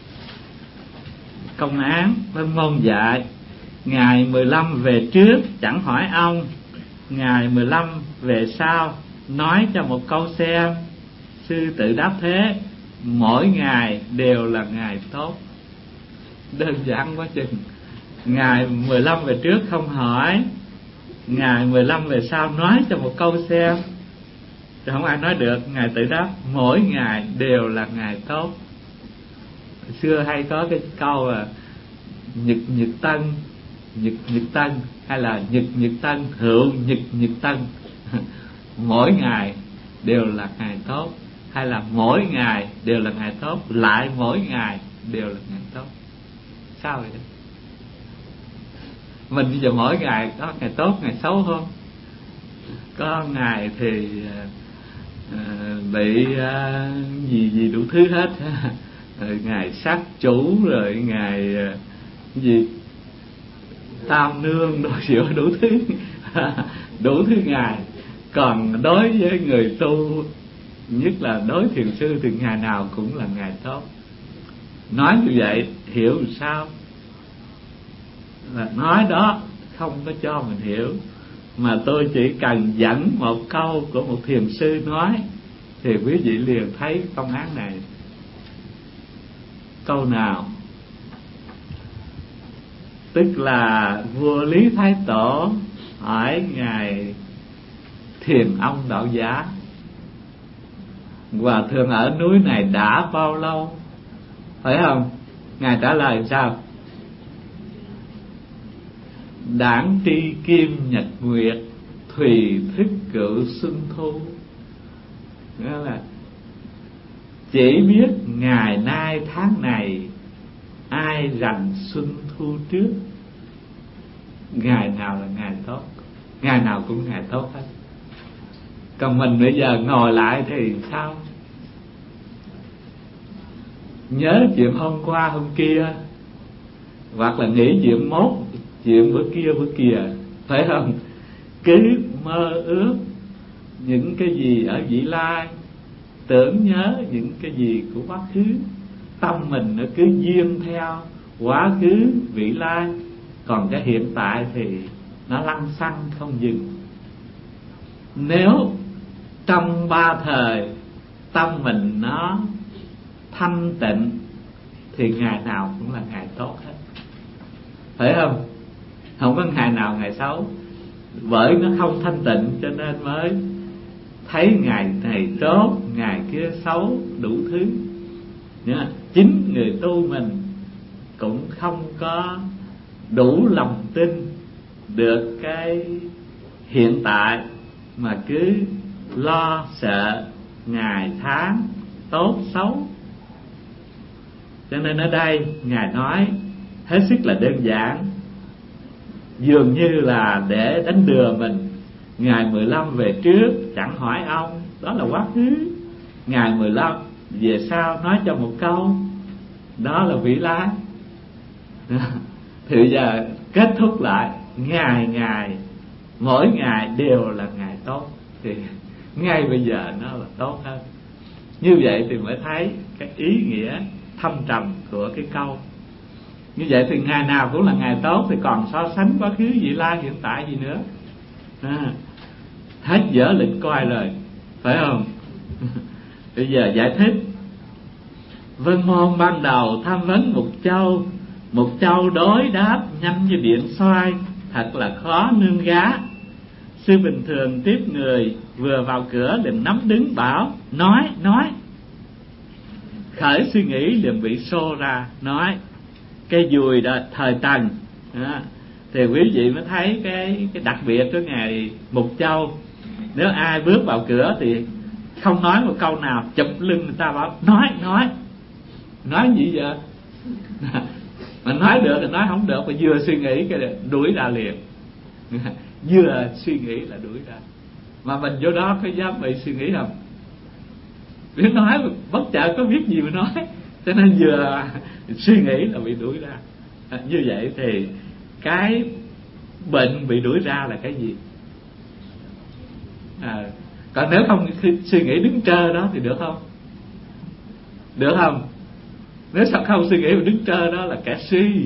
Công án văn ngôn dạy: ngày mười lăm về trước chẳng hỏi ông, ngày mười lăm về sau nói cho một câu xem. Sư tự đáp thế: mỗi ngày đều là ngày tốt. Đơn giản quá chừng. Ngày mười lăm về trước không hỏi, ngày mười lăm về sau nói cho một câu xem. Chứ không ai nói được. Ngài tự đáp mỗi ngày đều là ngày tốt. Hồi xưa hay có cái câu là nhật nhật tân, nhật nhật tân, hay là nhật nhật tân hữu nhật nhật tân. Mỗi ngày đều là ngày tốt, hay là mỗi ngày đều là ngày tốt, lại mỗi ngày đều là ngày tốt. Sao vậy đó? Mình bây giờ mỗi ngày có ngày tốt ngày xấu không? Có ngày thì uh, bị uh, gì gì đủ thứ hết. Ngày sát chủ, rồi ngày uh, gì tam nương, đồ xỉu, đủ thứ. Đủ thứ ngày. Còn đối với người tu, nhất là đối thiền sư, thì ngày nào cũng là ngày tốt. Nói như vậy hiểu làm sao? Là nói đó không có cho mình hiểu, mà tôi chỉ cần dẫn một câu của một thiền sư nói thì quý vị liền thấy công án này. Câu nào? Tức là vua Lý Thái Tổ hỏi ngài Thiền Ông Đạo Giả: Hòa thượng ở núi này đã bao lâu? Phải không? Ngài trả lời sao? Đảng tri kim nhật nguyệt, thùy thức cửu xuân thu. Nghĩa là chỉ biết ngày nay tháng này, ai rành xuân thu trước. Ngày nào là ngày tốt, ngày nào cũng ngày tốt hết. Còn mình bây giờ ngồi lại thì sao? Nhớ chuyện hôm qua hôm kia, hoặc là nghĩ chuyện mốt, chuyện bữa kia bữa kia, phải không? Cứ mơ ước những cái gì ở vị lai, tưởng nhớ những cái gì của quá khứ. Tâm mình nó cứ duyên theo quá khứ vị lai, còn cái hiện tại thì nó lăng xăng không dừng. Nếu trong ba thời tâm mình nó thanh tịnh thì ngày nào cũng là ngày tốt hết, phải không? Không có ngày nào ngày xấu. Bởi nó không thanh tịnh cho nên mới thấy ngày này tốt, ngày kia xấu, đủ thứ. Chính người tu mình cũng không có đủ lòng tin được cái hiện tại, mà cứ lo sợ ngày tháng tốt xấu. Cho nên ở đây Ngài nói hết sức là đơn giản, dường như là để đánh lừa mình. Ngày mười lăm về trước chẳng hỏi ông, đó là quá khứ. Ngày mười lăm về sau nói cho một câu, đó là vị lai. Thì giờ kết thúc lại, ngày ngày mỗi ngày đều là ngày tốt, thì ngay bây giờ nó là tốt hơn. Như vậy thì mới thấy cái ý nghĩa thâm trầm của cái câu. Như vậy thì ngày nào cũng là ngày tốt, thì còn so sánh quá khứ vị lai hiện tại gì nữa? À, hết dở lịch coi rồi, phải không? Bây giờ giải thích. Vân Môn ban đầu tham vấn Mục Châu. Mục Châu đối đáp nhanh như điện xoay, thật là khó nương gá. Sư bình thường tiếp người, vừa vào cửa liền nắm đứng bảo: Nói, nói. Khởi suy nghĩ liền bị xô ra, nói: Cái dùi đó thời Tần. Đó. Thì quý vị mới thấy cái, cái đặc biệt của Ngài Mục Châu. Nếu ai bước vào cửa thì không nói một câu nào, chụp lưng người ta bảo: Nói, nói. Nói gì vậy? Mà nói được thì nói, không được mà vừa suy nghĩ cái đuổi ra liền. Vừa suy nghĩ là đuổi ra. Mà mình vô đó có dám bị suy nghĩ không? Biết nói bất chợt có biết gì mà nói, cho nên vừa suy nghĩ là bị đuổi ra. À, như vậy thì cái bệnh bị đuổi ra là cái gì? À, còn nếu không suy nghĩ đứng trơ đó thì được không? Được không? Nếu sao không suy nghĩ mà đứng trơ đó là kẻ si.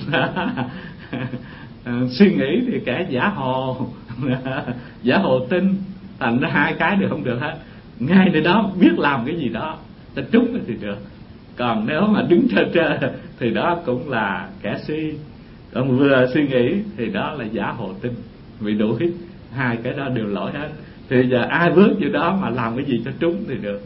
Suy nghĩ thì kẻ giả hồ. Giả hồ tin. Thành ra hai cái đều không được hết. Ngay nơi đó biết làm cái gì đó, ta trúng thì được. Còn nếu mà đứng trơ trơ thì đó cũng là kẻ si. Còn vừa suy nghĩ thì đó là giả hồ tinh, bị đuổi. Hai cái đó đều lỗi hết. Thì giờ ai bước vô đó mà làm cái gì cho trúng thì được.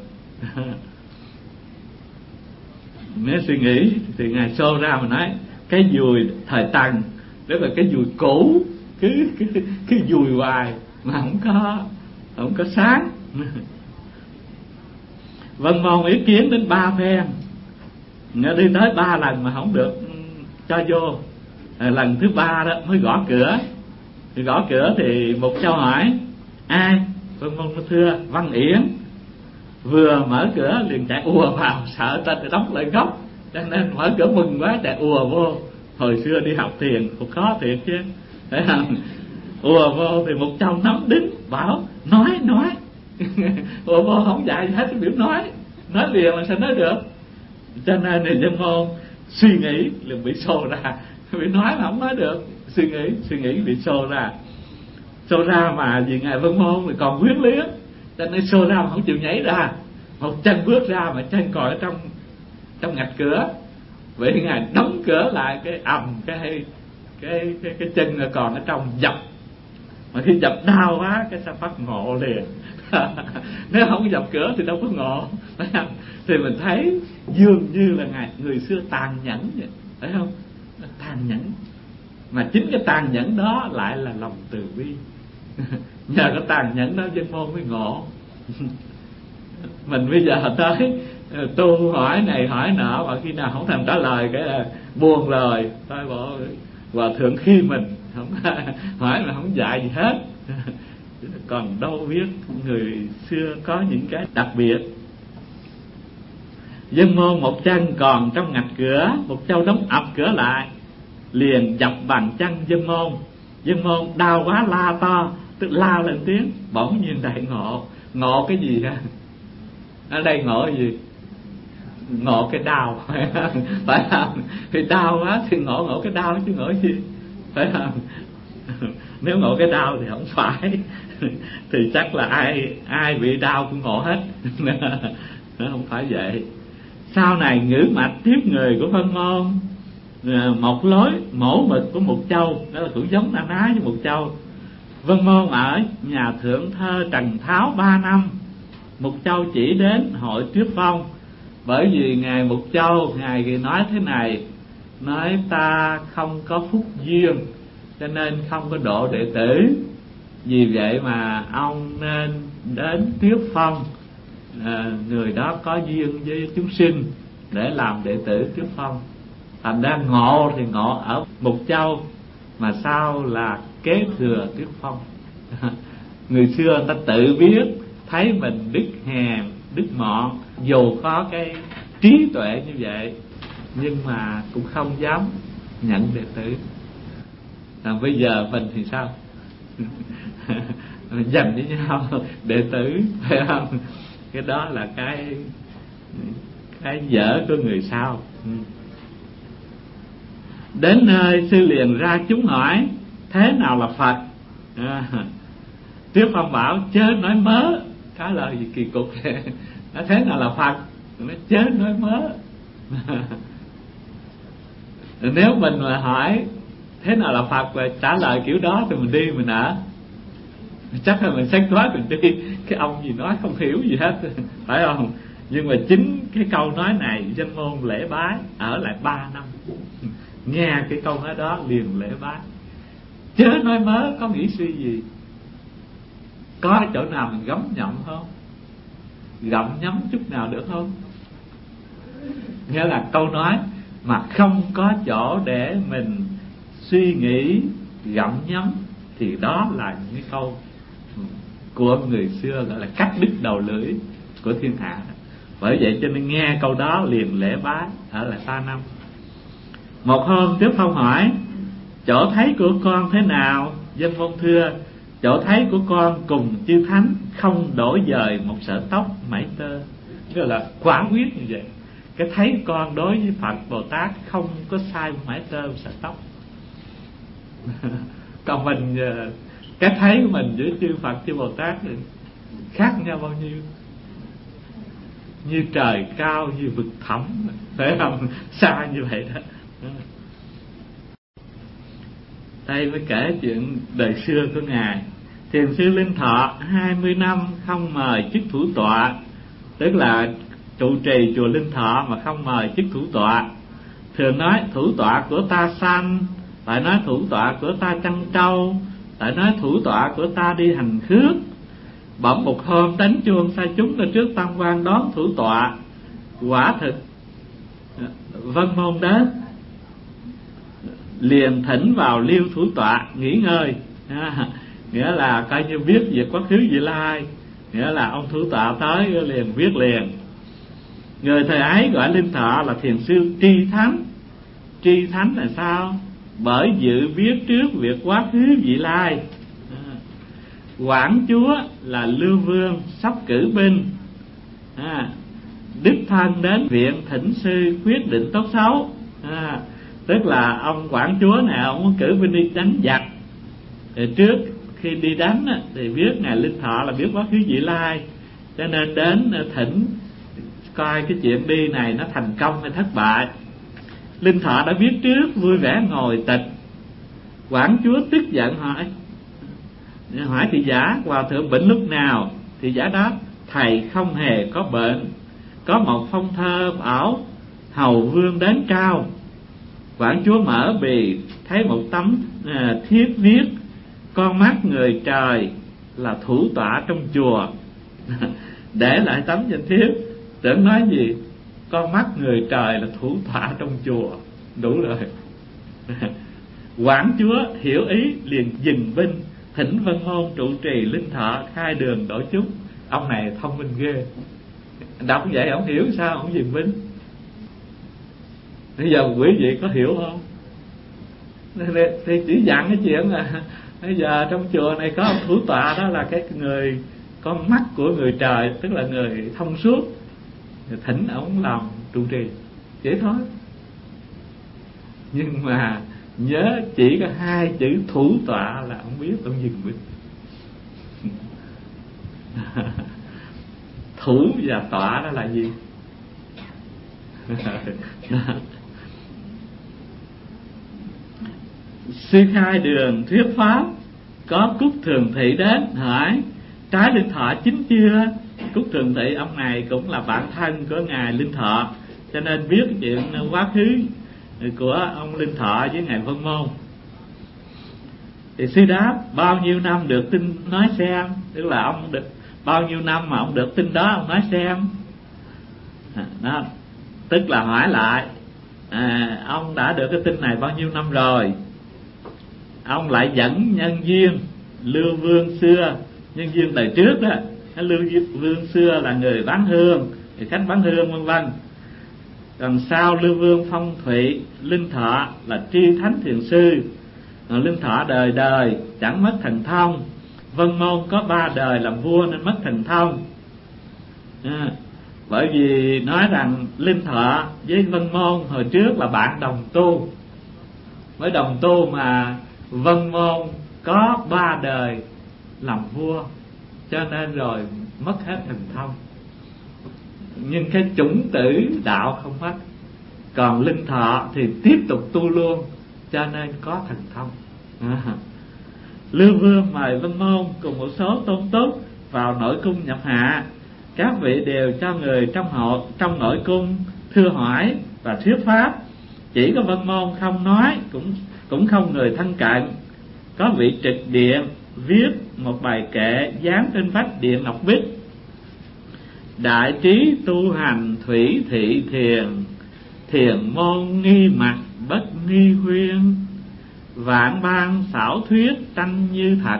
Nếu suy nghĩ thì Ngài xô ra mà nói cái dùi thời Tần, tức là cái dùi cũ, cứ cứ cứ dùi hoài mà không có không có sáng. Vân Môn ý kiến đến ba phen, đi tới ba lần mà không được cho vô. Lần thứ ba đó mới gõ cửa. Thì gõ cửa thì Mục Châu hỏi ai? Vân Môn thưa Văn Yển. Vừa mở cửa liền chạy ùa vào, sợ ta đóng lại góc, cho nên mở cửa mừng quá chạy ùa vô. Hồi xưa đi học thiền cũng khó thiệt chứ, thấy không? Ùa vô thì Mục Châu nắm đứng bảo nói nói. Ùa vô không dạy hết cái biểu nói, nói liền mà sao nói được. Cho nên thì Vân Môn suy nghĩ liền bị xô ra, bị nói mà không nói được. Suy nghĩ suy nghĩ bị xô ra, xô ra mà vì Ngài Vân Môn thì còn quyến luyến, cho nên xô ra mà không chịu nhảy ra. Một chân bước ra mà chân còn ở trong trong ngạch cửa. Vậy Ngài đóng cửa lại, cái ầm cái cái cái cái chân còn ở trong dập. Mà khi dập đau quá cái sao phát ngộ liền. Nếu không dập cửa thì đâu có ngộ. Thì mình thấy dường như là Ngài người xưa tàn nhẫn vậy, phải không? Tàn nhẫn. Mà chính cái tàn nhẫn đó lại là lòng từ bi. Nhờ cái tàn nhẫn đó Vân Môn mới ngộ. Mình bây giờ tới tu hỏi này hỏi nọ mà khi nào không thèm trả lời cái là buồn lời, thôi bỏ Hòa Thượng khi mình không hỏi mà không dạy gì hết. Còn đâu biết người xưa có những cái đặc biệt. Vân Môn một chân còn trong ngạch cửa, Mục Châu đóng ập cửa lại, liền dập bằng chân Vân Môn. Vân Môn đau quá la to, tức la lên tiếng. Bỗng nhiên đại ngộ. Ngộ cái gì ha? Ở đây ngộ cái gì? Ngộ cái đau. Phải không? Thì đau quá thì ngộ ngộ cái đau chứ ngộ gì? Phải không? Nếu ngộ cái đau thì không phải. Thì chắc là ai ai bị đau cũng ngộ hết. Nó không phải vậy. Sau này ngữ mạch tiếp người của Vân Môn, một lối mổ mực của Mục Châu, đó là cũng giống na ná với Mục Châu. Vân Môn ở nhà thượng thơ Trần Tháo ba năm, Mục Châu chỉ đến hội Tuyết Phong. Bởi vì Ngài Mục Châu, Ngài nói thế này, nói ta không có phúc duyên cho nên không có độ đệ tử. Vì vậy mà ông nên đến Tuyết Phong, à, người đó có duyên với chúng sinh để làm đệ tử Tuyết Phong. Thành ra ngộ thì ngộ ở Mục Châu, mà sau là kế thừa Tuyết Phong. Người xưa người ta tự biết thấy mình đức hèn, đức mọn, dù có cái trí tuệ như vậy nhưng mà cũng không dám nhận đệ tử. À, bây giờ mình thì sao? Mình dành với nhau đệ tử, phải không? Cái đó là cái cái dở của người sau. Đến nơi sư liền ra chúng hỏi thế nào là Phật. À, Tuyết Phong bảo chớ nói mớ. Cái lời gì kỳ cục. Nói thế nào là Phật, nói chớ nói mớ. Nếu mình mà hỏi thế nào là Phật và trả lời kiểu đó thì mình đi mình ở, chắc là mình sáng tối mình đi. Cái ông gì nói không hiểu gì hết, phải không? Nhưng mà chính cái câu nói này Vân Môn lễ bái, ở lại ba năm. Nghe cái câu nói đó liền lễ bái. Chớ nói mớ có nghĩ suy gì? Có chỗ nào mình gấm nhậm không? Gặm nhấm chút nào được không? Nghĩa là câu nói mà không có chỗ để mình suy nghĩ gặm nhấm thì đó là những cái câu của người xưa gọi là cắt đứt đầu lưỡi của thiên hạ. Bởi vậy cho nên nghe câu đó liền lễ bái, ở lại ba năm. Một hôm Tuyết Phong hỏi chỗ thấy của con thế nào? Vân Môn thưa chỗ thấy của con cùng chư thánh không đổi dời một sợi tóc mảy tơ. Tức là quả quyết như vậy. Cái thấy con đối với Phật Bồ Tát không có sai một mảy tơ một sợi tóc. Còn mình, cái thấy của mình với chư Phật chư Bồ Tát thì khác nhau bao nhiêu? Như trời cao, như vực thẳm, phải không? Xa như vậy đó. Đây mới kể chuyện đời xưa của ngài. Thiền sư Linh Thọ hai mươi năm không mời chức thủ tọa, tức là trụ trì chùa Linh Thọ mà không mời chức thủ tọa. Thường nói thủ tọa của ta sanh, tại nói thủ tọa của ta chăn trâu, tại nói thủ tọa của ta đi hành khước. Bỗng một hôm đánh chuông sai chúng ra trước tam quan đón thủ tọa. Quả thực Vân Môn đến, liền thỉnh vào liêu thủ tọa nghỉ ngơi, à, nghĩa là coi như biết việc quá khứ vị lai, nghĩa là ông thủ tọa tới liền biết liền. Người thời ấy gọi Linh Thọ là thiền sư tri thánh. Tri thánh là sao? Bởi dự biết trước việc quá khứ vị lai. à, Quản chúa là Lưu Vương sắp cử binh, à, đích thân đến viện thỉnh sư quyết định tốt xấu. à, Tức là ông quản chúa này ông muốn cử binh đi đánh giặc, thì trước khi đi đánh thì biết ngài Linh Thọ là biết quá khứ vị lai, cho nên đến thỉnh coi cái chuyện đi này nó thành công hay thất bại. Linh Thọ đã biết trước, vui vẻ ngồi tịch. Quản chúa tức giận hỏi hỏi thị giả hòa thượng bệnh lúc nào? Thị giả đáp: thầy không hề có bệnh, có một phong thơ ảo hầu vương đến trao. Quản chúa mở bì thấy một tấm à, thiếp viết: con mắt người trời là thủ tọa trong chùa. Để lại tấm danh thiếp, tưởng nói gì? Con mắt người trời là thủ tọa trong chùa, đủ rồi. Quản chúa hiểu ý liền dừng binh, thỉnh Vân Môn trụ trì Linh Thọ khai đường đổi chúc. Ông này thông minh ghê, đọc vậy ông hiểu sao ông dừng binh. Bây giờ quý vị có hiểu không? Thì chỉ dặn cái chuyện là bây giờ trong chùa này có ông thủ tọa, đó là cái người con mắt của người trời, tức là người thông suốt, thỉnh ông làm trụ trì, vậy thôi. Nhưng mà nhớ chỉ có hai chữ thủ tọa là ông biết ông dừng binh. Thủ và tọa đó là gì? Sư khai đường thuyết pháp, có Cúc Thường Thị đến hỏi: trái Linh Thọ chín chưa? Cúc Thường Thị ông này cũng là bạn thân của ngài Linh Thọ, cho nên biết chuyện quá khứ của ông Linh Thọ với ngài Vân Môn. Thì sư đáp: bao nhiêu năm được tin nói xem, tức là ông được bao nhiêu năm mà ông được tin đó, ông nói xem. Đó, tức là hỏi lại à, ông đã được cái tin này bao nhiêu năm rồi? Ông lại dẫn nhân viên Lưu Vương xưa, nhân viên đời trước đó, Lưu Vương xưa là người bán hương, người khách bán hương vân vân. Còn sau Lưu Vương phong thủy, Linh Thọ là tri thánh thiền sư. Còn Linh Thọ đời đời chẳng mất thần thông. Vân Môn có ba đời làm vua nên mất thần thông. à, Bởi vì nói rằng Linh Thọ với Vân Môn hồi trước là bạn đồng tu, mới đồng tu mà Vân Môn có ba đời làm vua, cho nên rồi mất hết thần thông. Nhưng cái chủng tử đạo không mất. Còn Linh Thọ thì tiếp tục tu luôn, cho nên có thần thông. à. Lưu Vương mời Vân Môn cùng một số tôn túc vào nội cung nhập hạ. Các vị đều cho người trong hộ trong nội cung thưa hỏi và thuyết pháp. Chỉ có Vân Môn không nói, cũng cũng không người thân cận. Có vị trực điện viết một bài kệ dán trên vách điện ngọc bích: đại trí tu hành thủy thị thiền, thiền môn nghi mặt bất nghi khuyên, vạn ban xảo thuyết tranh như thật,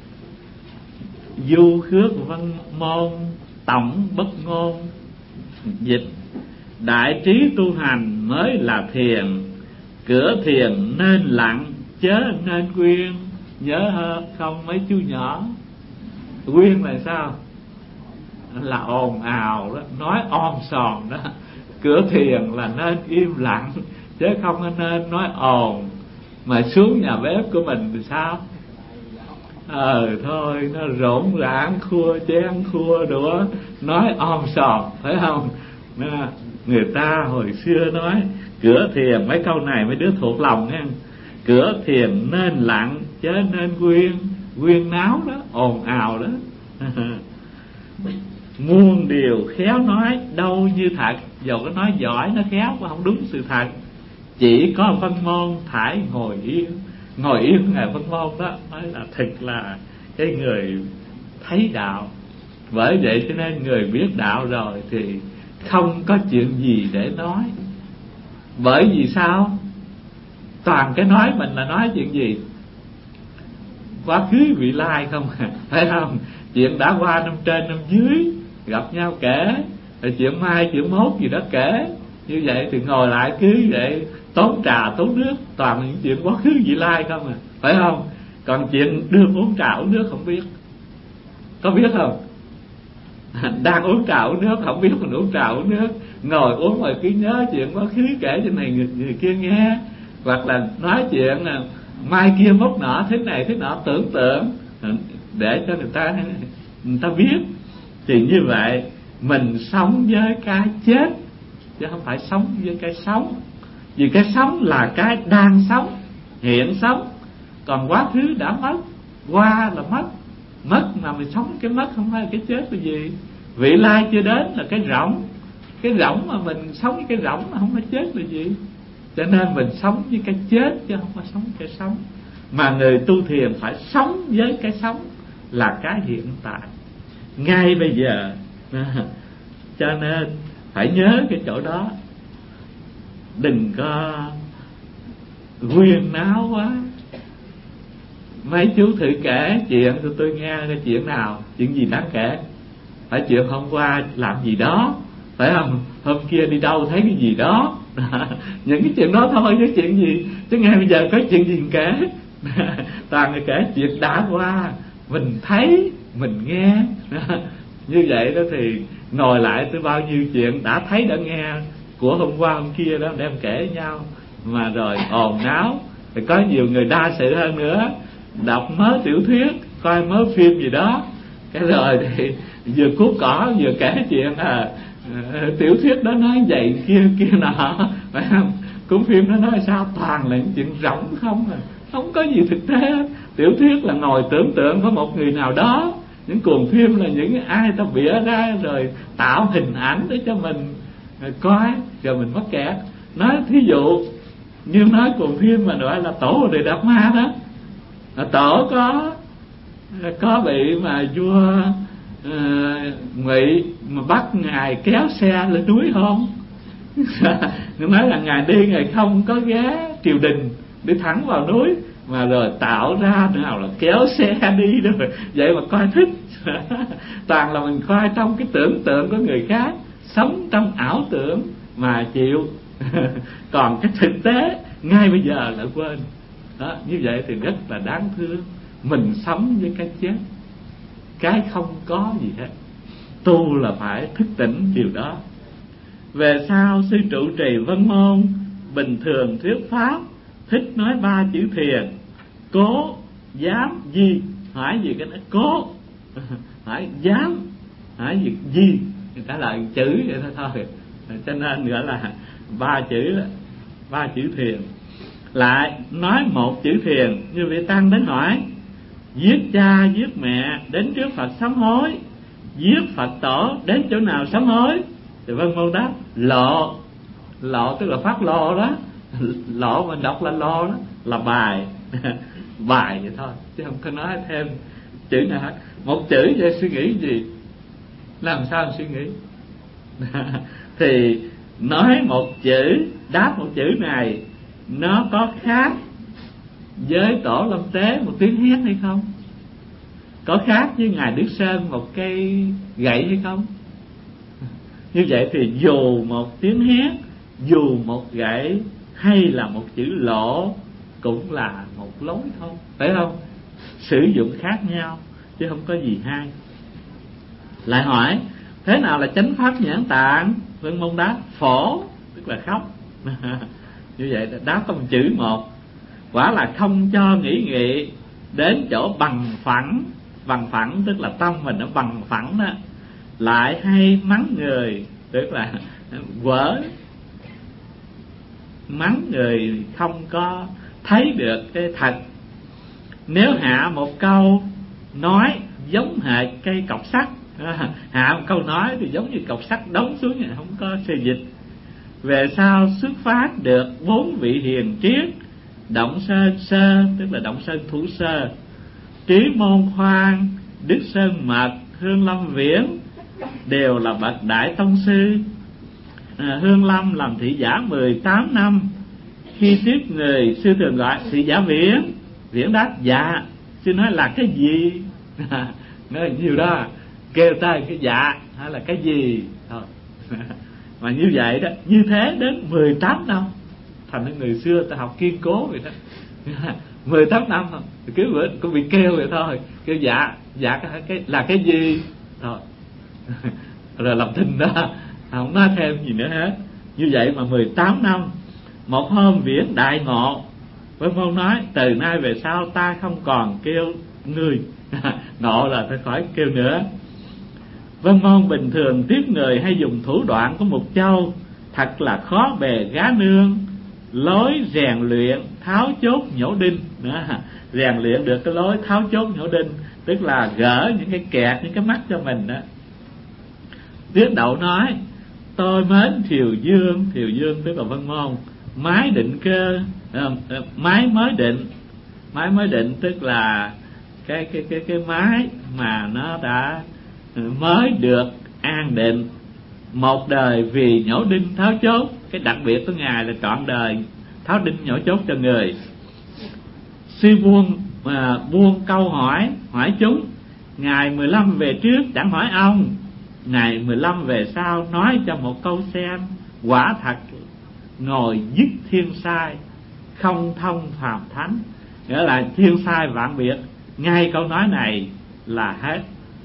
du khước Vân Môn tổng bất ngôn. Dịch: đại trí tu hành mới là thiền, cửa thiền nên lặng chớ nên quyên. Nhớ không mấy chú nhỏ? Quyên là sao? Là ồn ào đó, nói om sòm đó. Cửa thiền là nên im lặng, chứ không nên nói ồn. Mà xuống nhà bếp của mình thì sao? Ờ thôi nó rộn ràng, khua chén khua đũa, nói om sòm, phải không? Người ta hồi xưa nói cửa thiền, mấy câu này mấy đứa thuộc lòng nha. cửa thiền nên lặng chớ nên quyên. Quyên náo đó, ồn ào đó. Muôn điều khéo nói đâu như thật. Dầu có nói giỏi, nó khéo mà không đúng sự thật. Chỉ có Văn Môn thải ngồi yên. Ngồi yên Ngài Văn Môn đó nói là thật là cái người thấy đạo. Bởi vậy cho nên người biết đạo rồi thì không có chuyện gì để nói. Bởi vì sao? Toàn cái nói mình là nói chuyện gì? Quá khứ vị lai không à, phải không? Chuyện đã qua năm trên năm dưới gặp nhau kể, rồi chuyện mai chuyện mốt gì đó kể. Như vậy thì ngồi lại cứ vậy tốn trà tốn nước, toàn những chuyện quá khứ vị lai không à, phải không? Còn chuyện đương uống trà uống nước không biết. Có biết không? Đang uống trà uống nước không biết mình uống trà uống nước. Ngồi uống rồi cứ nhớ chuyện quá khứ kể cho này người, người kia nghe. Hoặc là nói chuyện mai kia mốt nọ thế này thế nọ, tưởng tượng để cho người ta người ta biết. Thì như vậy mình sống với cái chết chứ không phải sống với cái sống. Vì cái sống là cái đang sống, hiện sống. Còn quá khứ đã mất, qua là mất. Mất mà mình sống cái mất không phải là cái chết là gì. Vị lai chưa đến là cái rỗng. Cái rỗng mà mình sống với cái rỗng mà không phải chết là gì. Cho nên mình sống với cái chết chứ không phải sống với cái sống. Mà người tu thiền phải sống với cái sống là cái hiện tại ngay bây giờ. Cho nên phải nhớ cái chỗ đó. Đừng có huyên náo quá. Mấy chú thử kể chuyện cho tôi nghe cái chuyện nào. Chuyện gì đáng kể? Phải chuyện hôm qua làm gì đó, phải không? Hôm kia đi đâu thấy cái gì đó. Những cái chuyện đó thôi chứ chuyện gì. Chứ ngay bây giờ có chuyện gì kể. Toàn người kể chuyện đã qua, mình thấy, mình nghe. Như vậy đó thì ngồi lại tới bao nhiêu chuyện đã thấy đã nghe của hôm qua hôm kia đó đem kể nhau. Mà rồi ồn náo. Thì có nhiều người đa sự hơn nữa, đọc mớ tiểu thuyết, coi mớ phim gì đó, cái rồi thì vừa cuốc cỏ vừa kể chuyện à, tiểu thuyết đó nói vậy kia kia nọ, phải không? Cuốn phim nó nói sao toàn là những chuyện rỗng không à, không có gì thực tế. Tiểu thuyết là ngồi tưởng tượng có một người nào đó, những cuồng phim là những ai ta bịa ra rồi tạo hình ảnh để cho mình coi rồi mình mắc kẹt. Nói thí dụ như nói cuồng phim mà gọi là Tổ Bồ Đề Đạt Ma đó, Tổ có có bị mà vua uh, Ngụy mà bắt ngài kéo xe lên núi không? Nó nói là ngài đi ngài không có ghé triều đình, đi thẳng vào núi mà rồi tạo ra nào là kéo xe đi đó, vậy mà coi thích. Toàn là mình coi trong cái tưởng tượng của người khác, sống trong ảo tưởng mà chịu. Còn cái thực tế ngay bây giờ lại quên đó. Như vậy thì rất là đáng thương. Mình sống với cái chết, cái không có gì hết. Tu là phải thức tỉnh điều đó. Về sau sư trụ trì Văn Môn bình thường thuyết pháp, thích nói ba chữ thiền: cố, dám, di. Hỏi gì cái đó cố, hỏi dám, hỏi gì di, người ta lại chữ vậy thôi thôi. Cho nên gọi là ba chữ đó, ba chữ thiền. Lại nói một chữ thiền, như vị tăng đến hỏi: giết cha giết mẹ đến trước Phật sám hối, giết Phật tổ đến chỗ nào sám hối? Thì Văn Môn đáp: lộ. Lộ tức là phát lô đó. Lộ mình đọc là lô đó, là bài. Bài vậy thôi chứ không có nói thêm chữ nào hết. Một chữ vậy suy nghĩ gì? Làm sao suy nghĩ? Thì nói một chữ, đáp một chữ này, nó có khác với Tổ Lâm Tế một tiếng hét hay không? Có khác với Ngài Đức Sơn một cây gậy hay không? Như vậy thì dù một tiếng hét, dù một gậy hay là một chữ lộ cũng là một lối thôi, phải không? Sử dụng khác nhau chứ không có gì hay. Lại hỏi: thế nào là chánh pháp nhãn tạng? Văn Môn đáp: phổ, tức là khóc. Như vậy đáp có một chữ một. Quả là không cho nghĩ nghị đến chỗ bằng phẳng. Bằng phẳng tức là tâm mình nó bằng phẳng đó. Lại hay mắng người, tức là quở, mắng người không có thấy được cái thật. Nếu hạ một câu nói giống hệt cây cọc sắt, hạ một câu nói thì giống như cọc sắt đóng xuống, không có xê dịch. Về sau xuất phát được bốn vị hiền triết: Động Sơn Sơ, tức là Động Sơn Thủ Sơ, Trí Môn Khoan, Đức Sơn Mật, Hương Lâm Viễn, đều là bậc đại tông sư. à, Hương Lâm làm thị giả mười tám năm. Khi tiếp người, sư thường gọi thị giả Viễn. Viễn đáp: dạ. Sư nói là cái gì? Nói nhiều đó, kêu tay cái dạ hay là cái gì thôi. Mà như vậy đó, như thế đến mười tám năm. Thành ra người xưa ta học kiên cố vậy đó. mười tám năm thôi, cứ bữa cũng bị kêu vậy thôi, kêu dạ, dạ cái, cái là cái gì thôi. Rồi làm thinh đó, không nói thêm gì nữa hết. Như vậy mà mười tám năm. Một hôm Viễn đại ngộ, Vân Môn nói: từ nay về sau ta không còn kêu người. Ngộ là ta khỏi kêu nữa. Vân Môn bình thường tiếp người hay dùng thủ đoạn của Mục Châu, thật là khó bề gá nương. Lối rèn luyện tháo chốt nhổ đinh đó. Rèn luyện được cái lối tháo chốt nhổ đinh, tức là gỡ những cái kẹt, những cái mắt cho mình đó. Tiết Đậu nói: tôi mến Thiều Dương. Thiều Dương tức là Vân Môn. Mái định cơ, mái mới định. Mái mới định tức là cái cái cái cái mái mà nó đã mới được an định. Một đời vì nhổ đinh tháo chốt. Cái đặc biệt của Ngài là trọn đời tháo đinh nhổ chốt cho người. Sư buông mà buông câu hỏi, hỏi chúng: ngày mười lăm về trước chẳng hỏi ông, ngày mười lăm về sau nói cho một câu xem. Quả thật ngồi dứt thiên sai, không thông phàm thánh. Nghĩa là thiên sai vạn biệt, ngay câu nói này là hết. ừ.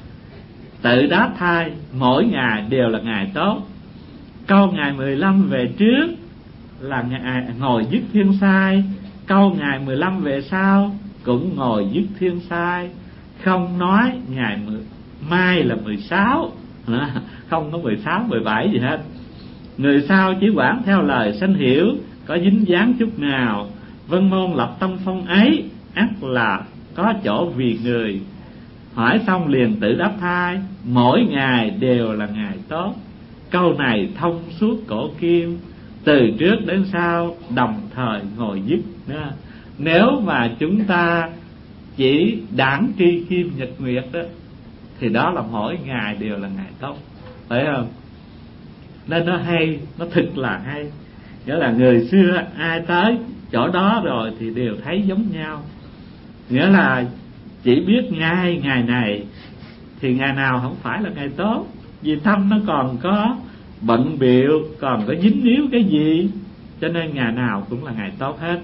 Tự đáp thai, mỗi ngày đều là ngày tốt. Câu ngày mười lăm về trước là ngày ngồi dứt thiên sai, câu ngày mười lăm về sau cũng ngồi dứt thiên sai. Không nói ngày mười, mai là mười sáu, không có mười sáu, mười bảy gì hết. Người sau chỉ quản theo lời sanh hiểu, có dính dáng chút nào. Vân Môn lập tâm phong ấy, ắt là có chỗ vì người. Hỏi xong liền tự đáp thai, mỗi ngày đều là ngày tốt. Câu này thông suốt cổ kim, từ trước đến sau đồng thời ngồi dứt. Nếu mà chúng ta chỉ đảng tri kim nhật nguyệt đó, thì đó là mỗi ngày đều là ngày tốt, phải không? Nên nó hay, nó thực là hay. Nghĩa là người xưa ai tới chỗ đó rồi thì đều thấy giống nhau. Nghĩa là chỉ biết ngay ngày này thì ngày nào không phải là ngày tốt, vì tâm nó còn có bận bịu, còn có dính níu cái gì, cho nên ngày nào cũng là ngày tốt hết.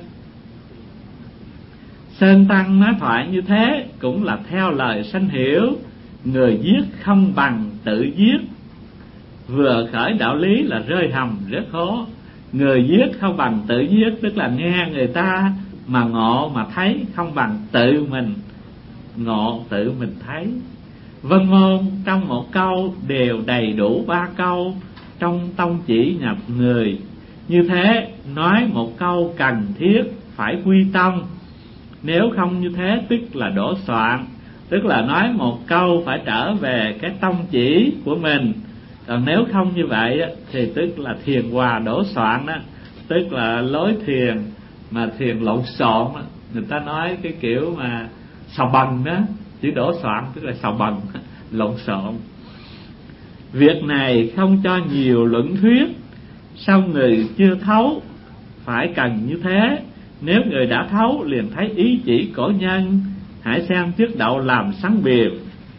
Sơn Tăng nói thoại như thế cũng là theo lời sanh hiểu. Người giết không bằng tự giết, vừa khởi đạo lý là rơi hầm rất khó. Người giết không bằng tự giết, tức là nghe người ta mà ngộ mà thấy, không bằng tự mình ngộ tự mình thấy. Vân Môn trong một câu đều đầy đủ ba câu trong tông chỉ nhập người. Như thế nói một câu cần thiết phải quy tông, nếu không như thế tức là đổ soạn. Tức là nói một câu phải trở về cái tông chỉ của mình, còn nếu không như vậy thì tức là thiền hòa đổ soạn đó. Tức là lối thiền mà thiền lộn xộn đó. Người ta nói cái kiểu mà xào bần đó, chữ đổ soạn tức là xào bần, lộn xộn. Việc này không cho nhiều luận thuyết, song người chưa thấu phải cần như thế. Nếu người đã thấu liền thấy ý chỉ cổ nhân, hãy xem Tiết Đậu làm sáng biệt.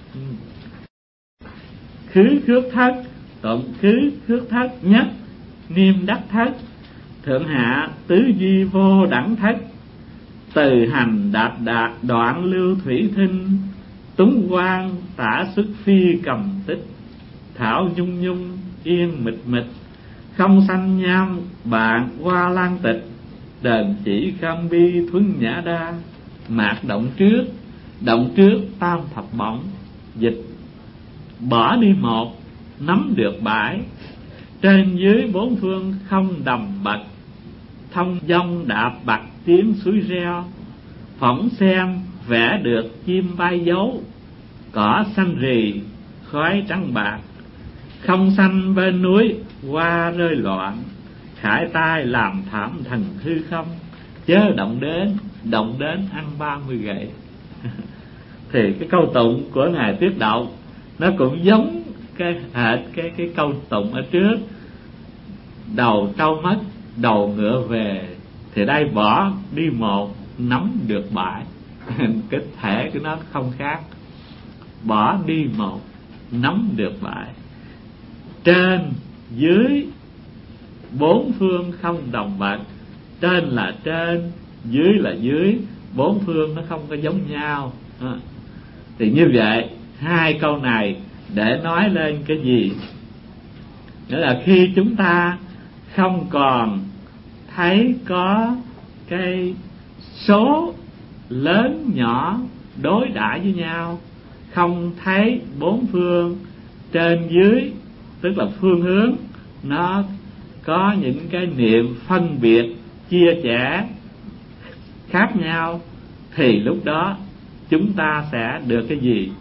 Khứ khước thất, tụng khứ khước thất nhất, niêm đắc thất, thượng hạ tứ duy vô đẳng thất. Từ hành đạt đạt đoạn lưu thủy thinh, túng quang tả xuất phi cầm tích. Thảo nhung nhung yên mịt mịt, không sanh nham bạn qua lan tịch. Đền chỉ kham bi thuấn nhã đa, mạc động trước, động trước tam thập bổng. Dịch: bỏ đi một, nắm được bãi, trên dưới bốn phương không đầm bậc. thông dong đạp bạc tiếng suối reo, phỏng xem vẽ được chim bay dấu, cỏ xanh rì khói trắng bạc, không xanh bên núi hoa rơi loạn, khải tai làm thảm thành hư không, chớ động đến động đến ăn ba mươi gậy. Thì cái câu tụng của ngài Tuyết Đậu nó cũng giống cái hệt cái cái câu tụng ở trước: đầu trâu mất đầu ngựa về, thì đây bỏ đi một nắm được bãi. Cái thể của nó không khác, bỏ đi một nắm được bãi. Trên dưới bốn phương không đồng bậc, trên là trên, dưới là dưới, bốn phương nó không có giống nhau. À, thì như vậy hai câu này để nói lên cái gì? Nghĩa là khi chúng ta không còn thấy có cái số lớn nhỏ đối đãi với nhau, không thấy bốn phương trên dưới, tức là phương hướng nó có những cái niệm phân biệt chia sẻ khác nhau, thì lúc đó chúng ta sẽ được cái gì?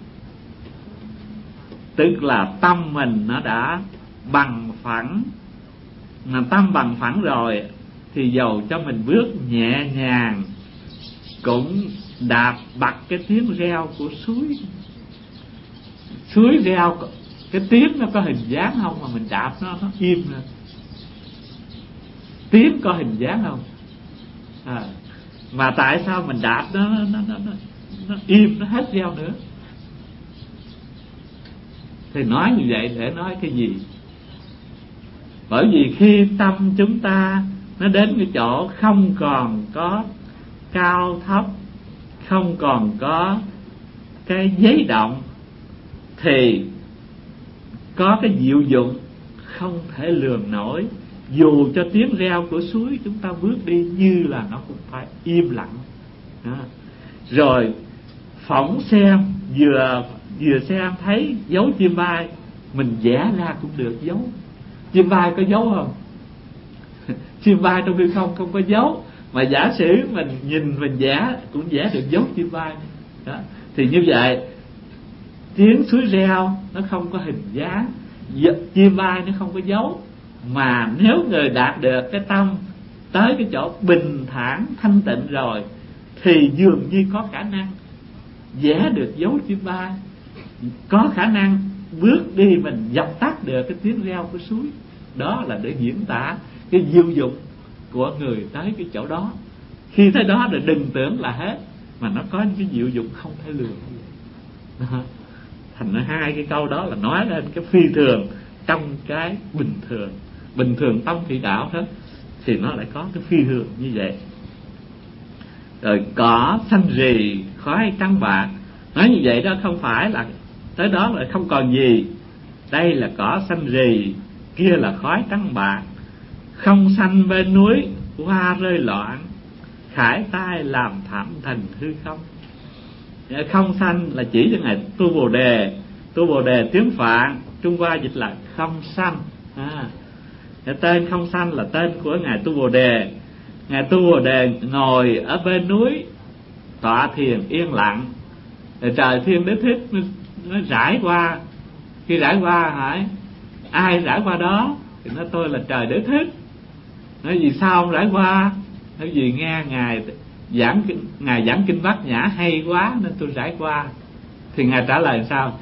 Tức là tâm mình nó đã bằng phẳng. Mà tâm bằng phẳng rồi thì dầu cho mình bước nhẹ nhàng cũng đạp bặt cái tiếng reo của suối. Suối reo cái tiếng nó có hình dáng không mà mình đạp nó nó im lên. Tiếng có hình dáng không? À, mà tại sao mình đạp nó nó, nó, nó, nó im, nó hết reo nữa? Thì nói như vậy để nói cái gì? Bởi vì khi tâm chúng ta nó đến cái chỗ không còn có cao thấp, không còn có cái giấy động, thì có cái diệu dụng không thể lường nổi. Dù cho tiếng reo của suối chúng ta bước đi như là nó cũng phải im lặng. Đó. Rồi phỏng xem, vừa vừa xem thấy dấu chim bay, mình vẽ ra cũng được dấu. Chim bay có dấu không? Chim bay trong hư không không có dấu, mà giả sử mình nhìn mình vẽ cũng vẽ được dấu chim bay. Đó. Thì như vậy tiếng suối reo nó không có hình dáng, chim bay nó không có dấu. Mà nếu người đạt được cái tâm tới cái chỗ bình thản thanh tịnh rồi, thì dường như có khả năng vẽ được dấu chim bay, có khả năng bước đi mình dập tắt được cái tiếng reo của suối. Đó là để diễn tả cái diệu dụng của người tới cái chỗ đó. Khi tới đó thì đừng tưởng là hết, mà nó có những cái diệu dụng không thể lường. Đó. Thành ra hai cái câu đó là nói lên cái phi thường trong cái bình thường. Bình thường tông thị đạo hết thì nó lại có cái phi thường như vậy. Rồi cỏ xanh rì khói trắng bạc, nói như vậy đó không phải là tới đó là không còn gì. Đây là cỏ xanh rì, kia là khói trắng bạc, không xanh bên núi hoa rơi loạn, khải tai làm thảm thành hư không. Không xanh là chỉ cho ngài Tu Bồ Đề. Tu Bồ Đề tiếng Phạn Trung Hoa dịch là không xanh. À, cái tên không xanh là tên của ngài Tu Bồ Đề. Ngài Tu Bồ Đề ngồi ở bên núi tọa thiền yên lặng, rồi trời thiên đế thích nó, nó rải qua. Khi rải qua hỏi ai rải qua đó, thì nói tôi là trời đế thích. Nói vì sao ông rải qua? Nói vì nghe ngài giảng ngài giảng kinh Bát Nhã hay quá nên tôi rải qua. Thì ngài trả lời sao?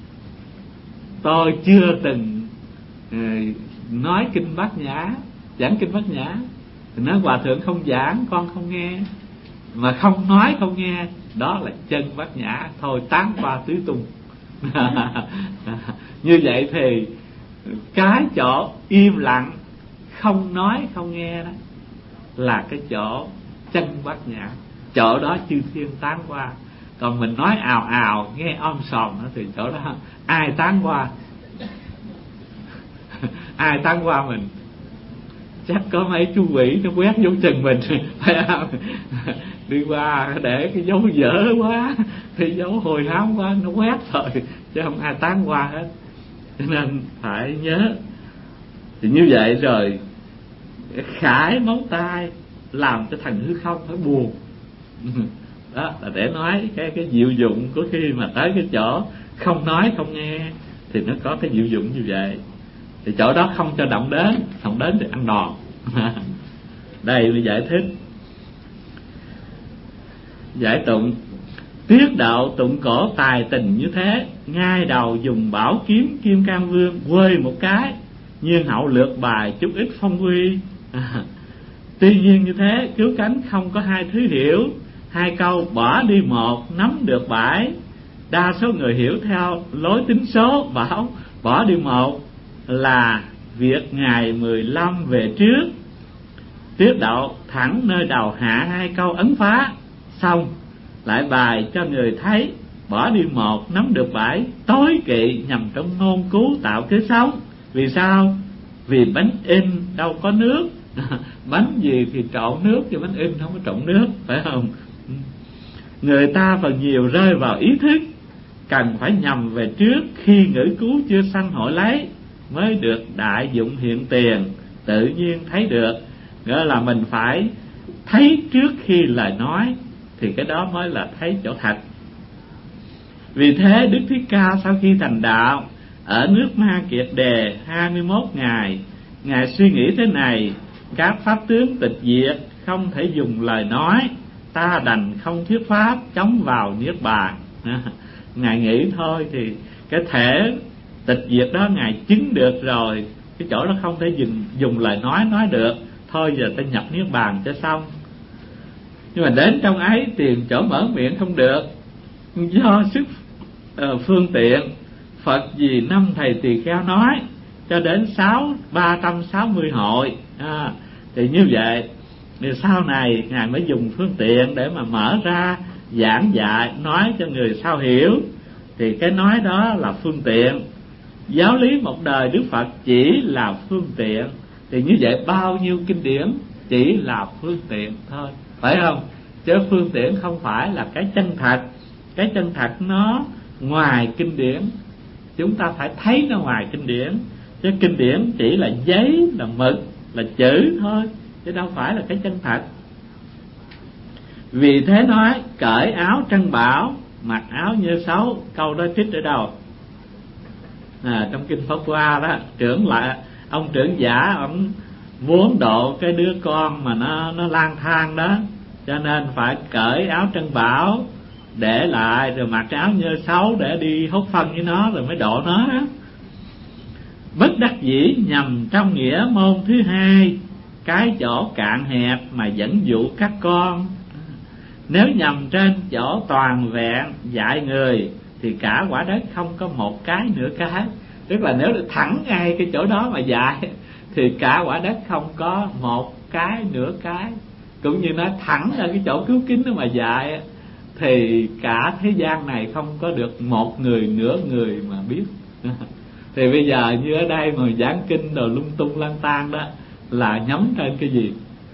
Tôi chưa từng uh, nói kinh Bát Nhã, giảng kinh Bát Nhã. Thì nói hòa thượng không giảng con không nghe, mà không nói không nghe, đó là chân Bát Nhã, thôi tán qua tứ tung. Như vậy thì cái chỗ im lặng không nói không nghe đó là cái chỗ chân Bát Nhã. Chỗ đó chư thiên tán qua. Còn mình nói ào ào nghe om sòm đó, thì chỗ đó ai tán qua? Ai tán qua mình? Chắc có mấy chú quỷ nó quét dấu chân mình, phải không? Đi qua để cái dấu dở quá, cái dấu hồi hám quá, nó quét rồi, chứ không ai tán qua hết. Cho nên phải nhớ. Thì như vậy rồi khải móng tay làm cho thằng hư không phải buồn. Đó là để nói cái cái diệu dụng của khi mà tới cái chỗ không nói không nghe thì nó có cái diệu dụng như vậy. Thì chỗ đó không cho động đến, động đến thì ăn đòn. Đây mới giải thích. Giải tụng: tiết đạo tụng cổ tài tình như thế, ngay đầu dùng bảo kiếm Kim Cang Vương quơi một cái, nhiên hậu lược bài chút ít phong huy. À, tuy nhiên như thế cứu cánh không có hai thứ hiểu, hai câu bỏ đi một nắm được bảy. Đa số người hiểu theo lối tính số, bảo bỏ đi một là việc ngày mười lăm về trước. Tiết đạo thẳng nơi đầu hạ hai câu ấn phá, xong lại bài cho người thấy bỏ đi một nắm được bảy, tối kỵ nhằm trong ngôn cứu tạo kế sống. Vì sao? Vì bánh in đâu có nước. Bánh gì thì trộn nước, chứ bánh in không có trộn nước, phải không? Người ta phần nhiều rơi vào ý thức cần phải nhằm về trước, khi ngữ cứu chưa sanh hội lấy mới được đại dụng hiện tiền, tự nhiên thấy được. Nghĩa là mình phải thấy trước khi lời nói, thì cái đó mới là thấy chỗ thật. Vì thế Đức Thích Ca sau khi thành đạo ở nước Ma Kiệt Đề hai mươi mốt ngày, Ngài suy nghĩ thế này: các pháp tướng tịch diệt không thể dùng lời nói, ta đành không thuyết pháp chống vào niết bàn. Ngài nghĩ thôi thì cái thể tịch diệt đó Ngài chứng được rồi, cái chỗ đó không thể dùng, dùng lời nói nói được, thôi giờ ta nhập niết bàn cho xong. Nhưng mà đến trong ấy tìm chỗ mở miệng không được, do sức uh, phương tiện. Phật vì năm thầy tỳ kheo nói cho đến sáu ba trăm sáu mươi hội, à, thì như vậy thì sau này Ngài mới dùng phương tiện để mà mở ra giảng dạy, nói cho người sao hiểu. Thì cái nói đó là phương tiện. Giáo lý một đời Đức Phật chỉ là phương tiện, thì như vậy bao nhiêu kinh điển chỉ là phương tiện thôi, phải không? Chứ phương tiện không phải là cái chân thật. Cái chân thật nó ngoài kinh điển, chúng ta phải thấy nó ngoài kinh điển. Chứ kinh điển chỉ là giấy, là mực, là chữ thôi, chứ đâu phải là cái chân thật. Vì thế nói cởi áo trân bảo, mặc áo như xấu. Câu đó trích ở đâu? À, trong kinh Pháp Hoa đó, trưởng lại ông trưởng giả ông muốn độ cái đứa con mà nó nó lang thang đó, cho nên phải cởi áo trân bảo để lại, rồi mặc áo như xấu để đi hốt phân với nó, rồi mới độ nó đó. Bất đắc dĩ nhằm trong nghĩa môn thứ hai, cái chỗ cạn hẹp mà dẫn dụ các con. Nếu nhằm trên chỗ toàn vẹn dạy người thì cả quả đất không có một cái nửa cái. Tức là nếu thẳng ngay cái chỗ đó mà dạy thì cả quả đất không có một cái nửa cái. Cũng như nói thẳng ra cái chỗ cứu kính đó mà dạy thì cả thế gian này không có được một người nửa người mà biết. Thì bây giờ như ở đây mà giảng kinh rồi lung tung lang tan đó là nhắm trên cái gì?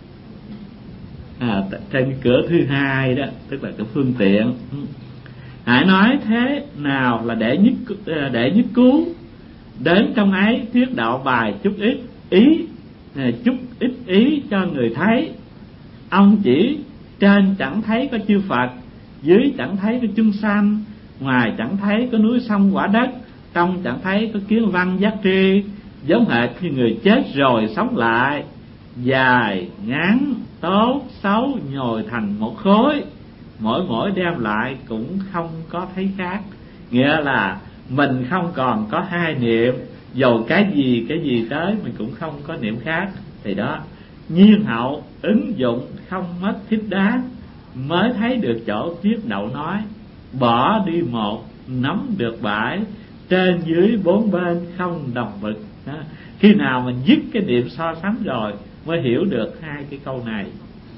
À, trên cái cửa thứ hai đó, tức là cái phương tiện. Hãy nói thế nào là để nhất để nhất cứu, đến trong ấy thuyết đạo bài chút ít ý, chút ít ý cho người thấy. Ông chỉ trên chẳng thấy có chư Phật, dưới chẳng thấy có chúng sanh, ngoài chẳng thấy có núi sông quả đất, trong chẳng thấy có kiến văn giác tri. Giống hệt như người chết rồi sống lại, dài ngắn tốt xấu nhồi thành một khối, mỗi mỗi đem lại cũng không có thấy khác. Nghĩa là mình không còn có hai niệm, dầu cái gì cái gì tới mình cũng không có niệm khác. Thì đó, nhiên hậu ứng dụng không mất thích đáng, mới thấy được chỗ tiết đạo nói bỏ đi một nắm được bảy, trên dưới bốn bên không đồng vực. Khi nào mình dứt cái niệm so sánh rồi mới hiểu được hai cái câu này.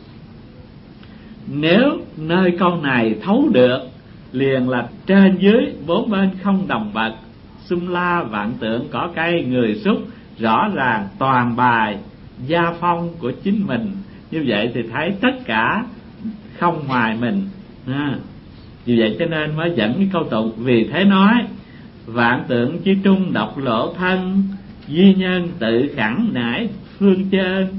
Nếu nơi câu này thấu được, liền là trên dưới bốn bên không đồng bậc, xung la vạn tượng cỏ cây người xúc, rõ ràng toàn bài gia phong của chính mình. Như vậy thì thấy tất cả không ngoài mình. À, như vậy cho nên mới dẫn cái câu tụng. Vì thế nói vạn tượng chi trung độc lộ thân, duy nhân tự khẳng nải phương chơn,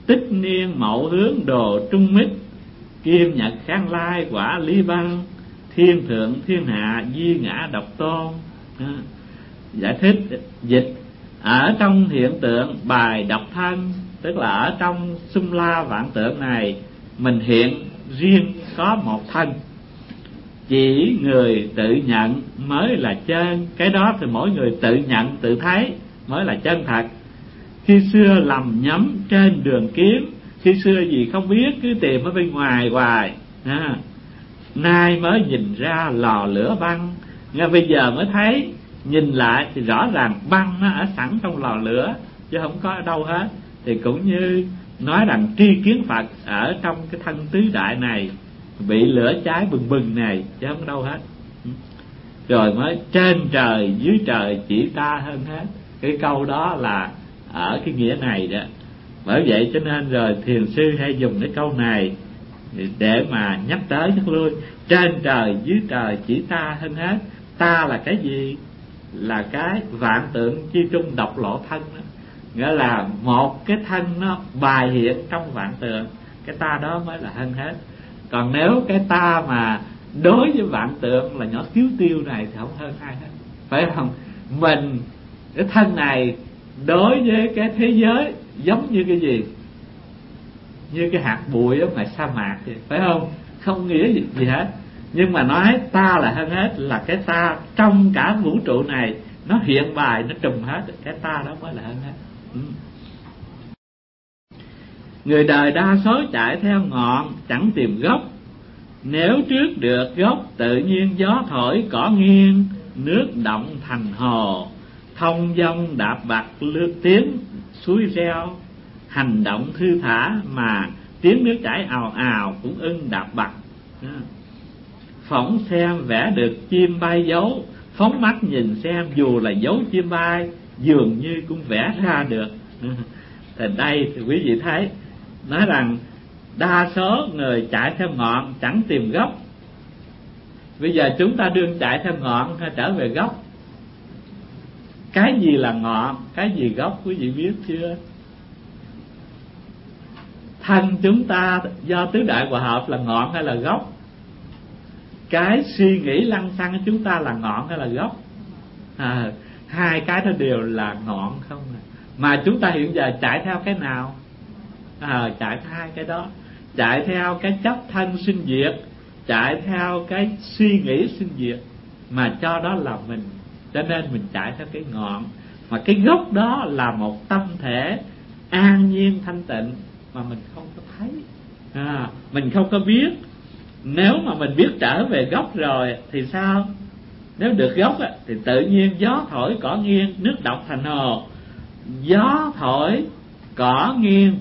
tích niên mậu hướng đồ trung mít, kim nhật khang lai quả ly băng, thiên thượng thiên hạ di ngã độc tôn. Giải thích dịch: ở trong hiện tượng bài độc thân, tức là ở trong xung la vạn tượng này, mình hiện riêng có một thân, chỉ người tự nhận mới là chân. Cái đó thì mỗi người tự nhận tự thấy mới là chân thật. Khi xưa lầm nhắm trên đường kiếm, khi xưa gì không biết cứ tìm ở bên ngoài hoài, à, nay mới nhìn ra lò lửa băng. Ngay bây giờ mới thấy, nhìn lại thì rõ ràng băng nó ở sẵn trong lò lửa chứ không có ở đâu hết. Thì cũng như nói rằng tri kiến Phật ở trong cái thân tứ đại này, bị lửa cháy bừng bừng này chứ không có đâu hết. Rồi mới trên trời dưới trời chỉ ta hơn hết. Cái câu đó là ở cái nghĩa này đó. Bởi vậy cho nên rồi thiền sư hay dùng cái câu này để mà nhắc tới nhắc lui. Trên trời dưới trời chỉ ta hơn hết. Ta là cái gì? Là cái vạn tượng chi trung độc lộ thân đó. Nghĩa là một cái thân nó bài hiện trong vạn tượng, cái ta đó mới là hơn hết. Còn nếu cái ta mà đối với vạn tượng là nhỏ tiếu tiêu này thì không hơn ai hết, phải không? Mình, cái thân này đối với cái thế giới giống như cái gì? Như cái hạt bụi ở ngoài sa mạc vậy, phải không? Không nghĩa gì, gì hết. Nhưng mà nói ta là hơn hết, là cái ta trong cả vũ trụ này nó hiện bài, nó trùm hết, cái ta đó mới là hơn hết. Ừ. Người đời đa số chạy theo ngọn, chẳng tìm gốc. Nếu trước được gốc, tự nhiên gió thổi cỏ nghiêng, nước động thành hồ, thông dong đạp bạc lướt tiếng suối reo. Hành động thư thả mà tiếng nước chảy ào ào, cũng ưng đạp bạc. Phỏng xem vẽ được chim bay dấu, phóng mắt nhìn xem dù là dấu chim bay, dường như cũng vẽ ra được. Thì đây thì quý vị thấy, nói rằng đa số người chạy theo ngọn chẳng tìm gốc. Bây giờ chúng ta đương chạy theo ngọn hay trở về gốc? Cái gì là ngọn, cái gì gốc quý vị biết chưa? Thân chúng ta do tứ đại hòa hợp là ngọn hay là gốc? Cái suy nghĩ lăng xăng của chúng ta là ngọn hay là gốc? À, hai cái đó đều là ngọn không à. Mà chúng ta hiện giờ chạy theo cái nào? À, chạy theo hai cái đó. Chạy theo cái chấp thân sinh diệt, chạy theo cái suy nghĩ sinh diệt, mà cho đó là mình. Cho nên mình chạy theo cái ngọn. Mà cái gốc đó là một tâm thể an nhiên thanh tịnh mà mình không có thấy, à, mình không có biết. Nếu mà mình biết trở về gốc rồi thì sao? Nếu được gốc á, thì tự nhiên gió thổi cỏ nghiêng, nước động thành hồ. Gió thổi cỏ nghiêng,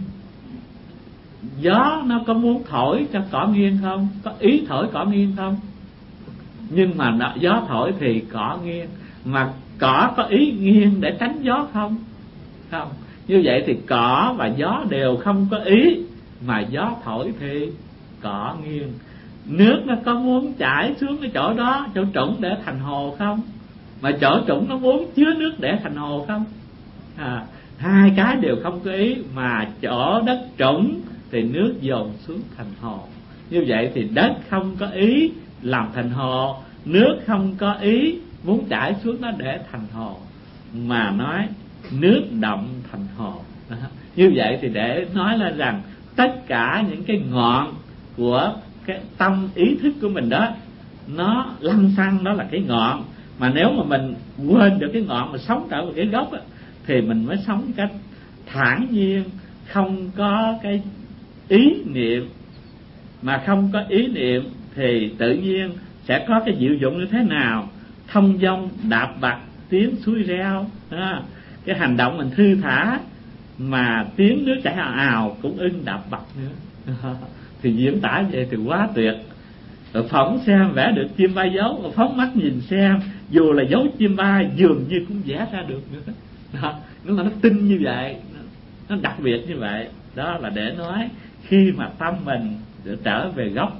gió nó có muốn thổi cho cỏ nghiêng không? Có ý thổi cỏ nghiêng không? Nhưng mà nó, gió thổi thì cỏ nghiêng. Mà cỏ có ý nghiêng để tránh gió không? Không. Như vậy thì cỏ và gió đều không có ý, mà gió thổi thì cỏ nghiêng. Nước nó có muốn chảy xuống cái chỗ đó, chỗ trũng để thành hồ không? Mà chỗ trũng nó muốn chứa nước để thành hồ không? À, hai cái đều không có ý, mà chỗ đất trũng thì nước dồn xuống thành hồ. Như vậy thì đất không có ý làm thành hồ, nước không có ý muốn chảy xuống nó để thành hồ, mà nói nước động thành hồ. Đó. Như vậy thì để nói lên rằng tất cả những cái ngọn của cái tâm ý thức của mình đó, nó lăng xăng đó là cái ngọn. Mà nếu mà mình quên được cái ngọn mà sống trở về cái gốc á, thì mình mới sống cách thản nhiên, không có cái ý niệm. Mà không có ý niệm thì tự nhiên sẽ có cái diệu dụng như thế nào? Thông dong đạp bạc tiếng suối reo. À, cái hành động mình thư thả mà tiếng nước chảy ào ào cũng ưng đạp bạc nữa. Thì diễn tả vậy thì quá tuyệt. Rồi phỏng xem vẽ được chim bay dấu, rồi phóng mắt nhìn xem dù là dấu chim bay dường như cũng vẽ ra được nữa. Đó, nó nó tinh như vậy, nó đặc biệt như vậy. Đó là để nói khi mà tâm mình trở về gốc.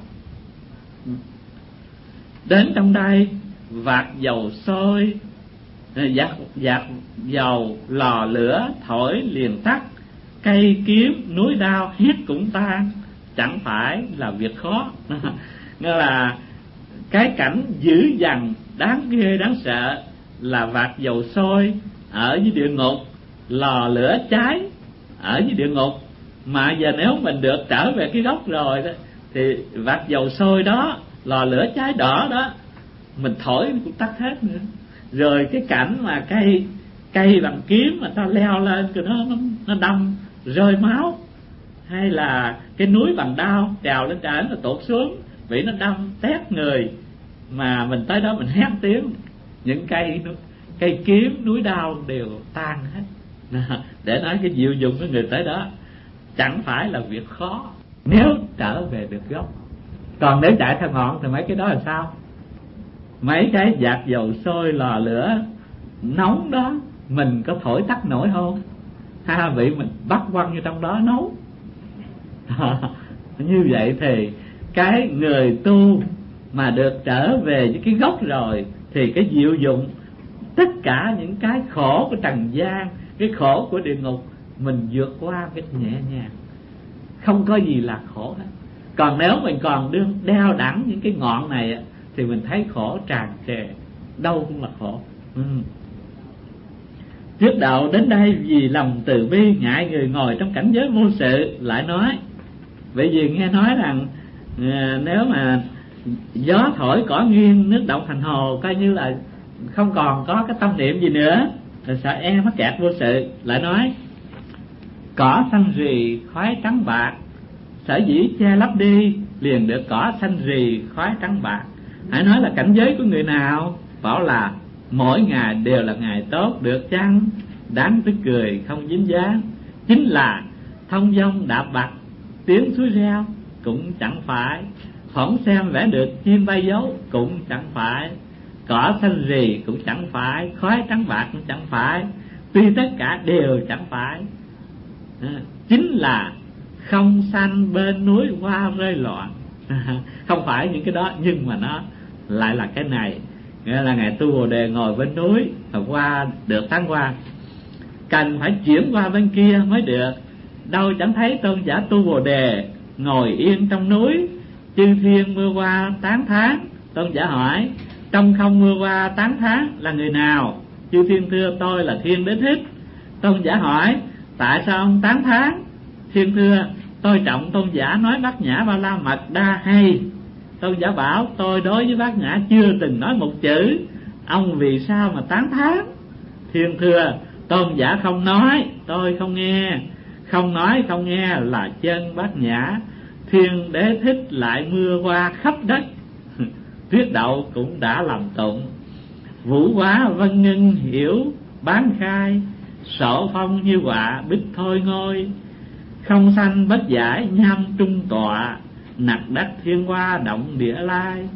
Đến trong đây vạt dầu sôi, dạt, dạt dầu lò lửa thổi liền tắt, cây kiếm núi đao hét cũng tan, chẳng phải là việc khó. Nên là cái cảnh dữ dằn đáng ghê đáng sợ là vạc dầu sôi ở dưới địa ngục, lò lửa cháy ở dưới địa ngục. Mà giờ nếu mình được trở về cái gốc rồi đó, thì vạc dầu sôi đó, lò lửa cháy đỏ đó, mình thổi cũng tắt hết nữa. Rồi cái cảnh mà cây cây bằng kiếm mà ta leo lên cái nó nó, nó đâm rơi máu, hay là cái núi bằng đao trèo lên trời nó tụt xuống vì nó đâm tét người, mà mình tới đó mình hét tiếng, những cây cây kiếm núi đao đều tan hết. Để nói cái diệu dụng của người tới đó chẳng phải là việc khó nếu trở về được gốc. Còn nếu chạy theo ngọn thì mấy cái đó là sao? Mấy cái vạc dầu sôi lò lửa nóng đó mình có thổi tắt nổi không? Ha, bị mình bắt quăng vô trong đó nấu. Như vậy thì cái người tu mà được trở về với cái gốc rồi thì cái diệu dụng, tất cả những cái khổ của trần gian, cái khổ của địa ngục, mình vượt qua cái nhẹ nhàng, không có gì là khổ hết. Còn nếu mình còn đương đeo đẳng những cái ngọn này thì mình thấy khổ tràn trề, đâu cũng là khổ. ừ. Trước đạo đến đây vì lòng từ bi ngại người ngồi trong cảnh giới vô sự, lại nói bởi vì nghe nói rằng à, nếu mà gió thổi cỏ nghiêng, nước động thành hồ, coi như là không còn có cái tâm niệm gì nữa, rồi sợ e mắc kẹt vô sự. Lại nói cỏ xanh rì khói trắng bạc, sở dĩ che lấp đi liền được cỏ xanh rì khói trắng bạc. Hãy nói là cảnh giới của người nào? Bảo là mỗi ngày đều là ngày tốt được chăng, đáng tức cười không dính dáng. Chính là thông dong đạp bạc, tiếng suối reo cũng chẳng phải, phỏng xem vẽ được chim bay dấu cũng chẳng phải, cỏ xanh rì cũng chẳng phải, khói trắng bạc cũng chẳng phải, tuy tất cả đều chẳng phải. À, chính là không xanh bên núi hoa rơi loạn. Không phải những cái đó, nhưng mà nó lại là cái này. Nghĩa là ngài tu Bồ Đề ngồi bên núi, và qua được tán hoa, cần phải chuyển qua bên kia mới được. Đâu chẳng thấy tôn giả tu Bồ Đề ngồi yên trong núi, chư thiên mưa qua tán thán. Tôn giả hỏi trong không mưa qua tán thán là người nào? Chư thiên thưa tôi là Thiên Đế Thích. Tôn giả hỏi tại sao ông tán thán? Thiên thưa tôi trọng tôn giả nói Bát Nhã Ba La Mật Đa hay. Tôn giả bảo tôi đối với Bát Nhã chưa từng nói một chữ, ông vì sao mà tán thán? Thiên thưa tôn giả không nói, tôi không nghe. Không nói không nghe là chân Bát Nhã. Thiên Đế Thích lại mưa qua khắp đất, tuyết đậu cũng đã làm tụng. Vũ hóa vân ngân hiểu bán khai, sổ phong như họa bích thôi ngôi. Không sanh bất giải nham trung tọa, nặc đất thiên hoa động địa lai.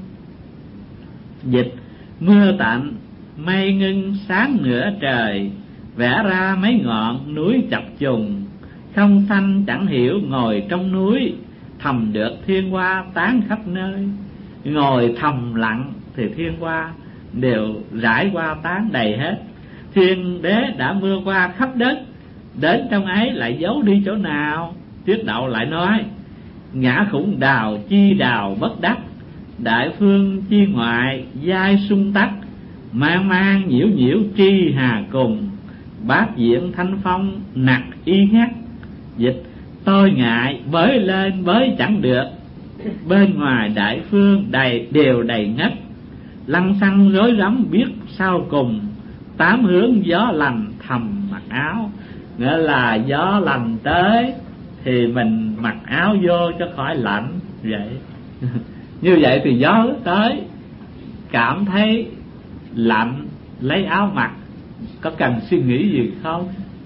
Dịch mưa tạnh mây ngưng sáng nửa trời, vẽ ra mấy ngọn núi chập trùng. Không sanh chẳng hiểu ngồi trong núi, thầm được thiên hoa tán khắp nơi. Ngồi thầm lặng thì thiên hoa đều rải qua tán đầy hết. Thiên đế đã mưa qua khắp đất, đến trong ấy lại giấu đi chỗ nào? Tuyết đậu lại nói ngã khủng đào chi đào bất đắc, đại phương chi ngoại giai sung tắc. Mang mang nhiễu nhiễu tri hà cùng, bát diện thanh phong nặc y ngắt. Dịch tôi ngại bới lên bới chẳng được, bên ngoài đại phương đầy đều đầy ngất. Lăng xăng rối rắm biết sao cùng, tám hướng gió lành thầm mặc áo. Nghĩa là gió lành tới thì mình mặc áo vô cho khỏi lạnh vậy. Như vậy thì gió tới cảm thấy lạnh lấy áo mặc, có cần suy nghĩ gì không?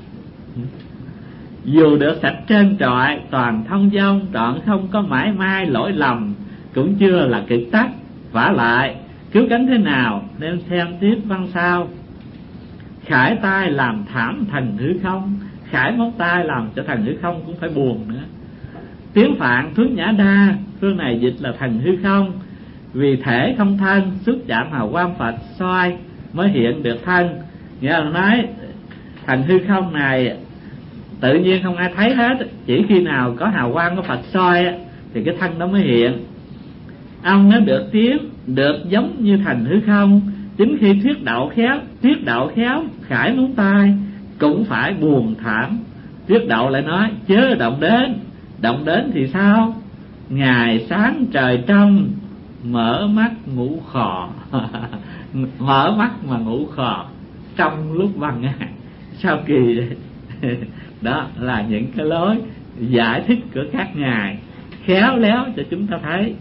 Dù được sạch trơn trọi toàn thông dong, trọn không có mãi mai lỗi lầm, cũng chưa là kiệt tác. Vả lại cứu cánh thế nào nên xem tiếp văn sau. Khải tai làm thảm thần hư không, khải móng tay làm cho thần hư không cũng phải buồn nữa. Tiếng Phạn Thuốc Nhã Đa, phương này dịch là thần hư không, vì thể không thân, xúc chạm hào quang Phật soi mới hiện được thân. Nghĩa là nói thần hư không này tự nhiên không ai thấy hết, chỉ khi nào có hào quang của Phật soi á, thì cái thân đó mới hiện. Ông nó được tiếng, được giống như thành hư không. Chính khi thuyết đạo khéo, thuyết đạo khéo khải muốn tai, cũng phải buồn thảm. Thuyết đạo lại nói chớ động đến. Động đến thì sao? Ngày sáng trời trong, mở mắt ngủ khò. Mở mắt mà ngủ khò trong lúc ban ngày, sao kỳ vậy? Đó là những cái lối giải thích của các ngài khéo léo cho chúng ta thấy.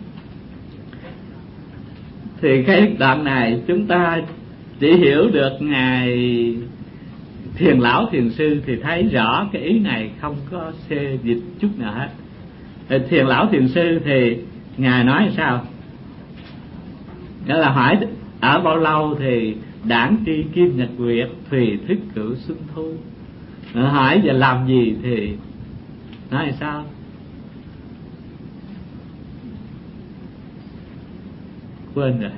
Thì cái đoạn này chúng ta chỉ hiểu được ngài Thiền Lão Thiền Sư thì thấy rõ cái ý này không có xê dịch chút nào hết. Thiền Lão Thiền Sư thì ngài nói sao? Nghĩa là hỏi ở bao lâu thì đảng tri kim nhật nguyệt, thùy thức cửu xuân thu. Hỏi giờ làm gì thì nói sao? Quên rồi.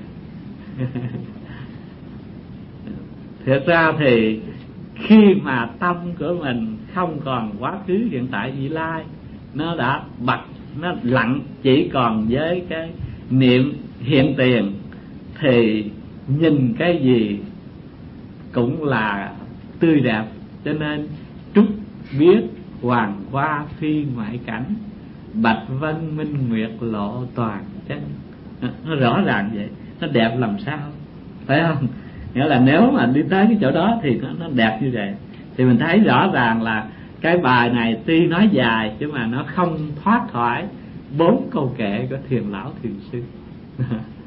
Thực ra thì khi mà tâm của mình không còn quá khứ hiện tại vị lai, nó đã bật, nó lặng chỉ còn với cái niệm hiện tiền, thì nhìn cái gì cũng là tươi đẹp. Cho nên trúc biết hoàng hoa phi ngoại cảnh, bạch vân minh nguyệt lộ toàn chân. Nó rõ ràng vậy, nó đẹp làm sao, phải không? Nghĩa là nếu mà đi tới cái chỗ đó thì nó, nó đẹp như vậy. Thì mình thấy rõ ràng là cái bài này tuy nói dài chứ mà nó không thoát khỏi bốn câu kệ của Thiền Lão Thiền Sư.